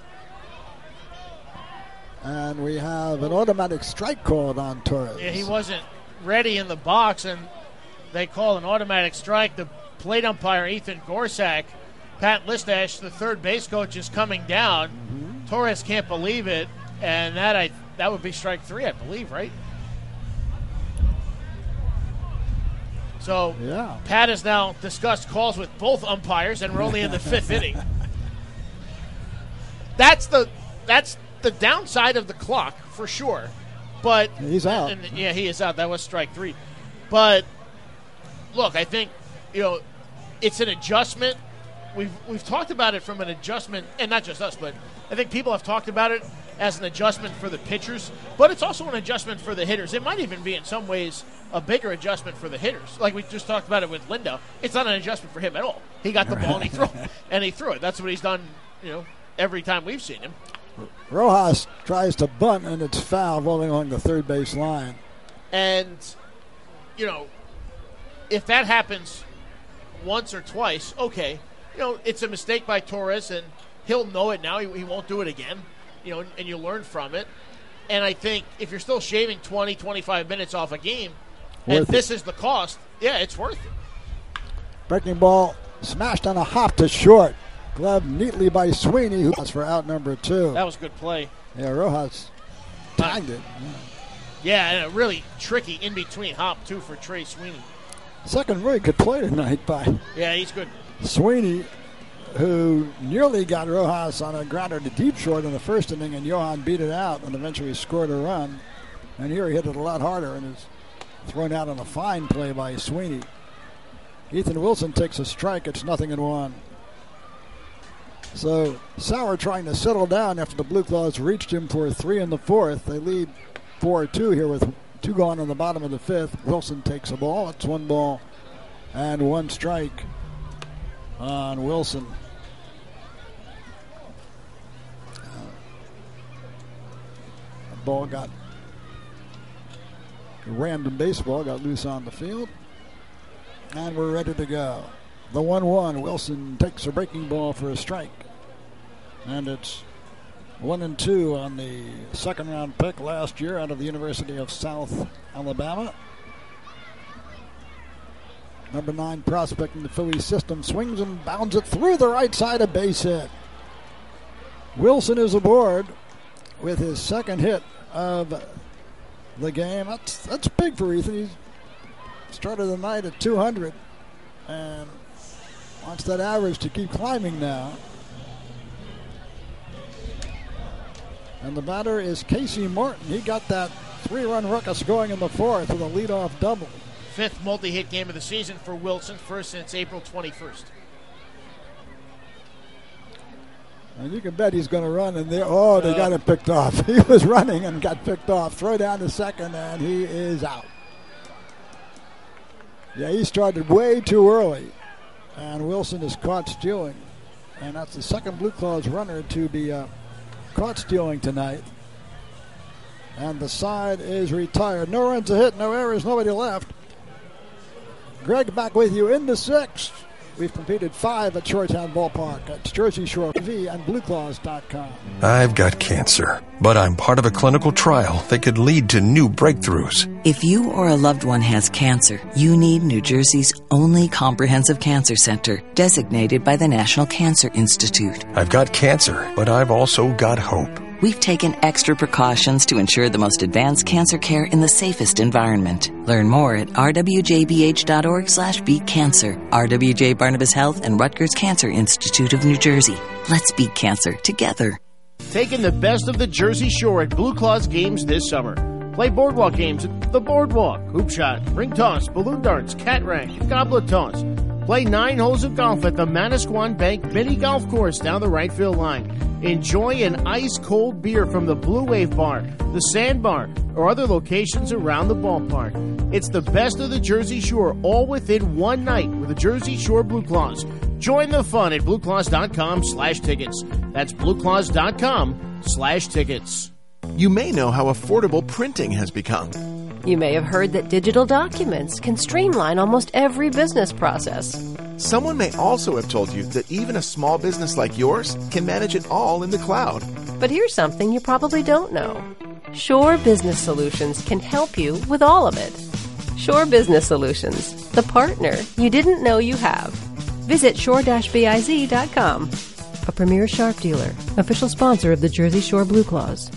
And we have an automatic strike called on Torres. Yeah, he wasn't ready in the box, and they call an automatic strike. The plate umpire, Ethan Gorsak, Pat Listash, the third base coach, is coming down. Mm-hmm. Torres can't believe it, and that I that would be strike three, I believe, right? So yeah. Pat has now discussed calls with both umpires, and we're only in the fifth inning. That's the that's the downside of the clock for sure. But he's out. And, yeah, he is out. That was strike three. But look, I think you know it's an adjustment. We've we've talked about it from an adjustment, and not just us, but I think people have talked about it as an adjustment for the pitchers, but it's also an adjustment for the hitters. It might even be in some ways a bigger adjustment for the hitters. Like we just talked about it with Lindo. It's not an adjustment for him at all. He got the ball and he threw it, and he threw it. That's what he's done, you know, every time we've seen him. Rojas tries to bunt, and it's foul rolling along the third base line. And, you know, if that happens once or twice, okay. You know, it's a mistake by Torres, and he'll know it now. He, he won't do it again, you know, and, and you learn from it. And I think if you're still shaving twenty, twenty-five minutes off a game, worth and this it. is the cost, yeah, it's worth it. Breaking ball smashed on a hop to short. Glove neatly by Sweeney, who was for out number two. That was a good play. Yeah, Rojas tagged it. Yeah, and a really tricky in-between hop, too, for Trey Sweeney. Second really good play tonight by yeah, he's good. Sweeney, who nearly got Rojas on a grounder to deep short in the first inning, and Johan beat it out and eventually scored a run. And here he hit it a lot harder and is thrown out on a fine play by Sweeney. Ethan Wilson takes a strike. It's nothing in one. So Sauer trying to settle down after the Blue Claws reached him for three in the fourth. They lead four two here with two gone in the bottom of the fifth. Wilson takes a ball. It's one ball and one strike on Wilson. Uh, the ball got a random baseball, got loose on the field. And we're ready to go. The one one. Wilson takes a breaking ball for a strike. And it's one and two on the second round pick last year out of the University of South Alabama. Number nine prospect in the Phillies system swings and bounds it through the right side, a base hit. Wilson is aboard with his second hit of the game. That's that's big for Ethan. He's started the night at two hundred and wants that average to keep climbing now. And the batter is Casey Martin. He got that three-run ruckus going in the fourth with a leadoff double. fifth multi-hit game of the season for Wilson, first since April twenty-first. And you can bet he's going to run in there. Oh, they uh, got him picked off. He was running and got picked off. Throw down to second, and he is out. Yeah, he started way too early, and Wilson is caught stealing. And that's the second Blue Claws runner to be uh, caught stealing tonight. And the side is retired. No runs a hit, no errors, nobody left. Greg back with you in the sixth. We've completed five at Shoretown Ballpark. At Jersey Shore T V and Blue Claws dot com. I've got cancer, but I'm part of a clinical trial that could lead to new breakthroughs. If you or a loved one has cancer, you need New Jersey's only comprehensive cancer center, designated by the National Cancer Institute. I've got cancer, but I've also got hope. We've taken extra precautions to ensure the most advanced cancer care in the safest environment. Learn more at r w j b h dot org slash beat cancer. R W J Barnabas Health and Rutgers Cancer Institute of New Jersey. Let's beat cancer together. Taking the best of the Jersey Shore at Blue Claws games this summer. Play boardwalk games at the Boardwalk, hoop shot, ring toss, balloon darts, cat rank, and goblet toss. Play nine holes of golf at the Manasquan Bank Mini Golf Course down the right field line. Enjoy an ice-cold beer from the Blue Wave Bar, the Sandbar, or other locations around the ballpark. It's the best of the Jersey Shore, all within one night with the Jersey Shore Blue Claws. Join the fun at blue claws dot com slash tickets. That's blue claws dot com slash tickets. You may know how affordable printing has become. You may have heard that digital documents can streamline almost every business process. Someone may also have told you that even a small business like yours can manage it all in the cloud. But here's something you probably don't know. Shore Business Solutions can help you with all of it. Shore Business Solutions, the partner you didn't know you have. Visit shore dash biz dot com. A premier Sharp dealer, official sponsor of the Jersey Shore Blue Claws.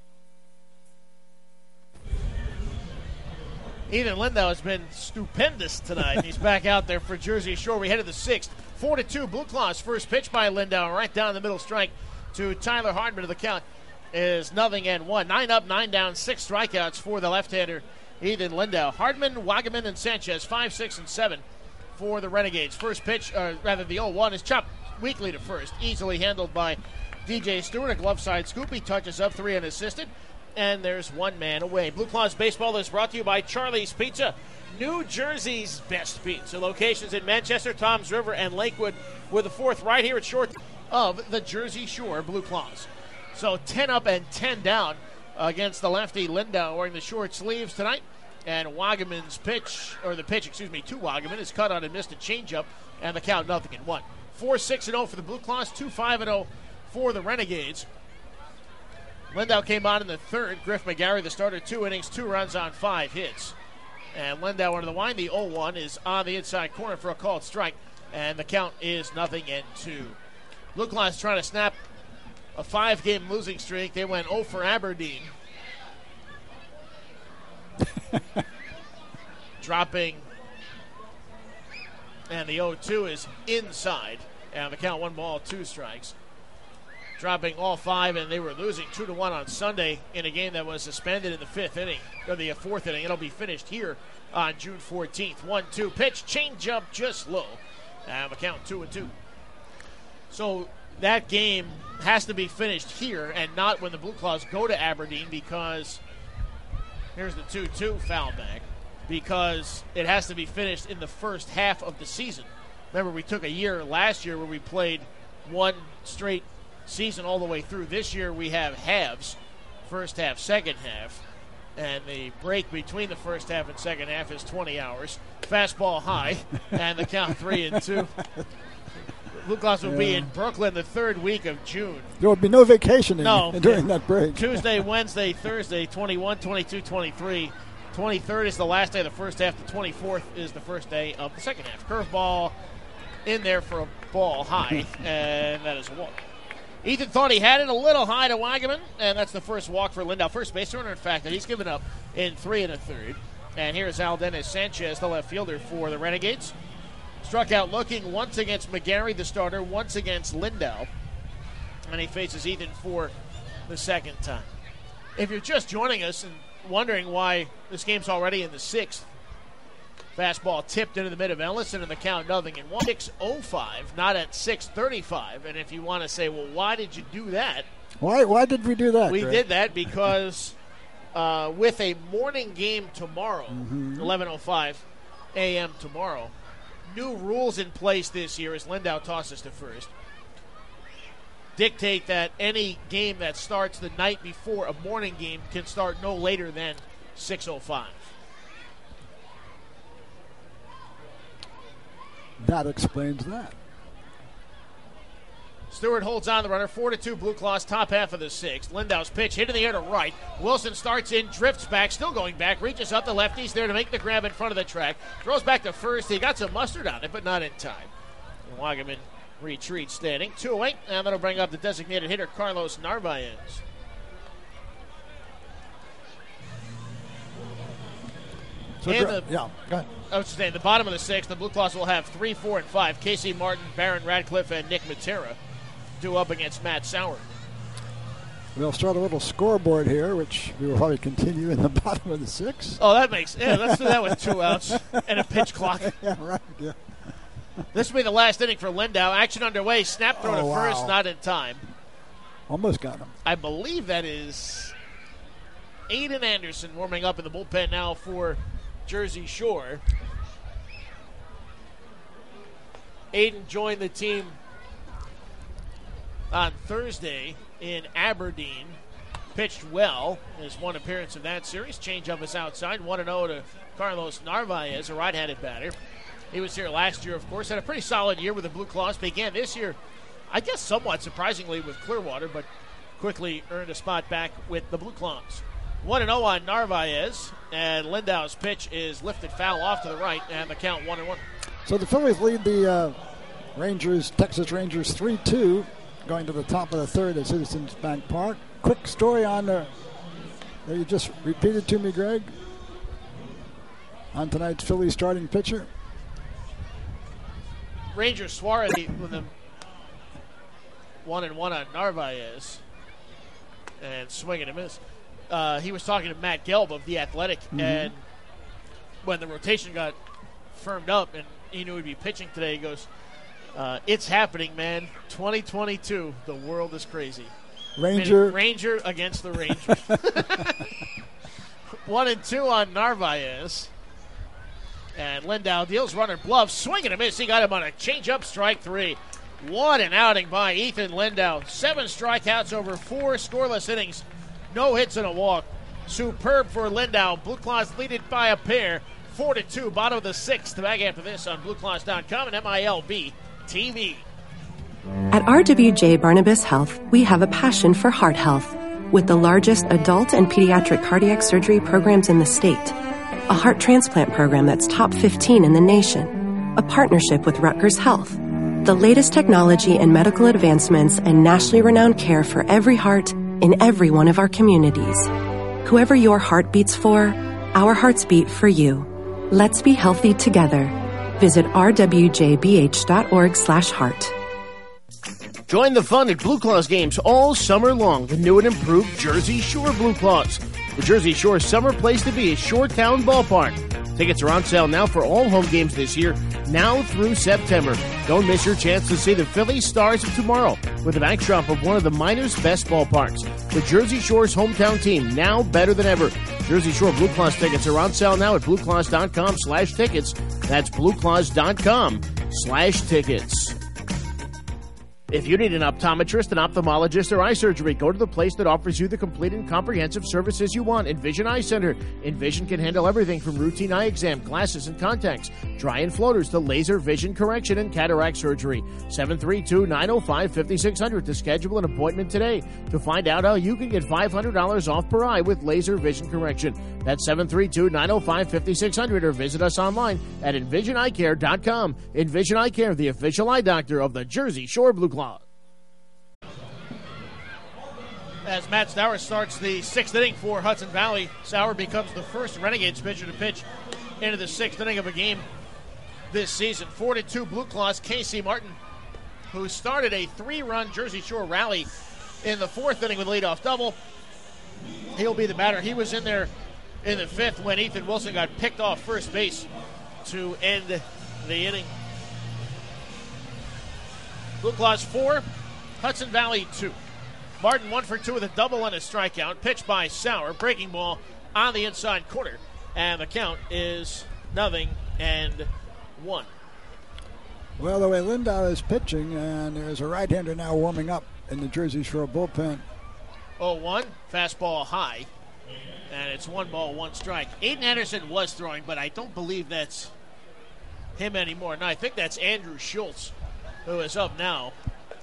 Ethan Lindau has been stupendous tonight. He's back out there for Jersey Shore. We head to the sixth. Four to two, Blue Claws. First pitch by Lindau, right down the middle strike to Tyler Hardman. The count is nothing and one. Nine up, nine down, six strikeouts for the left-hander Ethan Lindau. Hardman, Wagaman, and Sanchez, five, six, and seven for the Renegades. First pitch, or rather the oh one, is chopped weakly to first. Easily handled by D J Stewart. A glove side scoop. He touches up, three unassisted. And there's one man away. Blue Claws Baseball is brought to you by Charlie's Pizza, New Jersey's best pizza. Locations in Manchester, Toms River, and Lakewood, with the fourth right here at short of the Jersey Shore Blue Claws. So ten up and ten down against the lefty Lindau wearing the short sleeves tonight. And Wagaman's pitch, or the pitch, excuse me, to Wagaman is cut on and missed a changeup, and the count nothing in one. four six and oh for the Blue Claws, two five and oh for the Renegades. Lindau came on in the third. Griff McGarry, the starter, two innings, two runs on five hits. And Lindau under the line. The oh one is on the inside corner for a called strike. And the count is nothing and two. Blue Claws trying to snap a five-game losing streak. They went oh for Aberdeen. Dropping. And the oh two is inside. And the count one ball, two strikes. Dropping all five, and they were losing two to one on Sunday in a game that was suspended in the fifth inning, or the fourth inning. It'll be finished here on June fourteenth. one two pitch, change up just low. And the count two and two. So that game has to be finished here and not when the Blue Claws go to Aberdeen, because here's the two two foul back, because it has to be finished in the first half of the season. Remember, we took a year last year where we played one straight season all the way through. This year we have halves, first half, second half, and the break between the first half and second half is twenty hours. Fastball high, and the count three and two. Blue Claws will yeah. be in Brooklyn the third week of June. There will be no vacationing no, during that break. Tuesday, Wednesday, Thursday, twenty-one, twenty-two, twenty-three. twenty-third is the last day of the first half. The twenty-fourth is the first day of the second half. Curveball in there for a ball high, and that is a walk. Ethan thought he had it a little high to Wagaman, and that's the first walk for Lindau. First base runner, in fact, that he's given up in three and a third. And here's Aldenis Sanchez, the left fielder for the Renegades. Struck out looking once against McGarry, the starter, once against Lindau. And he faces Ethan for the second time. If you're just joining us and wondering why this game's already in the sixth, Fastball tipped into the mid of Ellison, and the count nothing in one. six oh five, not at six thirty-five. And if you want to say, well, why did you do that? Why Why did we do that? We Greg? did that because uh, with a morning game tomorrow, mm-hmm. eleven oh five a.m. tomorrow, new rules in place this year as Lindau tosses to first dictate that any game that starts the night before a morning game can start no later than six oh five. That explains that. Stewart holds on the runner, four to two Blue Claws, top half of the sixth. Lindau's pitch hit in the air to right. Wilson starts in, drifts back, still going back, reaches up the lefties there to make the grab in front of the track. Throws back to first. He got some mustard on it, but not in time. Wagaman retreats standing. two away, and that'll bring up the designated hitter, Carlos Narvaez. So in gra- the, yeah, go ahead. I was saying, the bottom of the sixth, the Blue Claws will have three, four, and five. Casey Martin, Baron Radcliffe, and Nick Matera due up against Matt Sauer. We'll start a little scoreboard here, which we will probably continue in the bottom of the sixth. Oh, that makes yeah. Let's do that with two outs and a pitch clock. Yeah, right. Yeah. This will be the last inning for Lindau. Action underway. Snap throw Oh, to wow. first, not in time. Almost got him. I believe that is Aiden Anderson warming up in the bullpen now for Jersey Shore. Aiden joined the team on Thursday in Aberdeen. Pitched well. His one appearance in that series. Change up is outside. one oh to Carlos Narvaez, a right-handed batter. He was here last year, of course. Had a pretty solid year with the Blue Claws. Began this year, I guess somewhat surprisingly, with Clearwater, but quickly earned a spot back with the Blue Claws. one oh on Narvaez, and Lindau's pitch is lifted foul off to the right, and the count one and one. So the Phillies lead the uh, Rangers, Texas Rangers three two, going to the top of the third at Citizens Bank Park. Quick story on the, that you just repeated to me, Greg, on tonight's Phillies starting pitcher. Rangers Suarez with them one and one on Narvaez, and swing and a miss. Uh, he was talking to Matt Gelb of The Athletic, Mm-hmm. and when the rotation got firmed up and he knew he'd be pitching today, he goes, uh, it's happening, man. twenty twenty-two, the world is crazy. Ranger. I mean, Ranger against the Rangers. One and two on Narvaez. And Lindau deals runner bluff, swing and a miss. He got him on a changeup, strike three. What an outing by Ethan Lindau. Seven strikeouts over four scoreless innings. No hits and a walk. Superb for Lindau. Blue Claws lead it by a pair. Four to two, bottom of the sixth. Back after this on Blue Claws dot com and M I L B T V. At R W J Barnabas Health, we have a passion for heart health. With the largest adult and pediatric cardiac surgery programs in the state, a heart transplant program that's top fifteen in the nation, a partnership with Rutgers Health, the latest technology and medical advancements, and nationally renowned care for every heart in every one of our communities. Whoever your heart beats for, our hearts beat for you. Let's be healthy together. Visit r w j b h dot org slash heart. Join the fun at Blue Claws games all summer long. The new and improved Jersey Shore Blue Claws. The Jersey Shore summer place to be is Shoretown Ballpark. Tickets are on sale now for all home games this year, now through September. Don't miss your chance to see the Philly Stars of tomorrow with the backdrop of one of the minors' best ballparks. The Jersey Shore's hometown team, now better than ever. Jersey Shore Blue Claws tickets are on sale now at blue claws dot com slash tickets. That's blue claws dot com slash tickets. If you need an optometrist, an ophthalmologist, or eye surgery, go to the place that offers you the complete and comprehensive services you want. Envision Eye Center. Envision can handle everything from routine eye exam, glasses and contacts, dry and floaters to laser vision correction and cataract surgery. seven three two, nine oh five, five six zero zero to schedule an appointment today to find out how you can get five hundred dollars off per eye with laser vision correction. That's seven three two, nine oh five, five six zero zero or visit us online at envision eye care dot com. Envision Eye Care, the official eye doctor of the Jersey Shore Blue Claws. As Matt Sauer starts the sixth inning for Hudson Valley, Sauer becomes the first Renegades pitcher to pitch into the sixth inning of a game this season. four to two Blue Claws. Casey Martin, who started a three-run Jersey Shore rally in the fourth inning with a leadoff double. He'll be the batter. He was in there in the fifth when Ethan Wilson got picked off first base to end the inning. Blue Claws four, Hudson Valley two. Martin one for two with a double and a strikeout. Pitched by Sauer. Breaking ball on the inside corner. And the count is nothing and one. Well, the way Lindau is pitching, and there's a right-hander now warming up in the Jersey Shore bullpen. oh one, fastball high. And it's one ball, one strike. Aiden Anderson was throwing, but I don't believe that's him anymore. No, I think that's Andrew Schultz, who is up now.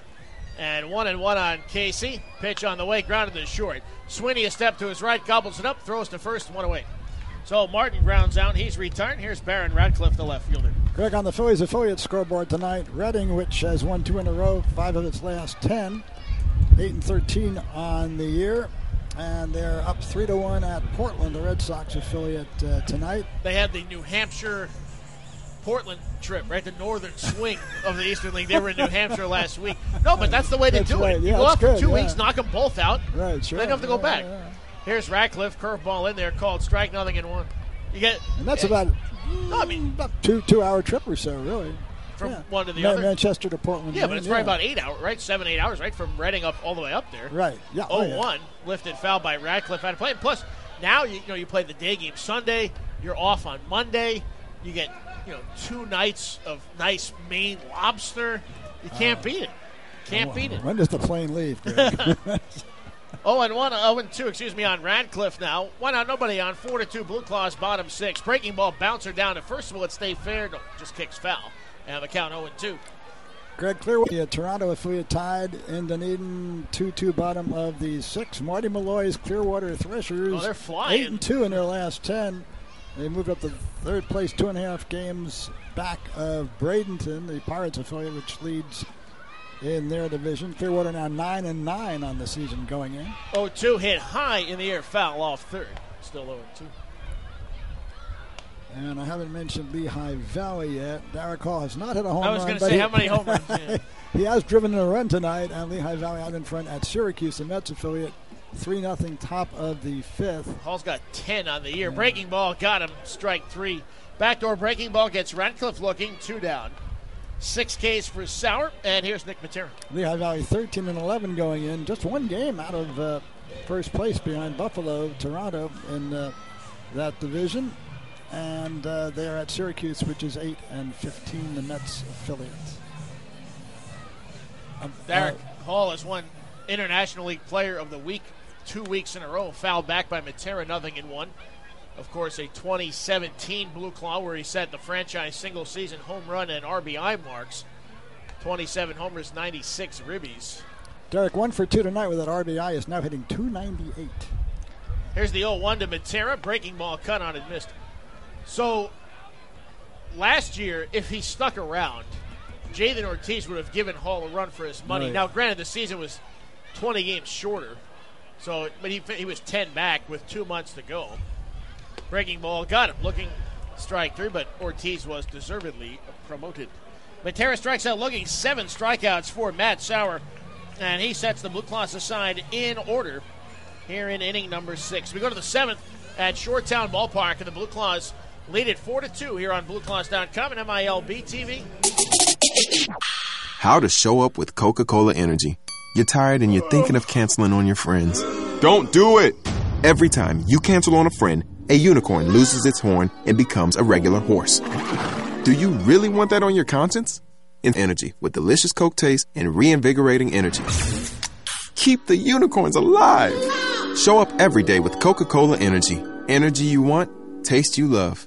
And one and one on Casey. Pitch on the way, grounded to short. Sweeney a step to his right, gobbles it up, throws to first, one away. So Martin grounds out. He's retired. Here's Barron Radcliffe, the left fielder. Greg, on the Phillies affiliate scoreboard tonight, Reading, which has won two in a row, five of its last ten, eight and thirteen on the year, and they're up three to one at Portland, the Red Sox affiliate uh, tonight. They had the New Hampshire Portland trip, right? The northern swing of the Eastern League. They were in New Hampshire last week. No, but that's the way to That's do right. it. You Yeah, go that's out for good, two yeah. weeks, knock them both out. Right, sure. Then you have to go Yeah, back. yeah, yeah. Here's Radcliffe, curveball in there, called strike, nothing in one. You get, And that's yeah, about, no, I mean, about two two hour trip or so, really. from Yeah. one to the Ma- other. Manchester to Portland. Yeah, but it's yeah. probably about eight hours, right? Seven, eight hours, right? From Reading up all the way up there. Right. Yeah. Oh, yeah. oh one, lifted foul by Radcliffe out of play. And plus, now you, you know you play the day game Sunday. You're off on Monday. You get you know two nights of nice Maine lobster. You can't Uh, beat it. Can't beat it. When does the plane leave, Greg? oh and one, oh and two, excuse me, on Radcliffe now. One out, nobody on. Four to two, Blue Claws bottom six. Breaking ball bouncer down to first of all, it stay fair. No, just kicks foul. And the count oh and two. Greg Clearwater, the Toronto affiliate, tied in Dunedin, two two bottom of the six. Marty Malloy's Clearwater Threshers, Oh, they're flying. eight and two in their last ten. They moved up to third place, two and a half games back of Bradenton, the Pirates affiliate, which leads in their division. Clearwater now nine and nine on the season going in. oh two hit high in the air, foul off third. Still oh and two. And I haven't mentioned Lehigh Valley yet. Derek Hall has not hit a home run. I was going to but say, he- how many home runs? Yeah. He has driven in a run tonight, and Lehigh Valley out in front at Syracuse, the Mets affiliate, three nothing top of the fifth. Hall's got ten on the year. Breaking ball got him, strike three. Backdoor breaking ball gets Radcliffe looking, two down. Six Ks for Sauer, and here's Nick Matera. Lehigh Valley thirteen and eleven going in, just one game out of uh, first place behind Buffalo, Toronto in uh, that division. And uh, they're at Syracuse, which is eight and fifteen, the Mets affiliate. Um, Derek uh, Hall has won International League Player of the Week two weeks in a row. Fouled back by Matera, nothing in one. Of course, a twenty seventeen Blue Claw where he set the franchise single-season home run and R B I marks. twenty-seven homers, ninety-six ribbies. Derek, one for two tonight with that R B I, is now hitting two ninety-eight. Here's the oh one to Matera. Breaking ball cut on and missed. So, last year, if he stuck around, Jathan Ortiz would have given Hall a run for his money. Right. Now, granted, the season was twenty games shorter, so but he he was ten back with two months to go. Breaking ball got him, looking strike three, but Ortiz was deservedly promoted. Matera strikes out looking, seven strikeouts for Matt Sauer, and he sets the Blue Claws aside in order here in inning number six. We go to the seventh at Shoretown Ballpark, and the Blue Claws lead it four to two here on Blue Claws dot com and M I L B T V. How to show up with Coca-Cola Energy. You're tired and you're thinking of canceling on your friends. Don't do it! Every time you cancel on a friend, a unicorn loses its horn and becomes a regular horse. Do you really want that on your conscience? In energy with delicious Coke taste and reinvigorating energy. Keep the unicorns alive. Show up every day with Coca-Cola Energy. Energy you want, taste you love.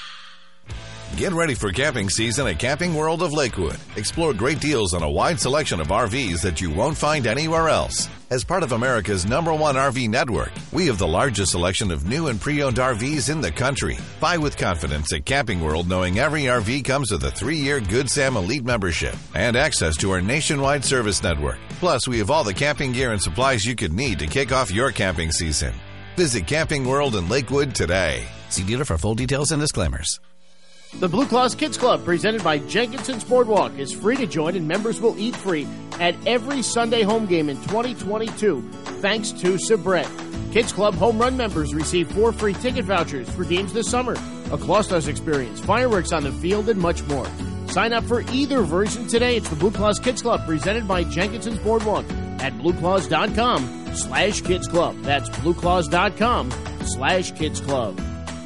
Get ready for camping season at Camping World of Lakewood. Explore great deals on a wide selection of R Vs that you won't find anywhere else. As part of America's number one R V network, we have the largest selection of new and pre-owned R Vs in the country. Buy with confidence at Camping World, knowing every R V comes with a three-year Good Sam Elite membership and access to our nationwide service network. Plus, we have all the camping gear and supplies you could need to kick off your camping season. Visit Camping World in Lakewood today. See dealer for full details and disclaimers. The Blue Claws Kids Club, presented by Jenkinson's Boardwalk, is free to join, and members will eat free at every Sunday home game in twenty twenty-two, thanks to Sabret. Kids Club home run members receive four free ticket vouchers for games this summer. a Claw-Stars experience, fireworks on the field, and much more. Sign up for either version today. It's the Blue Claws Kids Club, presented by Jenkinson's Boardwalk at blueclaws.com slash kids club. That's blueclaws.com slash kids club.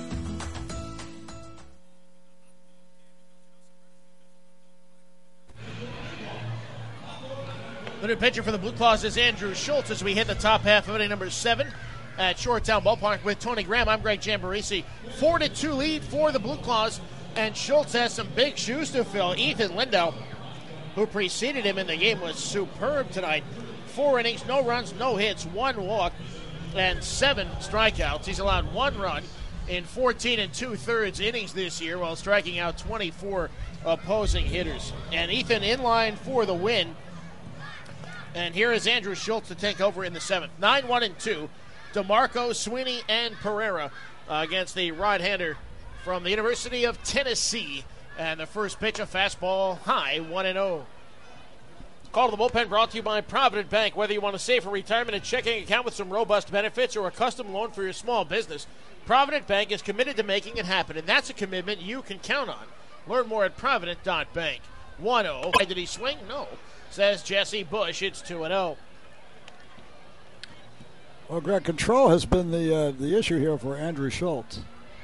The new pitcher for the Blue Claws is Andrew Schultz as we hit the top half of inning number seven at Shoretown Ballpark with Tony Graham. I'm Greg Jamborisi. Four to two lead for the Blue Claws, and Schultz has some big shoes to fill. Ethan Lindau, who preceded him in the game, was superb tonight. Four innings, no runs, no hits, one walk, and seven strikeouts. He's allowed one run in fourteen and two-thirds innings this year while striking out twenty-four opposing hitters. And Ethan in line for the win. And here is Andrew Schultz to take over in the seventh. nine one and two. DeMarco, Sweeney, and Pereira uh, against the right-hander from the University of Tennessee. And the first pitch, a fastball high, one and oh. Call to the bullpen brought to you by Provident Bank. Whether you want to save for retirement, a checking account with some robust benefits, or a custom loan for your small business, Provident Bank is committed to making it happen, and that's a commitment you can count on. Learn more at provident dot bank. one oh. Did he swing? No. Says Jesse Bush. It's two and oh. Well, Greg, control has been the uh, the issue here for Andrew Schultz.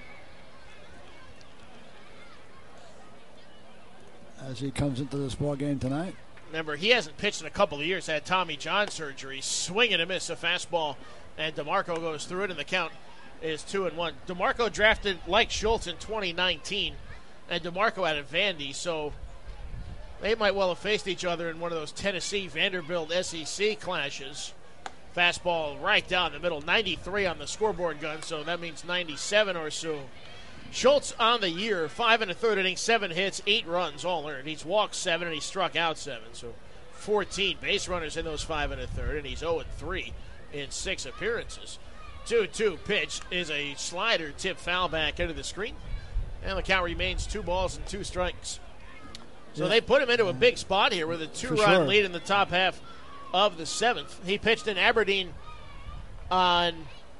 As he comes into this ball game tonight. Remember, he hasn't pitched in a couple of years. Had Tommy John surgery. Swing and a miss, a fastball, and DeMarco goes through it, and the count is two and one. DeMarco drafted like Schultz in twenty nineteen, and DeMarco out of Vandy, so they might well have faced each other in one of those Tennessee Vanderbilt S E C clashes. Fastball right down the middle, ninety-three on the scoreboard gun, so that means ninety-seven or so. Schultz on the year, five and a third innings, seven hits, eight runs, all earned. He's walked seven and he struck out seven, so fourteen base runners in those five and a third, and he's oh and three in six appearances. two two pitch is a slider tip foul back into the screen, and the count remains two balls and two strikes. So yeah. They put him into a big spot here with a two-run sure. lead in the top half of the seventh. He pitched in Aberdeen on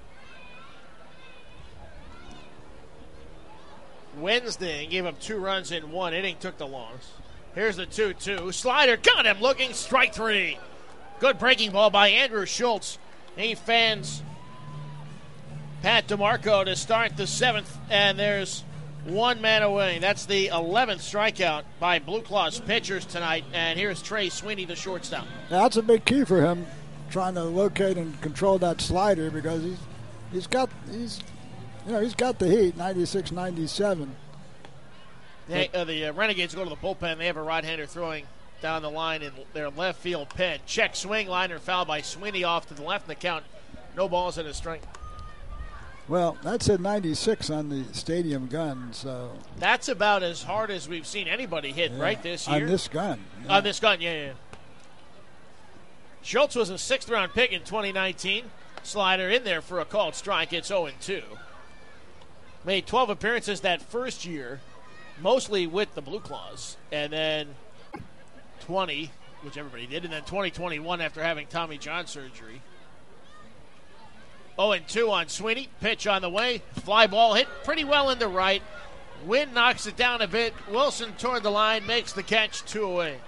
Wednesday and gave up two runs in one inning, took the loss. Here's the two two. Slider got him looking, strike three. Good breaking ball by Andrew Schultz. He fans Pat DeMarco to start the seventh, and there's one man away. That's the eleventh strikeout by Blue Claws pitchers tonight. And here's Trey Sweeney, the shortstop. Now, that's a big key for him, trying to locate and control that slider, because he's he's got he's you know he's got the heat, ninety-six ninety-seven. They, uh, the uh, Renegades go to the bullpen. They have a right-hander throwing down the line in their left field pen. Check swing, liner foul by Sweeney off to the left in the count. No balls and a strike. Well, that said ninety-six on the stadium gun, so that's about as hard as we've seen anybody hit, yeah, right, this year? On this gun. Yeah. On this gun, yeah, yeah. Schultz was a sixth-round pick in twenty nineteen. Slider in there for a called strike. It's oh and two. Made twelve appearances that first year, mostly with the Blue Claws, and then twenty, which everybody did, and then twenty twenty-one after having Tommy John surgery. oh and two on Sweeney. Pitch on the way. Fly ball hit pretty well into right. Wind knocks it down a bit. Wilson toward the line, makes the catch, two away.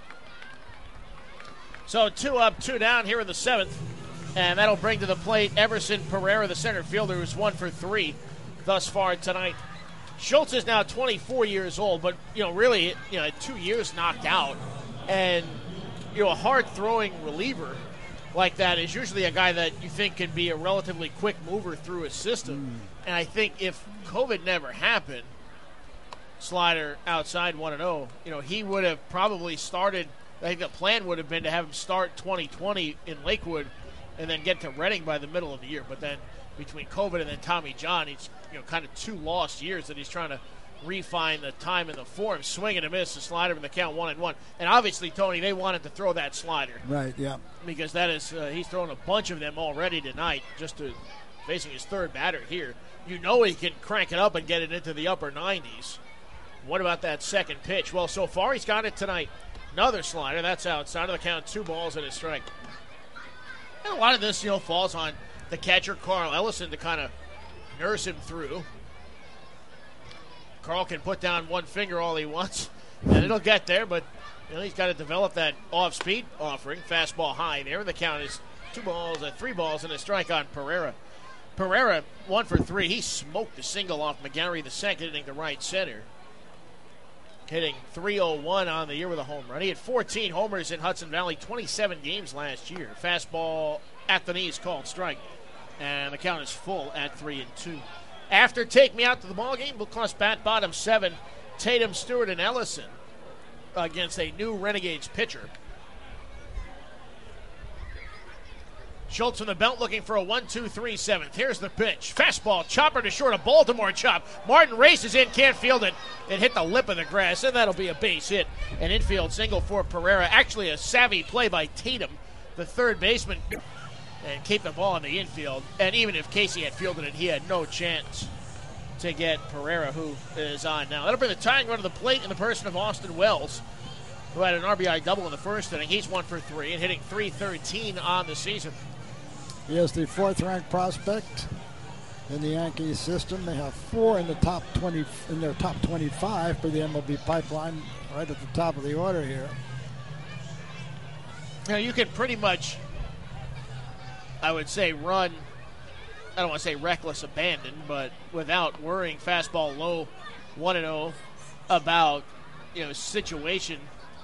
So two up, two down here in the seventh. And that'll bring to the plate Everson Pereira, the center fielder, who's one for three thus far tonight. Schultz is now twenty-four years old, but, you know, really, you know, two years knocked out. And, you know, a hard-throwing reliever like that is usually a guy that you think can be a relatively quick mover through his system. Mm. And I think if COVID never happened, slider outside one and oh, you know, he would have probably started, I think the plan would have been to have him start twenty twenty in Lakewood and then get to Reading by the middle of the year. But then between COVID and then Tommy John, he's, you know, kind of two lost years that he's trying to refine the time and the form. Swing and a miss, the slider in the count, one and one. And obviously, Tony, they wanted to throw that slider. Right, yeah. Because that is, uh, he's thrown a bunch of them already tonight, just to facing his third batter here. You know he can crank it up and get it into the upper nineties. What about that second pitch? Well, so far he's got it tonight. Another slider, that's outside of the count, two balls and a strike. And a lot of this, you know, falls on the catcher, Carl Ellison, to kind of nurse him through. Carl can put down one finger all he wants, and it'll get there, but you know, he's got to develop that off-speed offering. Fastball high there. The count is two balls, uh, three balls, and a strike on Pereira. Pereira, one for three. He smoked a single off McGarry the second inning to right center. Hitting three oh one on the year with a home run. He had fourteen homers in Hudson Valley, twenty-seven games last year. Fastball at the knees called strike. And the count is full at three and two. After Take Me Out to the ballgame, Blue Cross bat bottom seven. Tatum, Stewart, and Ellison against a new Renegades pitcher. Schultz from the belt looking for a one two three seventh. Here's the pitch. Fastball, chopper to short, a Baltimore chop. Martin races in, can't field it. It hit the lip of the grass, and that'll be a base hit. An infield single for Pereira. Actually a savvy play by Tatum, the third baseman, and keep the ball in the infield. And even if Casey had fielded it, he had no chance to get Pereira, who is on now. That'll bring the tying run to the plate in the person of Austin Wells, who had an R B I double in the first inning. He's one for three and hitting three thirteen on the season. He is the fourth-ranked prospect in the Yankees system. They have four in the top twenty in their top twenty-five for the M L B pipeline, right at the top of the order here. Now you can pretty much, I would say, run. I don't want to say reckless abandon, but without worrying fastball low, one and zero about you know situation.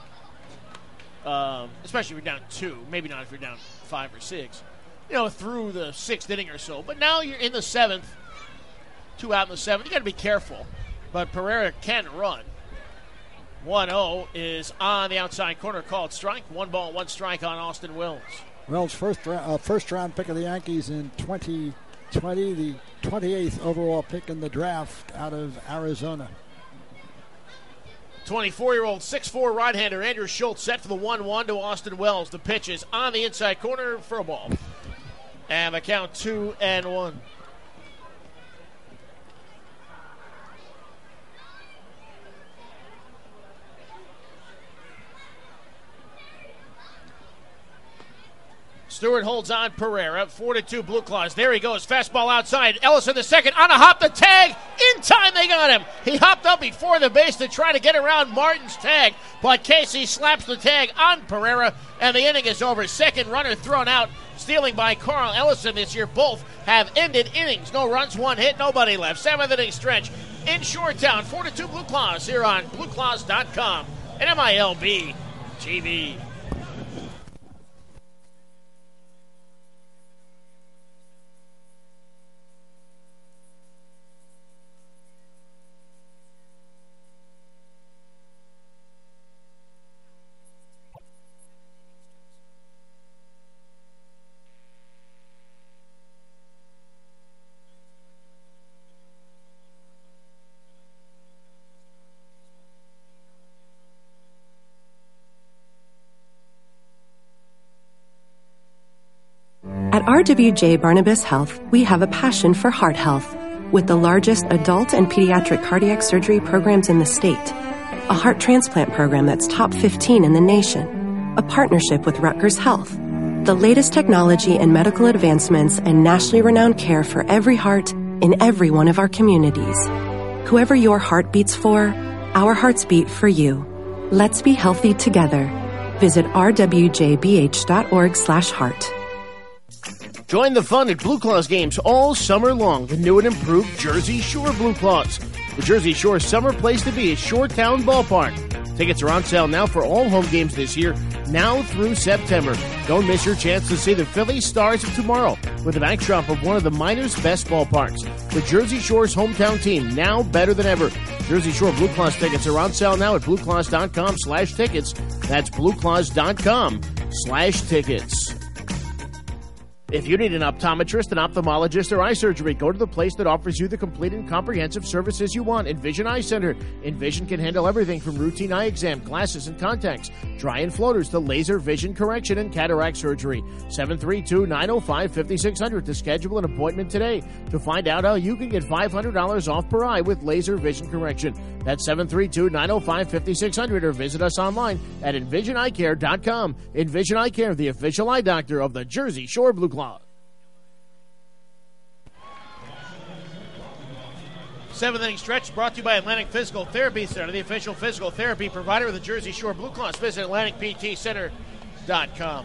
Um, especially if you're down two, maybe not if you're down five or six. You know, through the sixth inning or so. But now you're in the seventh, two out in the seventh. You got to be careful. But Pereira can run. one oh is on the outside corner, called strike. One ball, one strike on Austin Wells. Wells, first round, uh, first round pick of the Yankees in twenty twenty, the twenty-eighth overall pick in the draft out of Arizona. twenty-four-year-old six four right-hander Andrew Schultz set for the one one to Austin Wells. The pitch is on the inside corner for a ball. And the count two and one. Stewart holds on Pereira. Four to two Blue Claws. There he goes. Fastball outside. Ellison the second on a hop. The tag. In time they got him. He hopped up before the base to try to get around Martin's tag. But Casey slaps the tag on Pereira. And the inning is over. Second runner thrown out. Stealing by Carl Ellison this year. Both have ended innings. No runs, one hit, nobody left. Seventh inning stretch in Shoretown. Four to two Blue Claws here on Blue Claws dot com and M I L B T V. At R W J Barnabas Health, we have a passion for heart health. With the largest adult and pediatric cardiac surgery programs in the state, a heart transplant program that's top fifteen in the nation, a partnership with Rutgers Health, the latest technology and medical advancements, and nationally renowned care for every heart in every one of our communities. Whoever your heart beats for, our hearts beat for you. Let's be healthy together. Visit r w j b h dot org slash heart. Join the fun at Blue Claws games all summer long. The new and improved Jersey Shore Blue Claws. The Jersey Shore summer place to be is Shoretown Ballpark. Tickets are on sale now for all home games this year, now through September. Don't miss your chance to see the Philly Stars of tomorrow with the backdrop of one of the minor's best ballparks. The Jersey Shore's hometown team, now better than ever. Jersey Shore Blue Claws tickets are on sale now at blue claws dot com slash tickets. That's blue claws dot com slash tickets. If you need an optometrist, an ophthalmologist, or eye surgery, go to the place that offers you the complete and comprehensive services you want. Envision Eye Center. Envision can handle everything from routine eye exam, glasses and contacts, dry and floaters, to laser vision correction and cataract surgery. seven three two, nine oh five, five six zero zero to schedule an appointment today to find out how you can get five hundred dollars off per eye with laser vision correction. That's seven three two, nine oh five, five six zero zero or visit us online at envision eye care dot com. Envision Eye Care, the official eye doctor of the Jersey Shore Blue Claws. Seventh inning stretch brought to you by Atlantic Physical Therapy Center, the official physical therapy provider of the Jersey Shore Blue Cross. Visit Atlantic P T Center dot com.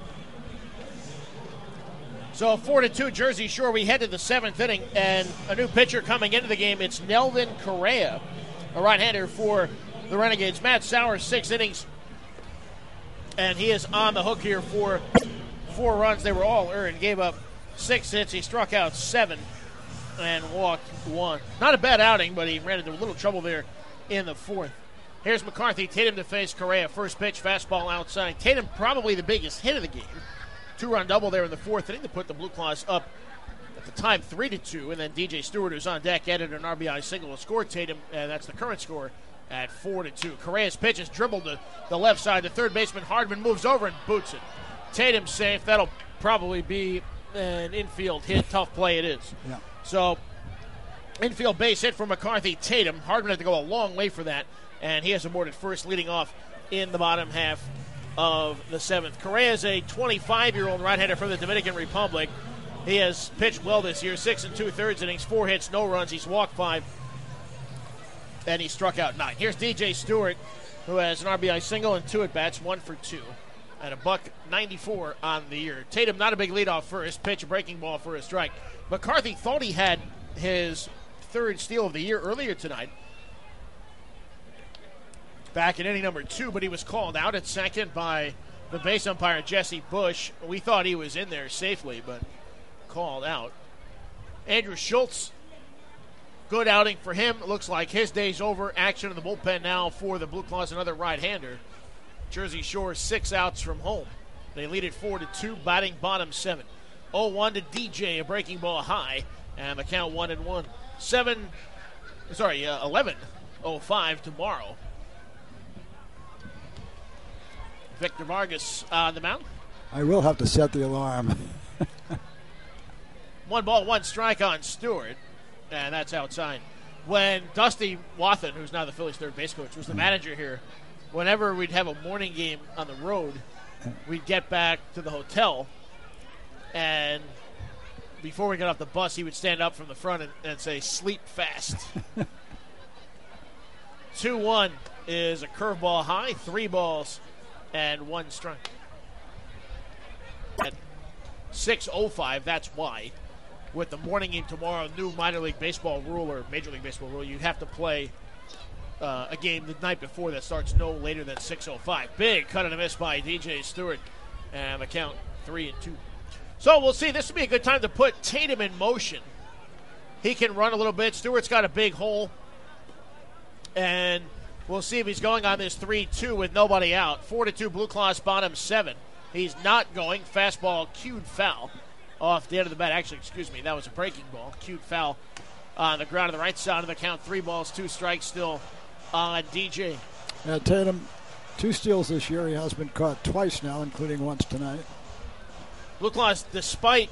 So four to two Jersey Shore. We head to the seventh inning, and a new pitcher coming into the game. It's Nelvin Correa, a right-hander for the Renegades. Matt Sauer, six innings, and he is on the hook here for four runs. They were all earned. Gave up six hits. He struck out seven and walked one. Not a bad outing, but he ran into a little trouble there in the fourth. Here's McCarthy. Tatum to face Correa. First pitch, fastball outside. Tatum probably the biggest hit of the game. Two-run double there in the fourth inning to put the Blue Claws up at the time three to two, and then D J Stewart, who's on deck, added an R B I single to score Tatum, and that's the current score at four to two. Correa's pitch is dribbled to the left side. The third baseman Hardman moves over and boots it. Tatum safe. That'll probably be an infield hit. Tough play it is. Yeah. So infield base hit for McCarthy. Tatum. Hardman had to go a long way for that, and he has aborted first, leading off in the bottom half of the seventh. Correa is a twenty-five-year-old right-hander from the Dominican Republic. He has pitched well this year, six and two-thirds innings, four hits, no runs. He's walked five, and he struck out nine. Here's D J Stewart, who has an R B I single and two at-bats, one for two, and a buck ninety-four on the year. Tatum, not a big lead off first, pitch a breaking ball for a strike. McCarthy thought he had his third steal of the year earlier tonight, back in inning number two, but he was called out at second by the base umpire, Jesse Bush. We thought he was in there safely, but called out. Andrew Schultz, good outing for him. Looks like his day's over. Action in the bullpen now for the Blue Claws, another right-hander. Jersey Shore, six outs from home. They lead it four to two, batting bottom seven. oh one to D J, a breaking ball high, and the count one and one. Seven, sorry, uh, eleven oh five tomorrow. Victor Vargas on the mound. I will have to set the alarm. One ball, one strike on Stewart, and that's outside. When Dusty Wathen, who's now the Phillies' third base coach, was the manager here, whenever we'd have a morning game on the road, we'd get back to the hotel, and before we got off the bus, he would stand up from the front and, and say, "Sleep fast." two one is a curveball high, three balls and one strike. At six oh five, that's why. With the morning game tomorrow, new minor league baseball rule or major league baseball rule, you have to play uh, a game the night before that starts no later than six oh five. Big cut and a miss by D J Stewart, and the count three and two. So we'll see. This will be a good time to put Tatum in motion. He can run a little bit. Stewart's got a big hole, and we'll see if he's going on this three two with nobody out. four to two, Blue Claws bottom seven. He's not going. Fastball cued foul off the end of the bat. Actually, excuse me, that was a breaking ball. Cued foul on the ground on the right side of the count. Three balls, two strikes still on D J. Yeah, Tatum, two steals this year. He has been caught twice now, including once tonight. Blue Claws, despite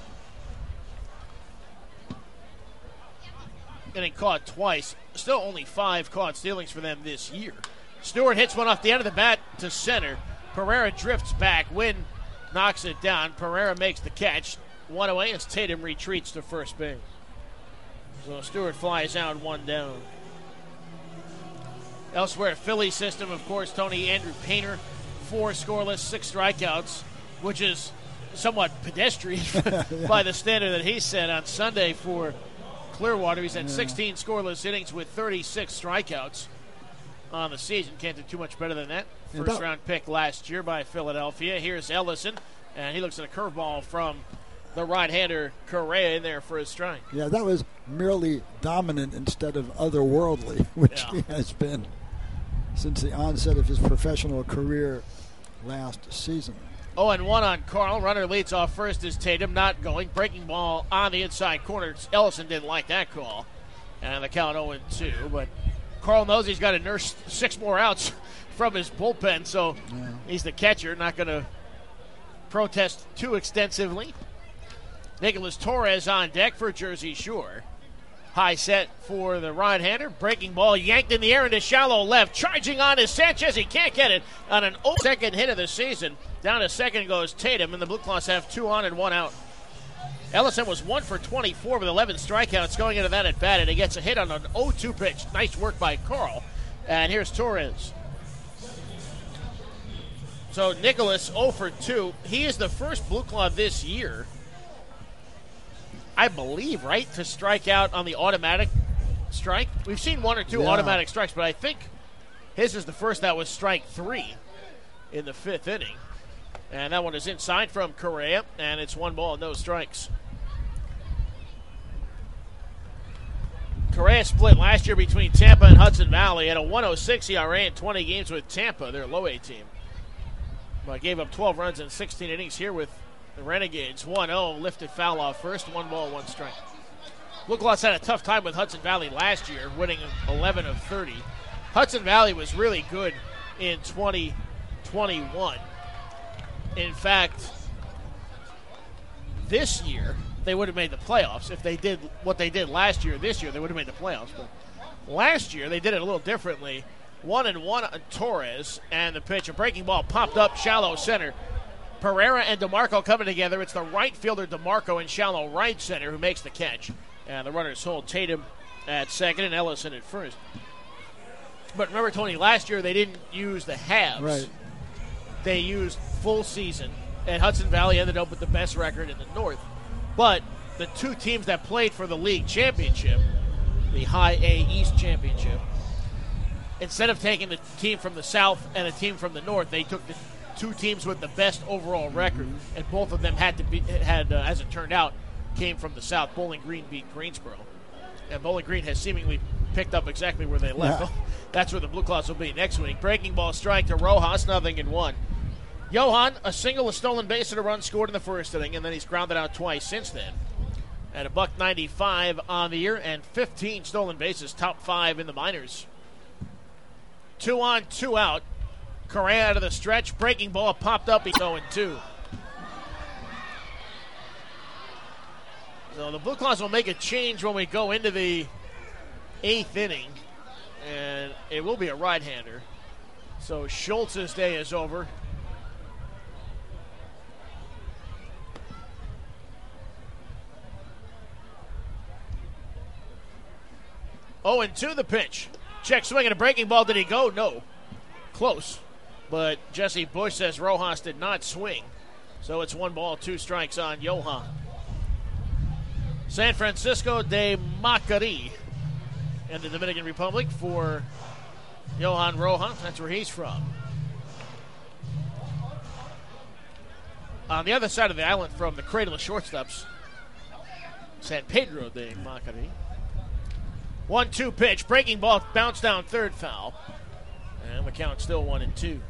getting caught twice, still only five caught stealings for them this year. Stewart hits one off the end of the bat to center. Pereira drifts back. Wynn knocks it down. Pereira makes the catch. One away as Tatum retreats to first base. So Stewart flies out, one down. Elsewhere, Philly system, of course, Tony Andrew Painter, four scoreless, six strikeouts, which is somewhat pedestrian yeah. by the standard that he set on Sunday for Clearwater. He's had yeah. sixteen scoreless innings with thirty-six strikeouts on the season. Can't do too much better than that. First yeah, that- round pick last year by Philadelphia. Here's Ellison, and he looks at a curveball from the right-hander Correa in there for his strike. Yeah, that was merely dominant instead of otherworldly, which yeah. he has been since the onset of his professional career last season. oh and one on Carl. Runner leads off first is Tatum, not going. Breaking ball on the inside corner. Ellison didn't like that call. And the count oh and two. But Carl knows he's got to nurse six more outs from his bullpen, so yeah. he's the catcher, not going to protest too extensively. Nicholas Torres on deck for Jersey Shore. High set for the right-hander. Breaking ball yanked in the air into shallow left. Charging on is Sanchez. He can't get it on an second hit of the season. Down to second goes Tatum, and the Blue Claws have two on and one out. Ellison was one for twenty-four with eleven strikeouts going into that at bat, and he gets a hit on an oh two pitch. Nice work by Carl. And here's Torres. So Nicholas oh for two. He is the first Blue Claw this year, I believe, right, to strike out on the automatic strike. We've seen one or two Yeah. automatic strikes, but I think his is the first that was strike three in the fifth inning. And that one is inside from Correa, and it's one ball, no strikes. Correa split last year between Tampa and Hudson Valley at a one oh six E R A in twenty games with Tampa, their low A team. But gave up twelve runs in sixteen innings here with the Renegades. one oh, lifted foul off first, one ball, one strike. Blue Claws had a tough time with Hudson Valley last year, winning eleven of thirty. Hudson Valley was really good in twenty twenty-one. In fact, this year, they would have made the playoffs. If they did what they did last year, this year, they would have made the playoffs. But last year, they did it a little differently. One and one on Torres, and the pitch, a breaking ball popped up shallow center. Pereira and DeMarco coming together. It's the right fielder DeMarco in shallow right center who makes the catch. And the runners hold Tatum at second and Ellison at first. But remember, Tony, last year they didn't use the halves. Right. They used full season, and Hudson Valley ended up with the best record in the North. But the two teams that played for the league championship, the High A East championship, instead of taking the team from the South and a team from the North, they took the two teams with the best overall record, and both of them had to be had, uh, as it turned out, came from the South. Bowling Green beat Greensboro, and Bowling Green has seemingly picked up exactly where they left. Yeah. That's where the Blue Claws will be next week. Breaking ball strike to Rojas, nothing in one. Johan, a single, a stolen base, and a run scored in the first inning, and then he's grounded out twice since then. At a buck ninety-five on the year and fifteen stolen bases, top five in the minors. Two on, two out. Correa out of the stretch. Breaking ball popped up. He's oh and two. So the Blue Claws will make a change when we go into the eighth inning, and it will be a right-hander. So Schultz's day is over. oh and two the pitch. Check swing and a breaking ball. Did he go? No. Close. But Jesse Bush says Rojas did not swing. So it's one ball, two strikes on Johan. San Francisco de Macari in the Dominican Republic for Johan Rojas. That's where he's from. On the other side of the island from the cradle of shortstops, San Pedro de Macari. one two pitch. Breaking ball bounced down third, foul. And the count still one and two.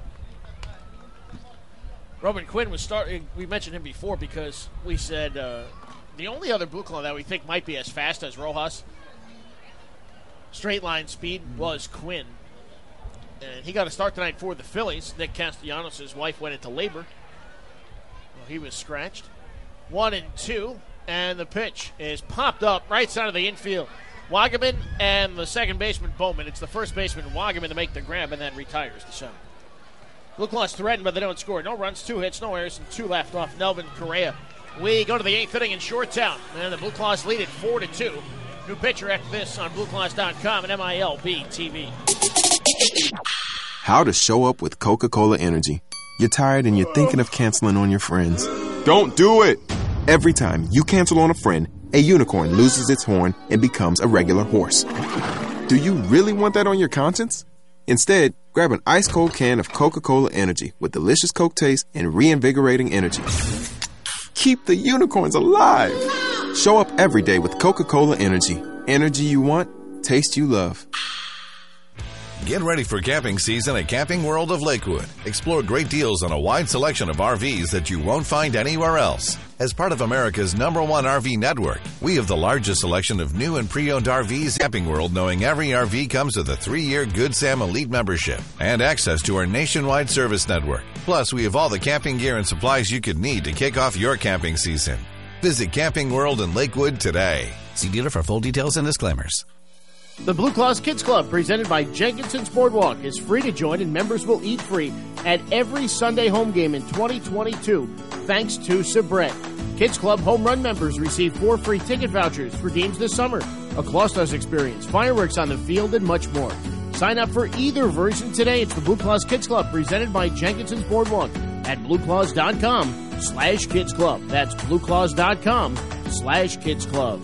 Roman Quinn was starting. We mentioned him before because we said uh, the only other Blue Claw that we think might be as fast as Rojas, straight line speed, was Quinn. And he got a start tonight for the Phillies. Nick Castellanos, his wife, went into labor. Well, he was scratched. One and two. And the pitch is popped up right side of the infield. Wagaman and the second baseman, Bowman. It's the first baseman, Wagaman, to make the grab and then retires the seventh. Blue Claws threatened, but they don't score. No runs, two hits, no errors, and two left off Nelvin Correa. We go to the eighth inning in Shoretown, and the Blue Claws lead it four to two. New pitcher after this on Blue Claws dot com and M I L B T V. How to show up with Coca-Cola Energy. You're tired and you're thinking of canceling on your friends. Don't do it! Every time you cancel on a friend, a unicorn loses its horn and becomes a regular horse. Do you really want that on your conscience? Instead, grab an ice-cold can of Coca-Cola Energy with delicious Coke taste and reinvigorating energy. Keep the unicorns alive! Show up every day with Coca-Cola Energy. Energy you want, taste you love. Get ready for camping season at Camping World of Lakewood. Explore great deals on a wide selection of R Vs that you won't find anywhere else. As part of America's number one R V network, we have the largest selection of new and pre-owned R Vs. Camping World, knowing every R V comes with a three-year Good Sam Elite membership and access to our nationwide service network. Plus, we have all the camping gear and supplies you could need to kick off your camping season. Visit Camping World in Lakewood today. See dealer for full details and disclaimers. The Blue Claws Kids Club, presented by Jenkinson's Boardwalk, is free to join and members will eat free at every Sunday home game in twenty twenty-two, thanks to Sabret. Kids Club home run members receive four free ticket vouchers for games this summer, a Clawstars experience, fireworks on the field, and much more. Sign up for either version today. It's the Blue Claws Kids Club, presented by Jenkinson's Boardwalk at blueclaws.com slash kids club. That's blueclaws.com slash kids club.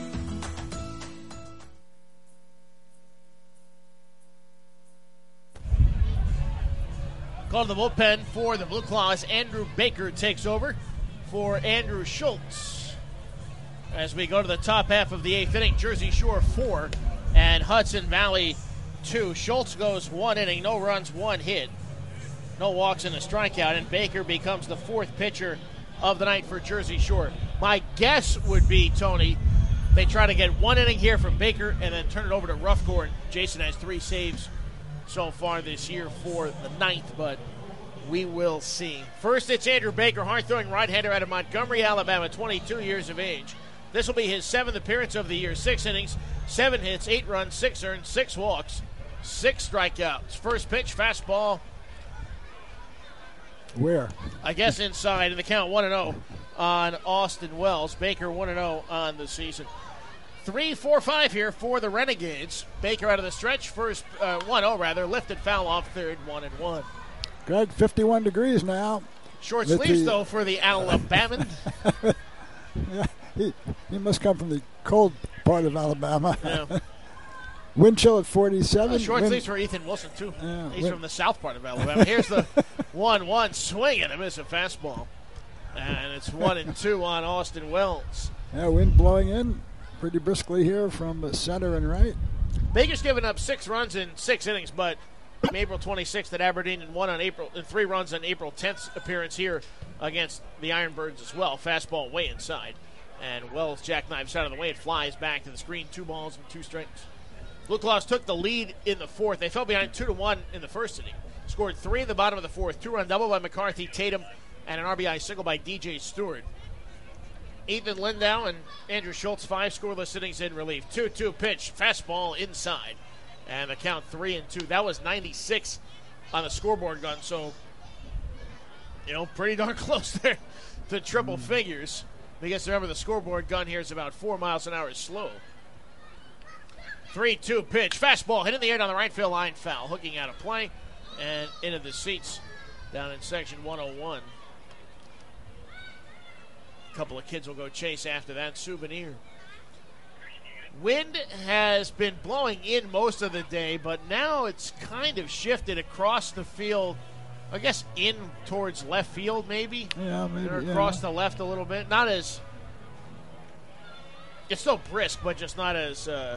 Call to the bullpen for the Blue Claws. Andrew Baker takes over for Andrew Schultz. As we go to the top half of the eighth inning, Jersey Shore four and Hudson Valley two. Schultz goes one inning, no runs, one hit, no walks and a strikeout, and Baker becomes the fourth pitcher of the night for Jersey Shore. My guess would be, Tony, they try to get one inning here from Baker and then turn it over to Roughcorn. Jason has three saves so far this year for the ninth, but we will see. First, it's Andrew Baker, hard-throwing right-hander out of Montgomery, Alabama, twenty-two years of age. This will be his seventh appearance of the year. Six innings, seven hits, eight runs, six earned, six walks, six strikeouts. First pitch, fastball. Where? I guess inside, and the count one and oh on Austin Wells. Baker one and oh on the season. Three, four, five here for the Renegades. Baker out of the stretch, first uh, one oh rather, lifted foul off third, one and one. Greg, fifty-one degrees now. Short sleeves, the, though, for the Alabaman. Yeah, he, he must come from the cold part of Alabama. Yeah. Wind chill at forty-seven. Uh, short wind, sleeves for Ethan Wilson, too. Yeah, He's wind. from the south part of Alabama. Here's the one one swing and a miss a fastball. And it's one and two on Austin Wells. Yeah, wind blowing in pretty briskly here from center and right. Baker's given up six runs in six innings, but from April twenty-sixth at Aberdeen and one on April and three runs on April tenth's appearance here against the Ironbirds as well. Fastball way inside. And Wells jackknives out of the way. It flies back to the screen. Two balls and two strikes. Blue Claws took the lead in the fourth. They fell behind two to one in the first inning. Scored three in the bottom of the fourth. Two-run double by McCarthy, Tatum, and an R B I single by D J Stewart. Ethan Lindau and Andrew Schultz, five scoreless innings in relief. two two pitch, fastball inside. And the count three and two. That was ninety-six on the scoreboard gun, so, you know, pretty darn close there to triple figures. Because remember, the scoreboard gun here is about four miles an hour slow. three two pitch, fastball hit in the air down the right field line, foul. Hooking out of play and into the seats down in section one oh one. A couple of kids will go chase after that souvenir. Wind has been blowing in most of the day, but now it's kind of shifted across the field. I guess in towards left field, maybe. Yeah, maybe. Or yeah. across the left a little bit. Not as. It's still brisk, but just not as uh,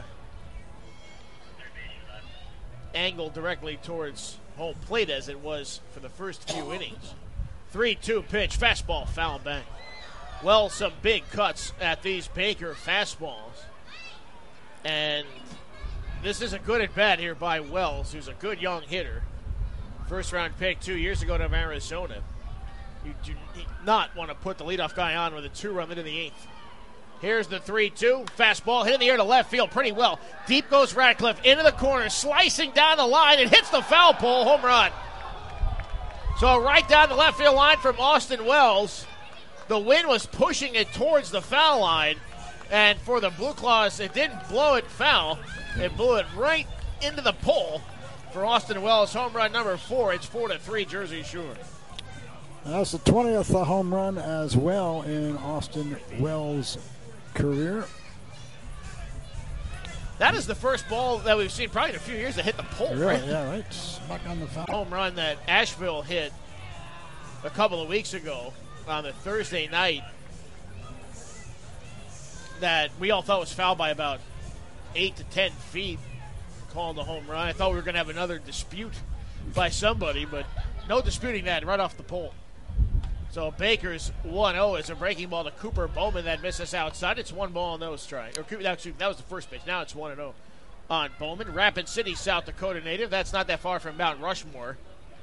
angled directly towards home plate as it was for the first few innings. three two pitch, fastball, foul back. Well, some big cuts at these Baker fastballs. And this is a good at bat here by Wells, who's a good young hitter. First round pick two years ago to Arizona. You do not want to put the leadoff guy on with a two run into the eighth. Here's the three two. Fastball hit in the air to left field pretty well. Deep goes Ratcliffe into the corner, slicing down the line. It hits the foul pole. Home run. So right down the left field line from Austin Wells. The wind was pushing it towards the foul line. And for the Blue Claws, it didn't blow it foul. It blew it right into the pole for Austin Wells. Home run number four. It's four to three Jersey Shore. That's the twentieth home run as well in Austin Wells' career. That is the first ball that we've seen probably in a few years that hit the pole. Really? Right? Yeah, right. Smack on the foul. Home run that Asheville hit a couple of weeks ago on the Thursday night that we all thought was fouled by about eight to ten feet. Called a home run. I thought we were going to have another dispute by somebody, but no disputing that right off the pole. So Baker's one oh is a breaking ball to Cooper Bowman that misses outside. It's one ball, no strike. Or that was the first pitch. Now it's one and oh on Bowman. Rapid City, South Dakota native. That's not that far from Mount Rushmore.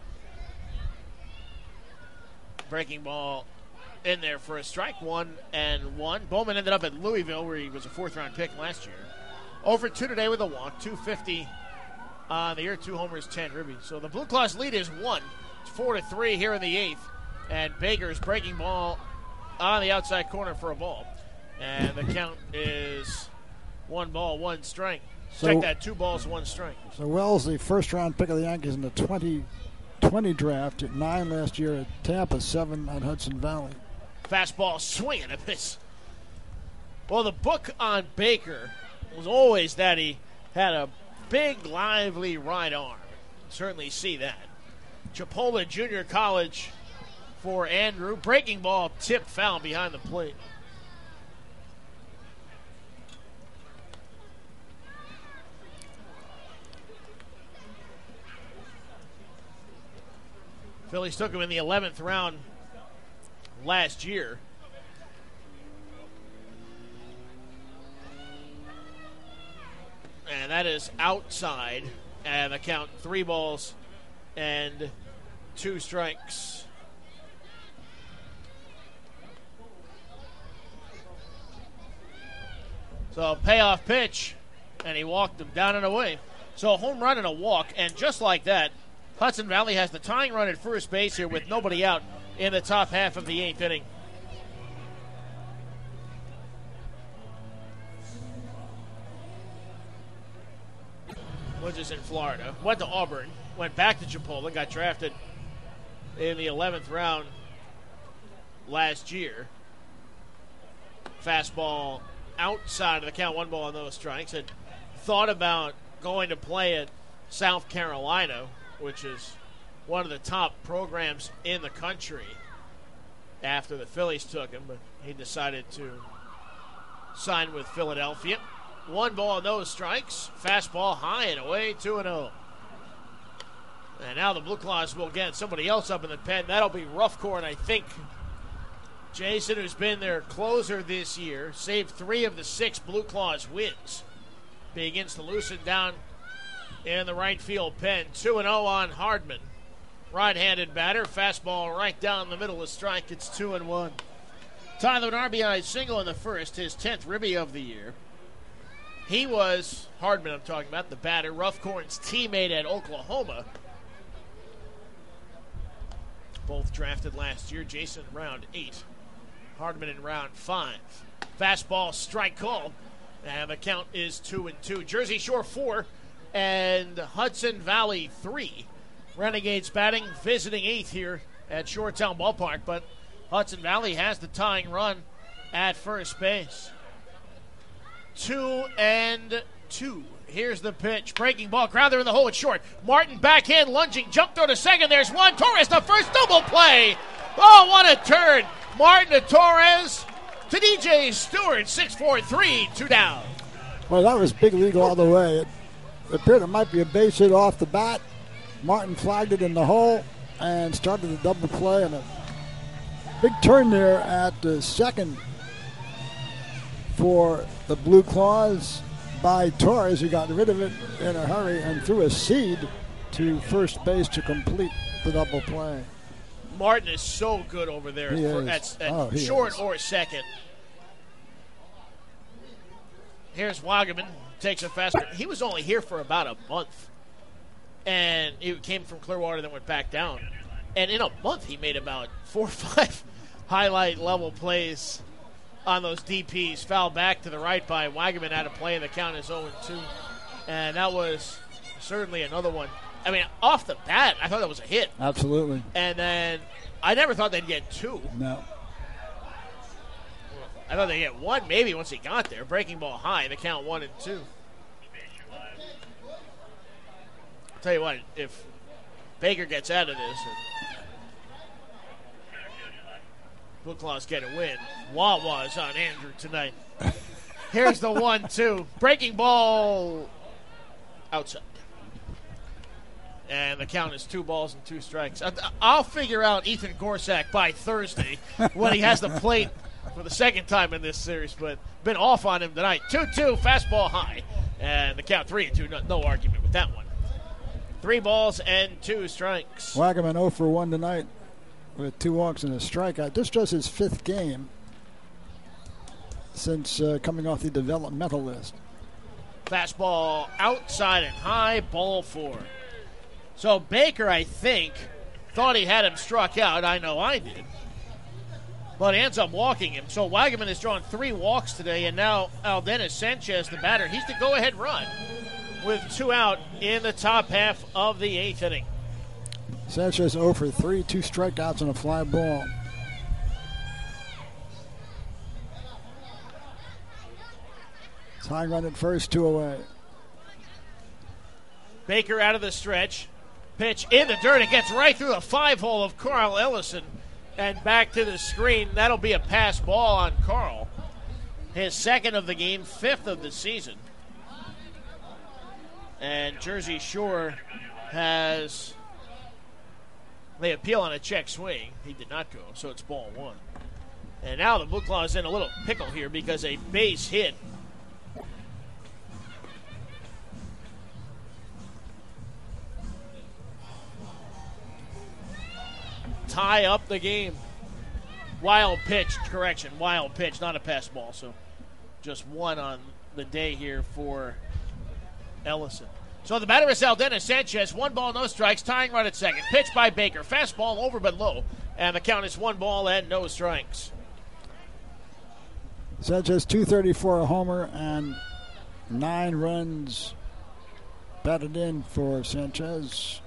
Breaking ball in there for a strike, one and one. Bowman ended up at Louisville, where he was a fourth round pick last year. oh for two today with a walk, two fifty on the year, two homers, ten ribbies. So the Blue Claws lead is one. It's four to three here in the eighth. And Baker's breaking ball on the outside corner for a ball. And the count is one ball, one strike. So, Check that, two balls, one strike. So Wells, the first-round pick of the Yankees in the twenty twenty draft, at nine last year at Tampa, seven at Hudson Valley. Fastball swinging a miss. Well, the book on Baker was always that he had a big, lively right arm. Certainly see that. Chipola Junior College for Andrew. Breaking ball, tip foul behind the plate. Phillies took him in the eleventh round last year. And that is outside. And the count, three balls and two strikes. So payoff pitch, and he walked him down and away. So a home run and a walk, and just like that, Hudson Valley has the tying run at first base here with nobody out in the top half of the eighth inning. Was just in Florida. Went to Auburn, went back to Chipola, got drafted in the eleventh round last year. Fastball outside of the count, one ball on those strikes. Had thought about going to play at South Carolina, which is one of the top programs in the country, after the Phillies took him, but he decided to sign with Philadelphia. One ball, no strikes. Fastball high and away, two and oh. And now the Blue Claws will get somebody else up in the pen. That'll be Roughcorn, I think. Jason, who's been their closer this year, saved three of the six Blue Claws wins, begins to loosen down in the right field pen. two and oh on Hardman. Right-handed batter. Fastball right down the middle of the strike. It's two and one. Tyler, an R B I single in the first, his tenth ribby of the year. He was, Hardman I'm talking about, the batter, Roughcorn's teammate at Oklahoma. Both drafted last year. Jason in round eight. Hardman in round five. Fastball strike called. And the count is two and two. Jersey Shore four and Hudson Valley three. Renegades batting, visiting eighth here at Shoretown Ballpark, but Hudson Valley has the tying run at first base. Two and two. Here's the pitch. Breaking ball. Crowther in the hole. It's short. Martin backhand lunging. Jump throw to second. There's one. Torres the first. Double play. Oh, what a turn. Martin to Torres to D J Stewart. six four three. Two down. Well, that was big league all the way. It appeared it might be a base hit off the bat. Martin flagged it in the hole and started the double play. And a big turn there at the second for the Blue Claws by Torres, who got rid of it in a hurry and threw a seed to first base to complete the double play. Martin is so good over there He for, is. at, at Oh, he short is. or second. Here's Wagaman, takes a fast. He was only here for about a month, and he came from Clearwater, then went back down. And in a month, he made about four or five highlight level plays on those D Ps. Foul back to the right by Wagaman out of play, and the count is oh and two. And that was certainly another one. I mean, off the bat, I thought that was a hit. Absolutely. And then I never thought they'd get two. No. I thought they'd get one maybe once he got there. Breaking ball high, the count one and two. I'll tell you what, if Baker gets out of this, Blue Claws get a win. Wawa's on Andrew tonight. Here's the one two. Breaking ball outside. And the count is two balls and two strikes. I'll figure out Ethan Gorsak by Thursday when he has the plate for the second time in this series, but been off on him tonight. two two, fastball high. And the count three and two, no, no argument with that one. Three balls and two strikes. Wagaman oh for one tonight with two walks and a strikeout. This was his fifth game since uh, coming off the developmental list. Fastball outside and high, ball four. So Baker, I think, thought he had him struck out. I know I did. But he ends up walking him. So Wagaman has drawn three walks today, and now Aldenis Sanchez, the batter, he's the go-ahead run with two out in the top half of the eighth inning. Sanchez oh for three, two strikeouts and a fly ball. Tying run at first, two away. Baker out of the stretch. Pitch in the dirt. It gets right through the five hole of Carl Ellison and back to the screen. That'll be a pass ball on Carl. His second of the game, fifth of the season. And Jersey Shore has, they appeal on a check swing. He did not go, so it's ball one. And now the Blue Claw is in a little pickle here because a base hit tie up the game. Wild pitch, correction, wild pitch, not a pass ball. So just one on the day here for Ellison. So the batter is Aldenis Sanchez. One ball, no strikes, tying run at second. Pitch by Baker. Fastball over but low. And the count is one ball and no strikes. Sanchez two thirty-four, a homer, and nine runs batted in for Sanchez.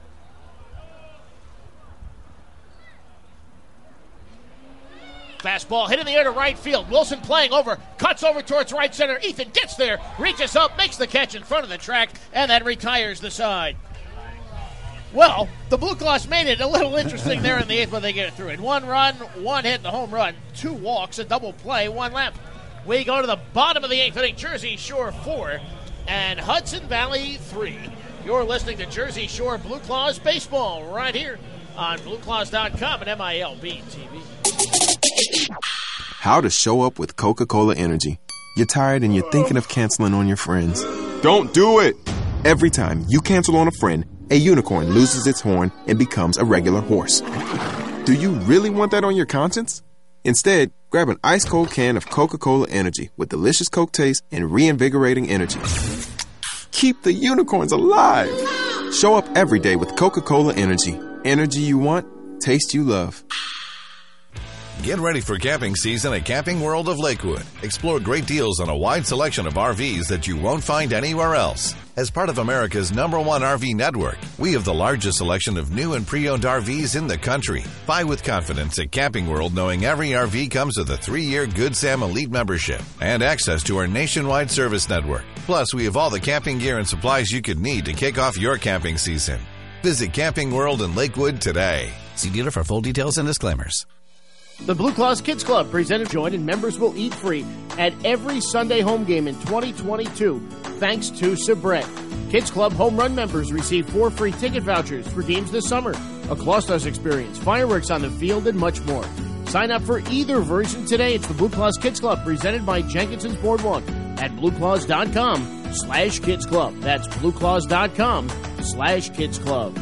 Fastball hit in the air to right field. Wilson playing over, cuts over towards right center. Ethan gets there, reaches up, makes the catch in front of the track, and that retires the side. Well, the Blue Claws made it a little interesting there in the eighth when they get it through it. One run, one hit, the home run, two walks, a double play, one left. We go to the bottom of the eighth inning. Jersey Shore four and Hudson Valley three. You're listening to Jersey Shore Blue Claws baseball right here on blue claws dot com and M I L B T V. How to show up with Coca-Cola Energy. You're tired and you're thinking of canceling on your friends. Don't do it! Every time you cancel on a friend, a unicorn loses its horn and becomes a regular horse. Do you really want that on your conscience? Instead, grab an ice-cold can of Coca-Cola Energy with delicious Coke taste and reinvigorating energy. Keep the unicorns alive! Show up every day with Coca-Cola Energy. Energy you want, taste you love. Get ready for camping season at Camping World of Lakewood. Explore great deals on a wide selection of R Vs that you won't find anywhere else. As part of America's number one R V network, we have the largest selection of new and pre-owned R Vs in the country. Buy with confidence at Camping World, knowing every R V comes with a three-year Good Sam Elite membership and access to our nationwide service network. Plus, we have all the camping gear and supplies you could need to kick off your camping season. Visit Camping World in Lakewood today. See dealer for full details and disclaimers. The Blue Claws Kids Club presented join and members will eat free at every Sunday home game in twenty twenty-two thanks to Sabret. Kids Club home run members receive four free ticket vouchers for games this summer, a Clawstars experience, fireworks on the field, and much more. Sign up for either version today. It's the Blue Claws Kids Club presented by Jenkinson's Boardwalk at blue claws dot com slash kids club. That's blue claws dot com slash kids club.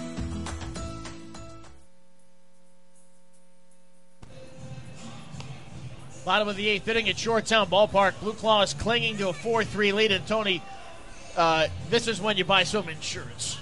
Bottom of the eighth inning at Shoretown Ballpark. Blue Claws clinging to a four three lead. And, Tony, uh, this is when you buy some insurance.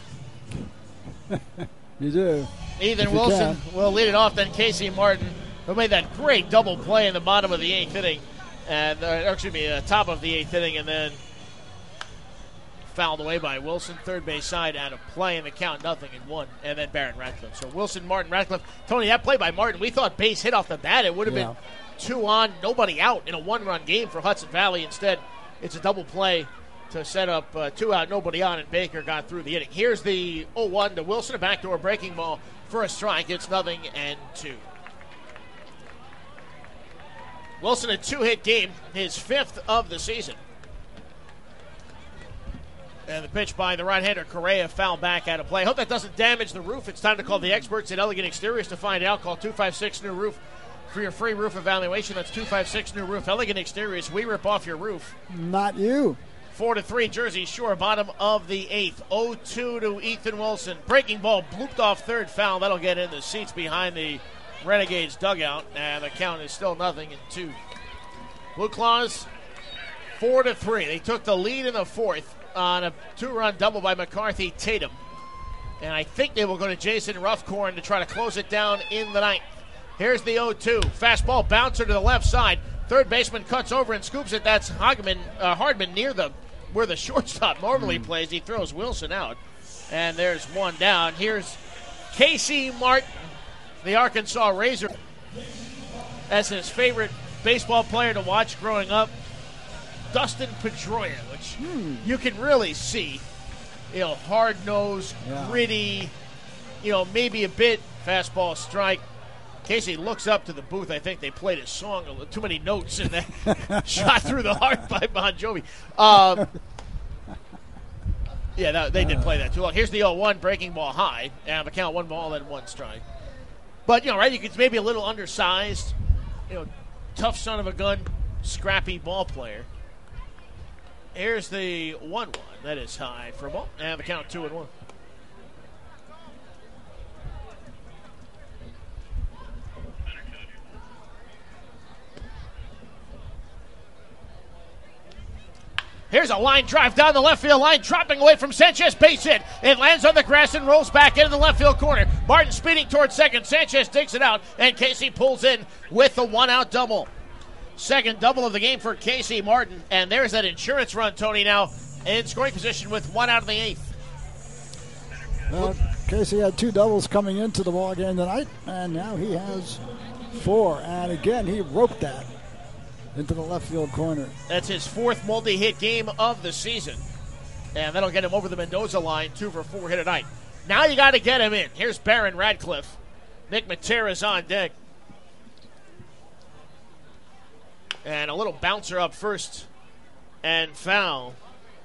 You do. Ethan If Wilson will lead it off. Then Casey Martin, who made that great double play in the bottom of the eighth inning. and uh, Excuse me, uh, top of the eighth inning. And then fouled away by Wilson. Third base side out of play, and the count nothing and one. And then Barron Ratcliffe. So Wilson, Martin, Ratcliffe. Tony, that play by Martin, we thought base hit off the bat. It would have Yeah. been two on, nobody out in a one-run game for Hudson Valley. Instead, it's a double play to set up uh, two out, nobody on, and Baker got through the inning. Here's the oh one to Wilson, a backdoor breaking ball for a strike. It's nothing and two. Wilson, a two-hit game, his fifth of the season. And the pitch by the right-hander, Correa, foul back out of play. I hope that doesn't damage the roof. It's time to call the experts at Elegant Exteriors to find out. Call two five six new roof for your free roof evaluation. That's two five six new roof. Elegant Exteriors, we rip off your roof. Not you. Four to three, Jersey Shore, bottom of the eighth. oh two to Ethan Wilson. Breaking ball, blooped off third, foul. That'll get in the seats behind the Renegades dugout, and the count is still nothing and two. Blue Claws Four to three. They took the lead in the fourth on a two-run double by McCarthy Tatum. And I think they will go to Jason Ruffcorn to try to close it down in the ninth. Here's the oh two. Fastball bouncer to the left side. Third baseman cuts over and scoops it. That's Hogman, uh, Hardman near the where the shortstop normally mm. plays. He throws Wilson out. And there's one down. Here's Casey Martin, the Arkansas Razor. As his favorite baseball player to watch growing up, Dustin Pedroia, which hmm. you can really see. You know, hard-nosed, yeah. gritty, you know, maybe a bit fastball strike. Casey looks up to the booth. I think they played his song, too many notes, and that shot through the heart by Bon Jovi. Um, yeah, that, they did play that too long. Here's the oh one, breaking ball high. And the count, one ball and one strike. But, you know, right, you could maybe a little undersized, you know, tough son of a gun, scrappy ball player. Here's the one one. That is high for a ball. And the count, two and one. Here's a line drive down the left field line, dropping away from Sanchez, base hit. It lands on the grass and rolls back into the left field corner. Martin speeding towards second. Sanchez digs it out, and Casey pulls in with the one-out double. Second double of the game for Casey Martin, and there's that insurance run, Tony, now in scoring position with one out of the eighth. Well, Casey had two doubles coming into the ball game tonight, and now he has four. And again, he roped that into the left field corner. That's his fourth multi-hit game of the season. And that'll get him over the Mendoza line, two for four hit tonight. Now you got to get him in. Here's Barron Radcliffe. Nick Matera's on deck. And a little bouncer up first and foul.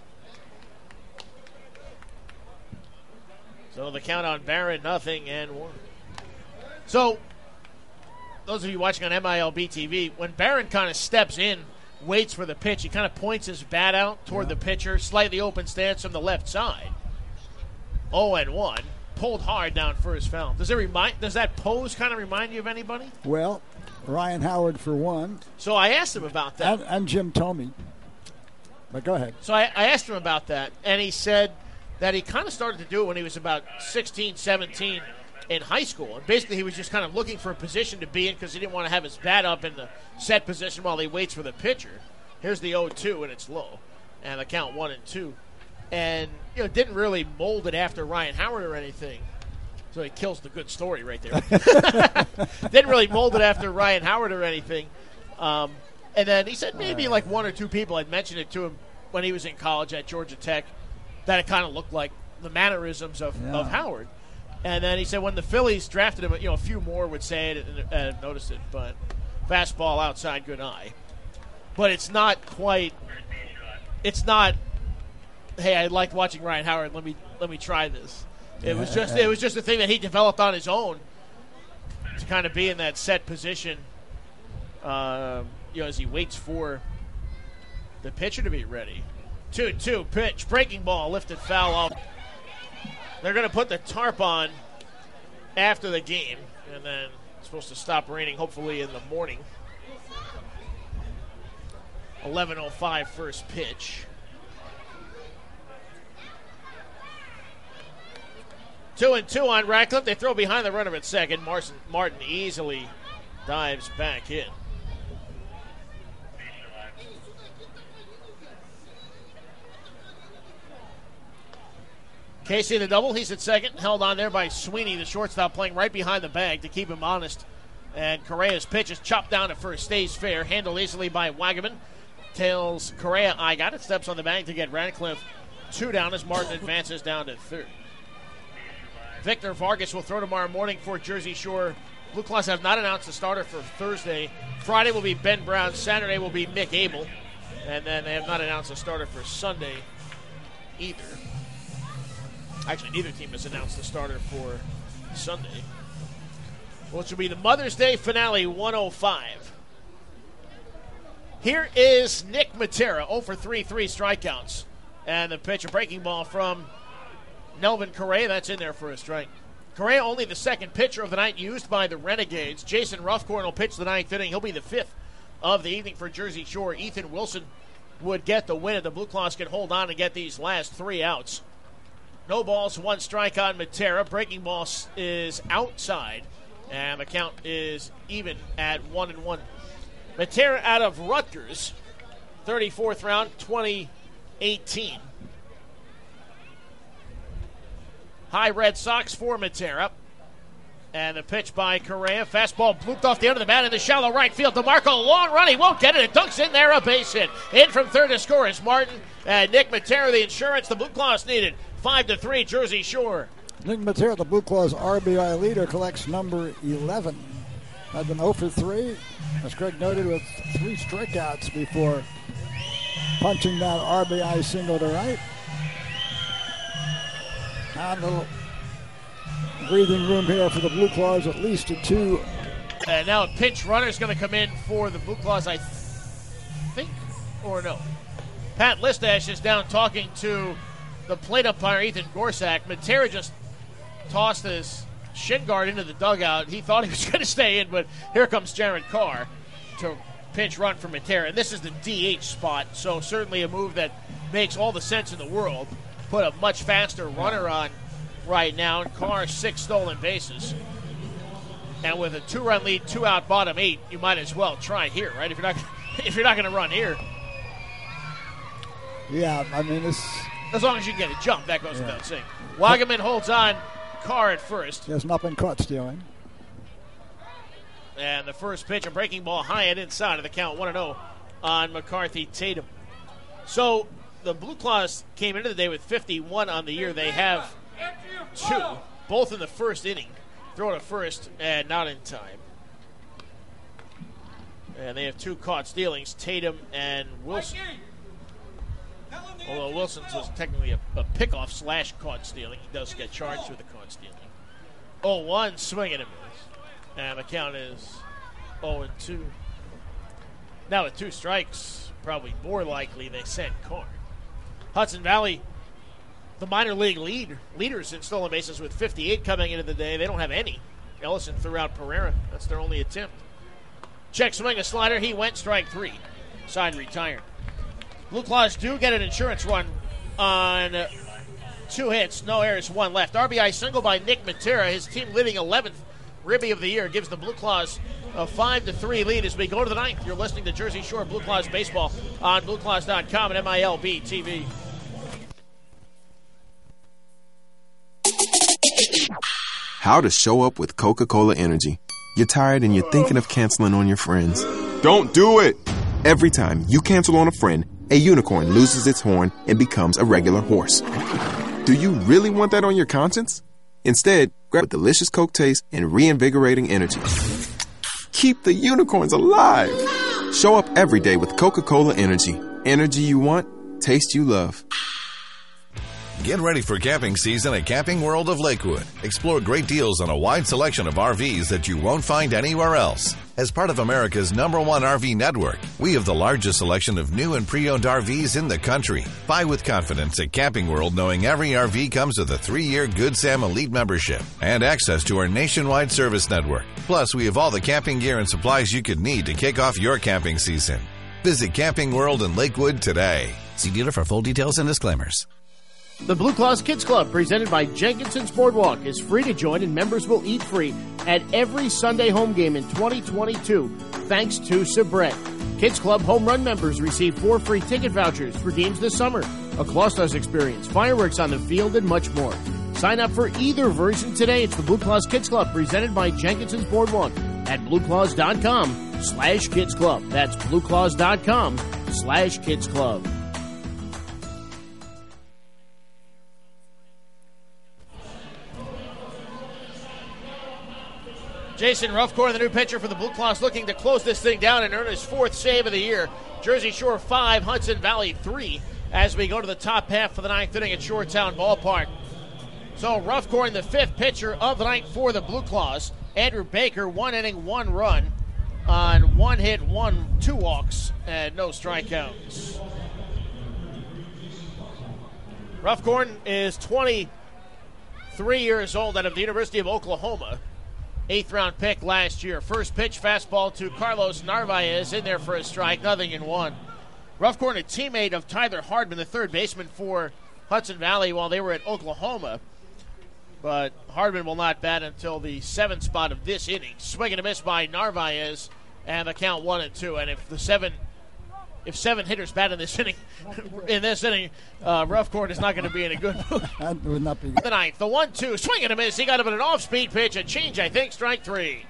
So the count on Barron, nothing and one. So those of you watching on M I L B T V, when Barron kind of steps in, waits for the pitch, he kind of points his bat out toward yeah. the pitcher, slightly open stance from the left side. oh and one, pulled hard down first foul. Does it remind? Does that pose kind of remind you of anybody? Well, Ryan Howard for one. So I asked him about that. And, and Jim Thome. But go ahead. So I, I asked him about that, and he said that he kind of started to do it when he was about sixteen, seventeen in high school. And basically he was just kind of looking for a position to be in because he didn't want to have his bat up in the set position while he waits for the pitcher. Here's the oh two, and it's low. And the count one and two. And, you know, didn't really mold it after Ryan Howard or anything. So he kills the good story right there. Didn't really mold it after Ryan Howard or anything. Um, and then he said maybe like one or two people had mentioned it to him when he was in college at Georgia Tech, that it kind of looked like the mannerisms of, yeah. of Howard. And then he said when the Phillies drafted him, you know, a few more would say it and, and notice it. But fastball outside, good eye. But it's not quite – it's not, hey, I liked watching Ryan Howard. Let me let me try this. It was just it was just a thing that he developed on his own to kind of be in that set position, uh, you know, as he waits for the pitcher to be ready. two two pitch, breaking ball, lifted foul off. They're going to put the tarp on after the game, and then it's supposed to stop raining hopefully in the morning. eleven oh five first pitch. Two and two on Radcliffe. They throw behind the runner at second. Martin, Martin easily dives back in. Casey the double. He's at second. Held on there by Sweeney, the shortstop, playing right behind the bag to keep him honest. And Correa's pitch is chopped down at first. Stays fair. Handled easily by Wagaman. Tells Correa, I got it. Steps on the bag to get Radcliffe two down as Martin advances down to third. Victor Vargas will throw tomorrow morning for Jersey Shore. Blue Claws have not announced the starter for Thursday. Friday will be Ben Brown. Saturday will be Mick Abel. And then they have not announced a starter for Sunday either. Actually, neither team has announced the starter for Sunday. Which will be the Mother's Day finale, one oh five. Here is Nick Matera, oh for three, three strikeouts. And the pitch, a breaking ball from Nelvin Correa. That's in there for a strike. Correa only the second pitcher of the night used by the Renegades. Jason Ruffcorn will pitch the ninth inning. He'll be the fifth of the evening for Jersey Shore. Ethan Wilson would get the win if the Blue Claws can hold on and get these last three outs. No balls, one strike on Matera. Breaking ball is outside, and the count is even at one and one. Matera out of Rutgers, thirty-fourth round, twenty eighteen. High Red Sox for Matera. And the pitch by Correa. Fastball blooped off the end of the bat in the shallow right field. DeMarco, long run. He won't get it. It dunks in there. A base hit. In from third to score is Martin. And Nick Matera, the insurance the Blue Claws needed. Five to three, Jersey Shore. Nick Matera, the Blue Claws R B I leader, collects number eleven. Had been oh for three, as Greg noted, with three strikeouts before punching that R B I single to right. And a little breathing room here for the Blue Claws, at least a two. And now a pinch runner is going to come in for the Blue Claws, I think, or no. Pat Listash is down talking to the plate umpire, Ethan Gorsak. Matera just tossed his shin guard into the dugout. He thought he was going to stay in, but here comes Jared Carr to pinch run for Matera. And this is the D H spot, so certainly a move that makes all the sense in the world. Put a much faster runner on right now, and Carr six stolen bases. And with a two-run lead, two out, bottom eight, you might as well try here, right? If you're not, if you're not going to run here, yeah, I mean this. As long as you get a jump, that goes yeah. without saying. Wagaman holds on. Carr at first. He has not been caught stealing. And the first pitch, a breaking ball high and inside of the count, one and oh on McCarthy Tatum. So the Blue Claws came into the day with fifty-one on the year. They have two, both in the first inning. Throw to first and not in time. And they have two caught stealings, Tatum and Wilson. Although Wilson's was technically a, a pickoff slash caught stealing, he does get charged with the caught stealing. oh one, swing and a miss. And the count is oh and two. Now with two strikes, probably more likely they send Carr. Hudson Valley, the minor league lead leaders in stolen bases with fifty-eight coming into the day. They don't have any. Ellison threw out Pereira. That's their only attempt. Check swing, a slider. He went strike three. Side retired. Blue Claws do get an insurance run on two hits, no errors, one left. R B I single by Nick Matera. His team leading eleventh Ribby of the year gives the Blue Claws a five to three lead as we go to the ninth. You're listening to Jersey Shore Blue Claws baseball on blue claws dot com and M I L B T V. How to show up with Coca-Cola Energy. You're tired and you're thinking of canceling on your friends. Don't do it! Every time you cancel on a friend, a unicorn loses its horn and becomes a regular horse. Do you really want that on your conscience? Instead, grab a delicious Coke taste and reinvigorating energy. Keep the unicorns alive! Show up every day with Coca-Cola Energy. Energy you want, taste you love. Get ready for camping season at Camping World of Lakewood. Explore great deals on a wide selection of R Vs that you won't find anywhere else. As part of America's number one R V network, we have the largest selection of new and pre-owned R Vs in the country. Buy with confidence at Camping World, knowing every R V comes with a three-year Good Sam Elite membership and access to our nationwide service network. Plus, we have all the camping gear and supplies you could need to kick off your camping season. Visit Camping World in Lakewood today. See dealer for full details and disclaimers. The Blue Claws Kids Club, presented by Jenkinson's Boardwalk, is free to join, and members will eat free at every Sunday home game in twenty twenty-two, thanks to Sabret. Kids Club home run members receive four free ticket vouchers for games this summer, a Clawstars experience, fireworks on the field, and much more. Sign up for either version today. It's the Blue Claws Kids Club, presented by Jenkinson's Boardwalk at blue claws dot com slash kids club. That's blue claws dot com slash kids club. Jason Ruffcore, the new pitcher for the Blue Claws, looking to close this thing down and earn his fourth save of the year. Jersey Shore five, Hudson Valley three, as we go to the top half of the ninth inning at Shoretown Ballpark. So Ruffcore, the fifth pitcher of the night for the Blue Claws. Andrew Baker, one inning, one run on one hit, one, two walks, and no strikeouts. Ruffcore is twenty-three years old, out of the University of Oklahoma. Eighth round pick last year. First pitch, fastball to Carlos Narvaez, in there for a strike, nothing in one. Roughcorn, a teammate of Tyler Hardman, the third baseman for Hudson Valley while they were at Oklahoma. But Hardman will not bat until the seventh spot of this inning. Swing and a miss by Narvaez, and the count one and two. And if the seven, if seven hitters bat in this inning, in this inning, uh, Roughcorn is not going to be in a good mood. That would not be good. The ninth, the one two, swing and a miss. He got him at an off-speed pitch, a change, I think, strike three.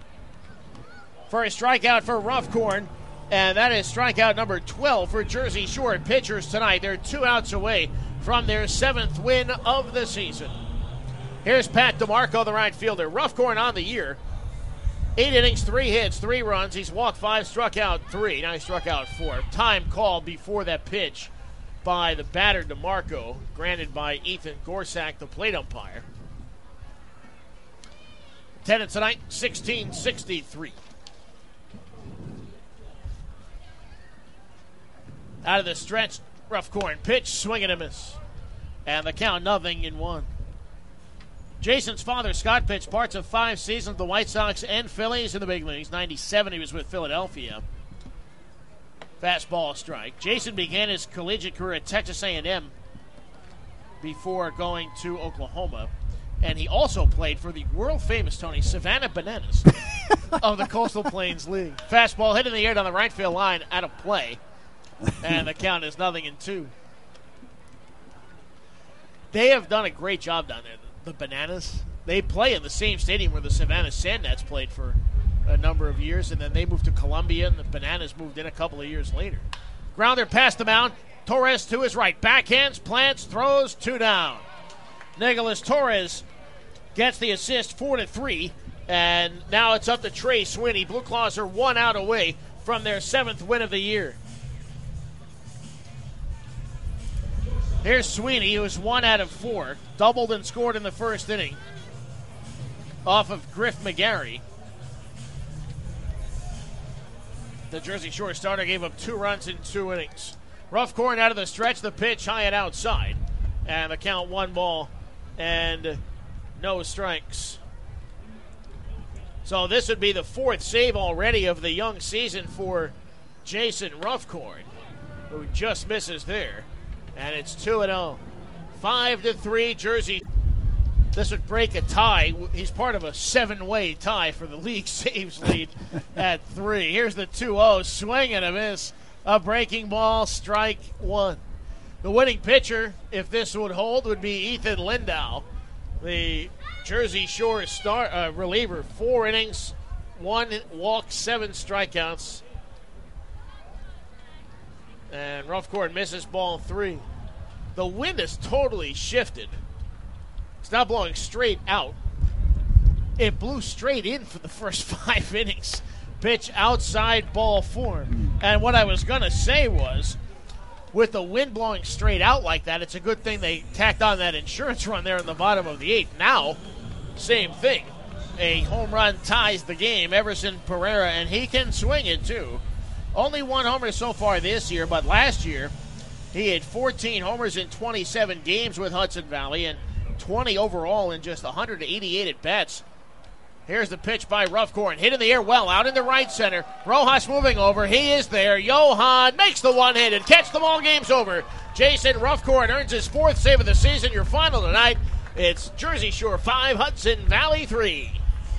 First strikeout for Roughcorn, and that is strikeout number twelve for Jersey Shore pitchers tonight. They're two outs away from their seventh win of the season. Here's Pat DeMarco, the right fielder. Roughcorn on the year. Eight innings, three hits, three runs. He's walked five, struck out three. Now he struck out four. Time called before that pitch by the batter DeMarco, granted by Ethan Gorsak, the plate umpire. Attendance tonight, sixteen sixty-three. Out of the stretch, Roughcorn pitch, swing and a miss. And the count, nothing in one. Jason's father, Scott, pitched parts of five seasons with the White Sox and Phillies in the big leagues. ninety-seven, he was with Philadelphia. Fastball strike. Jason began his collegiate career at Texas A and M before going to Oklahoma. And he also played for the world-famous, Tony, Savannah Bananas of the Coastal Plains League. Fastball hit in the air down the right field line, out of play. And the count is nothing in two. They have done a great job down there. The Bananas, they play in the same stadium where the Savannah Sandnets played for a number of years, and then they moved to Columbia, and the Bananas moved in a couple of years later. Grounder past the mound. Torres to his right. Backhands, plants, throws, two down. Nicholas Torres gets the assist, four to three, and now it's up to Trey Sweeney. Blue Claws are one out away from their seventh win of the year. Here's Sweeney, who is one out of four. Doubled and scored in the first inning off of Griff McGarry. The Jersey Shore starter gave up two runs in two innings. Roughcorn out of the stretch, the pitch high and outside. And the count, one ball and no strikes. So this would be the fourth save already of the young season for Jason Roughcorn, who just misses there. And it's two and oh. five to three, Jersey. This would break a tie. He's part of a seven-way tie for the league saves lead at three. Here's the two oh. Swing and a miss. A breaking ball, strike one. The winning pitcher, if this would hold, would be Ethan Lindow, the Jersey Shore star uh, reliever. Four innings, one walk, seven strikeouts. And Roughcorn misses ball three. The wind has totally shifted. It's not blowing straight out. It blew straight in for the first five innings. Pitch outside, ball four. And what I was going to say was, with the wind blowing straight out like that, it's a good thing they tacked on that insurance run there in the bottom of the eighth. Now, same thing. A home run ties the game. Everson Pereira, and he can swing it too. Only one homer so far this year, but last year he had fourteen homers in twenty-seven games with Hudson Valley and twenty overall in just one hundred eighty-eight at-bats. Here's the pitch by Roughcorn. Hit in the air well, out into right center. Rojas moving over. He is there. Johan makes the one-handed catch. The ball game's over. Jason Roughcorn earns his fourth save of the season. Your final tonight, it's Jersey Shore five, Hudson Valley three.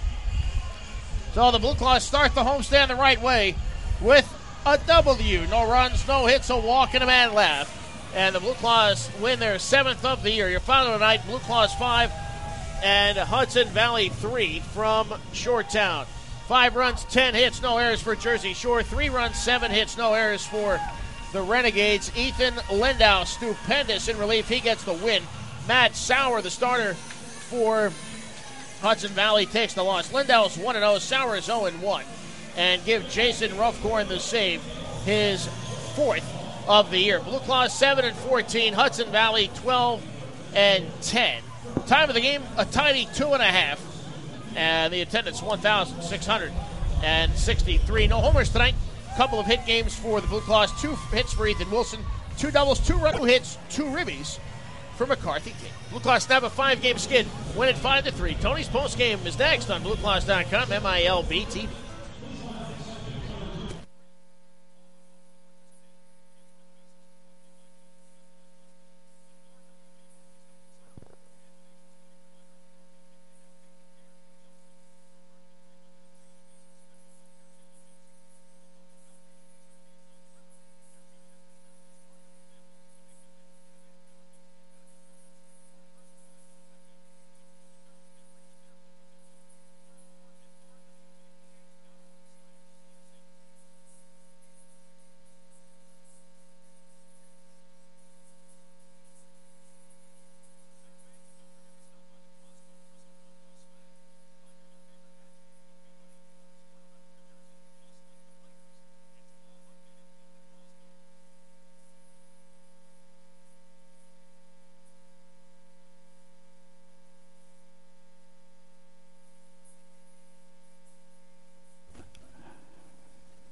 So the Blue Claws start the homestand the right way with a W. No runs, no hits, a walk, and a man left. And the Blue Claws win their seventh of the year. Your final tonight, Blue Claws five and Hudson Valley three from Shoretown. Five runs, ten hits, no errors for Jersey Shore. Three runs, seven hits, no errors for the Renegades. Ethan Lindow, stupendous in relief. He gets the win. Matt Sauer, the starter for Hudson Valley, takes the loss. Lindow's one and oh. Sauer is oh and one. And give Jason Roughcorn the save, his fourth of the year. Blue Claws seven and fourteen, Hudson Valley twelve and ten. Time of the game, a tidy two and a half. And the attendance, one thousand six hundred sixty-three. No homers tonight. Couple of hit games for the Blue Claws. Two hits for Ethan Wilson. Two doubles, two run hits, two ribbies for McCarthy King. Blue Claws snap a five-game skid. Win it five to three. Tony's postgame is next on Blue Claws dot com, M I L B T V.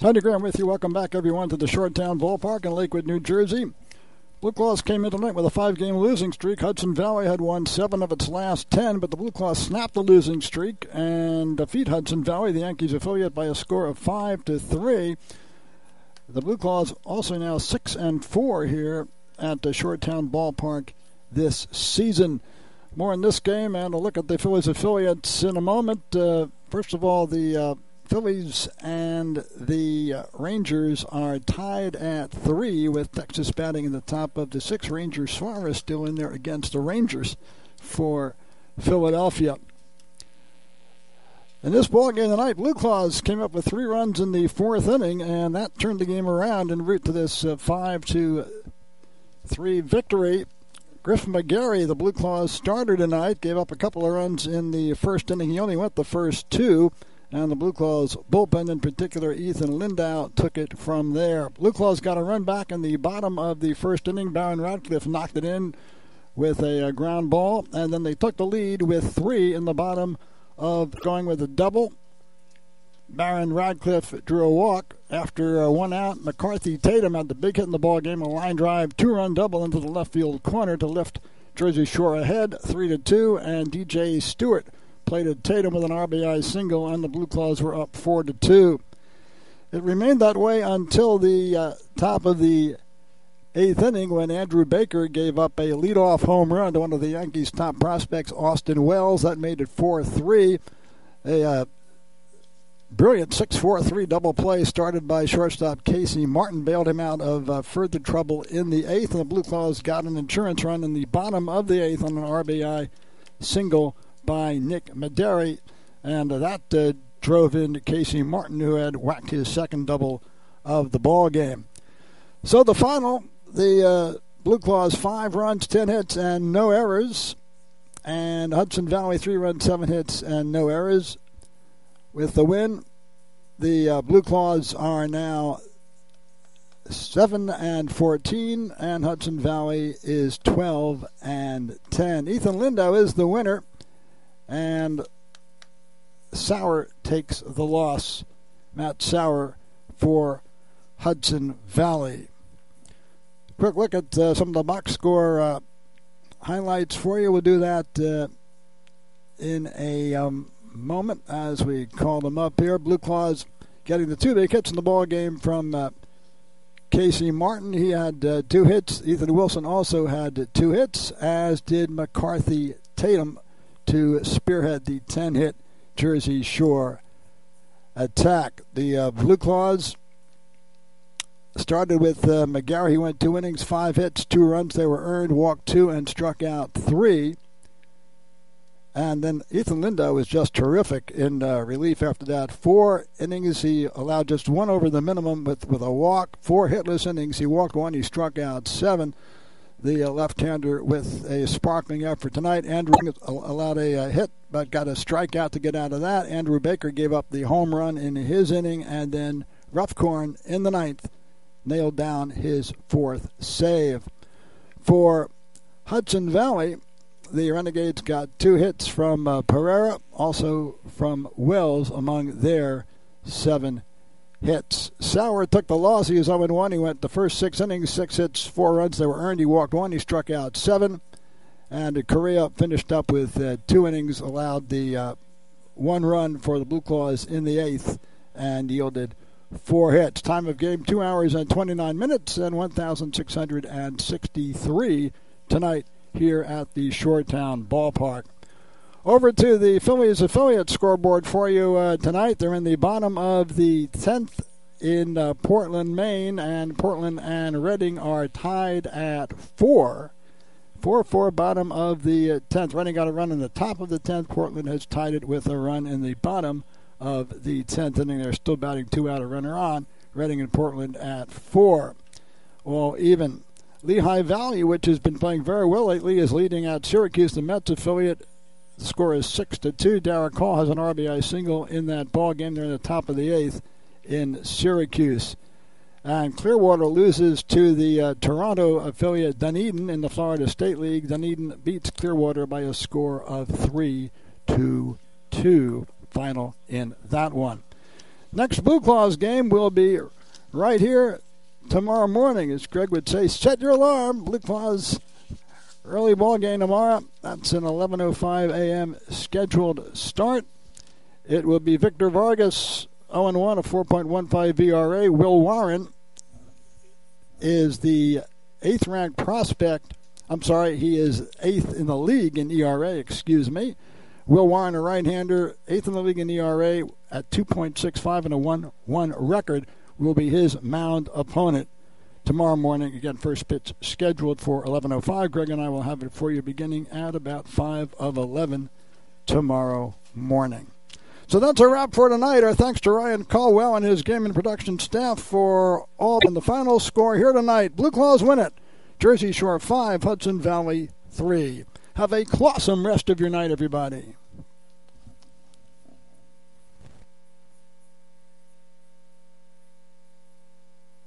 Tony Graham with you. Welcome back, everyone, to the Shoretown Ballpark in Lakewood, New Jersey. Blue Claws came in tonight with a five-game losing streak. Hudson Valley had won seven of its last ten, but the Blue Claws snapped the losing streak and defeat Hudson Valley, the Yankees affiliate, by a score of five to three. The Blue Claws also now six and four here at the Shoretown Ballpark this season. More in this game, and a look at the Phillies affiliates in a moment. Uh, first of all, the uh, Phillies and the uh, Rangers are tied at three, with Texas batting in the top of the six. Ranger Suarez still in there against the Rangers for Philadelphia. In this ball game tonight, Blue Claws came up with three runs in the fourth inning, and that turned the game around en route to this uh, five to three victory. Griff McGarry, the Blue Claws starter tonight, gave up a couple of runs in the first inning. He only went the first two. And the Blue Claws bullpen, in particular, Ethan Lindau, took it from there. Blue Claws got a run back in the bottom of the first inning. Baron Radcliffe knocked it in with a, a ground ball, and then they took the lead with three in the bottom of going with a double. Baron Radcliffe drew a walk after uh, one out. McCarthy Tatum had the big hit in the ball game, a line drive, two-run double into the left field corner to lift Jersey Shore ahead, three to two, and D J Stewart played Tatum with an R B I single, and the Blue Claws were up four to two. It remained that way until the uh, top of the eighth inning, when Andrew Baker gave up a leadoff home run to one of the Yankees' top prospects, Austin Wells. That made it four three. A uh, brilliant six four three double play started by shortstop Casey Martin bailed him out of uh, further trouble in the eighth, and the Blue Claws got an insurance run in the bottom of the eighth on an R B I single by Nick Mederi, and uh, that uh, drove in Casey Martin, who had whacked his second double of the ball game. So the final, the uh, Blue Claws five runs, ten hits, and no errors, and Hudson Valley three runs, seven hits, and no errors. With the win, the uh, Blue Claws are now seven and fourteen, and Hudson Valley is twelve and ten. Ethan Lindau is the winner, and Sauer takes the loss. Matt Sauer for Hudson Valley. Quick look at uh, some of the box score uh, highlights for you. We'll do that uh, in a um, moment as we call them up here. Blue Claws getting the two big hits in the ball game from uh, Casey Martin. He had uh, two hits. Ethan Wilson also had two hits, as did McCarthy Tatum, to spearhead the ten-hit Jersey Shore attack. The uh, Blue Claws started with uh, McGarry. He went two innings, five hits, two runs. They were earned, walked two, and struck out three. And then Ethan Lindau was just terrific in uh, relief after that. Four innings, he allowed just one over the minimum with, with a walk. Four hitless innings, he walked one, he struck out seven. The uh, left-hander with a sparkling effort tonight. Andrew allowed a, a hit, but got a strikeout to get out of that. Andrew Baker gave up the home run in his inning, and then Ruffcorn in the ninth nailed down his fourth save. For Hudson Valley, the Renegades got two hits from uh, Pereira, also from Wells among their seven hits. Sauer took the loss. He was oh and one. He went the first six innings, six hits, four runs. They were earned. He walked one. He struck out seven. And Correa finished up with uh, two innings, allowed the uh, one run for the Blue Claws in the eighth, and yielded four hits. Time of game, two hours and twenty-nine minutes and one thousand six hundred sixty-three tonight here at the Shoretown Ballpark. Over to the Phillies affiliate scoreboard for you uh, tonight. They're in the bottom of the tenth in uh, Portland, Maine, and Portland and Reading are tied at four. four four, bottom of the uh, tenth. Reading got a run in the top of the tenth. Portland has tied it with a run in the bottom of the tenth inning. They're still batting two out, a runner on. Reading and Portland at four. Well, even Lehigh Valley, which has been playing very well lately, is leading at Syracuse, the Mets affiliate. The score is six to two. Derek Hall has an R B I single in that ball game. They're in the top of the eighth in Syracuse. And Clearwater loses to the uh, Toronto affiliate Dunedin in the Florida State League. Dunedin beats Clearwater by a score of three to two. Final in that one. Next Blue Claws game will be right here tomorrow morning. As Greg would say, set your alarm. Blue Claws early ball game tomorrow. That's an eleven oh five a.m. scheduled start. It will be Victor Vargas, oh and one, a four point one five E R A. Will Warren is the eighth-ranked prospect. I'm sorry, he is eighth in the league in E R A, excuse me. Will Warren, a right-hander, eighth in the league in E R A at two point six five and a one one record, will be his mound opponent tomorrow morning. Again, first pitch scheduled for eleven oh five. Greg and I will have it for you beginning at about five of eleven tomorrow morning. So that's a wrap for tonight. Our thanks to Ryan Caldwell and his game and production staff for all. And the final score here tonight, Blue Claws win it. Jersey Shore five, Hudson Valley three. Have a clawsome rest of your night, everybody.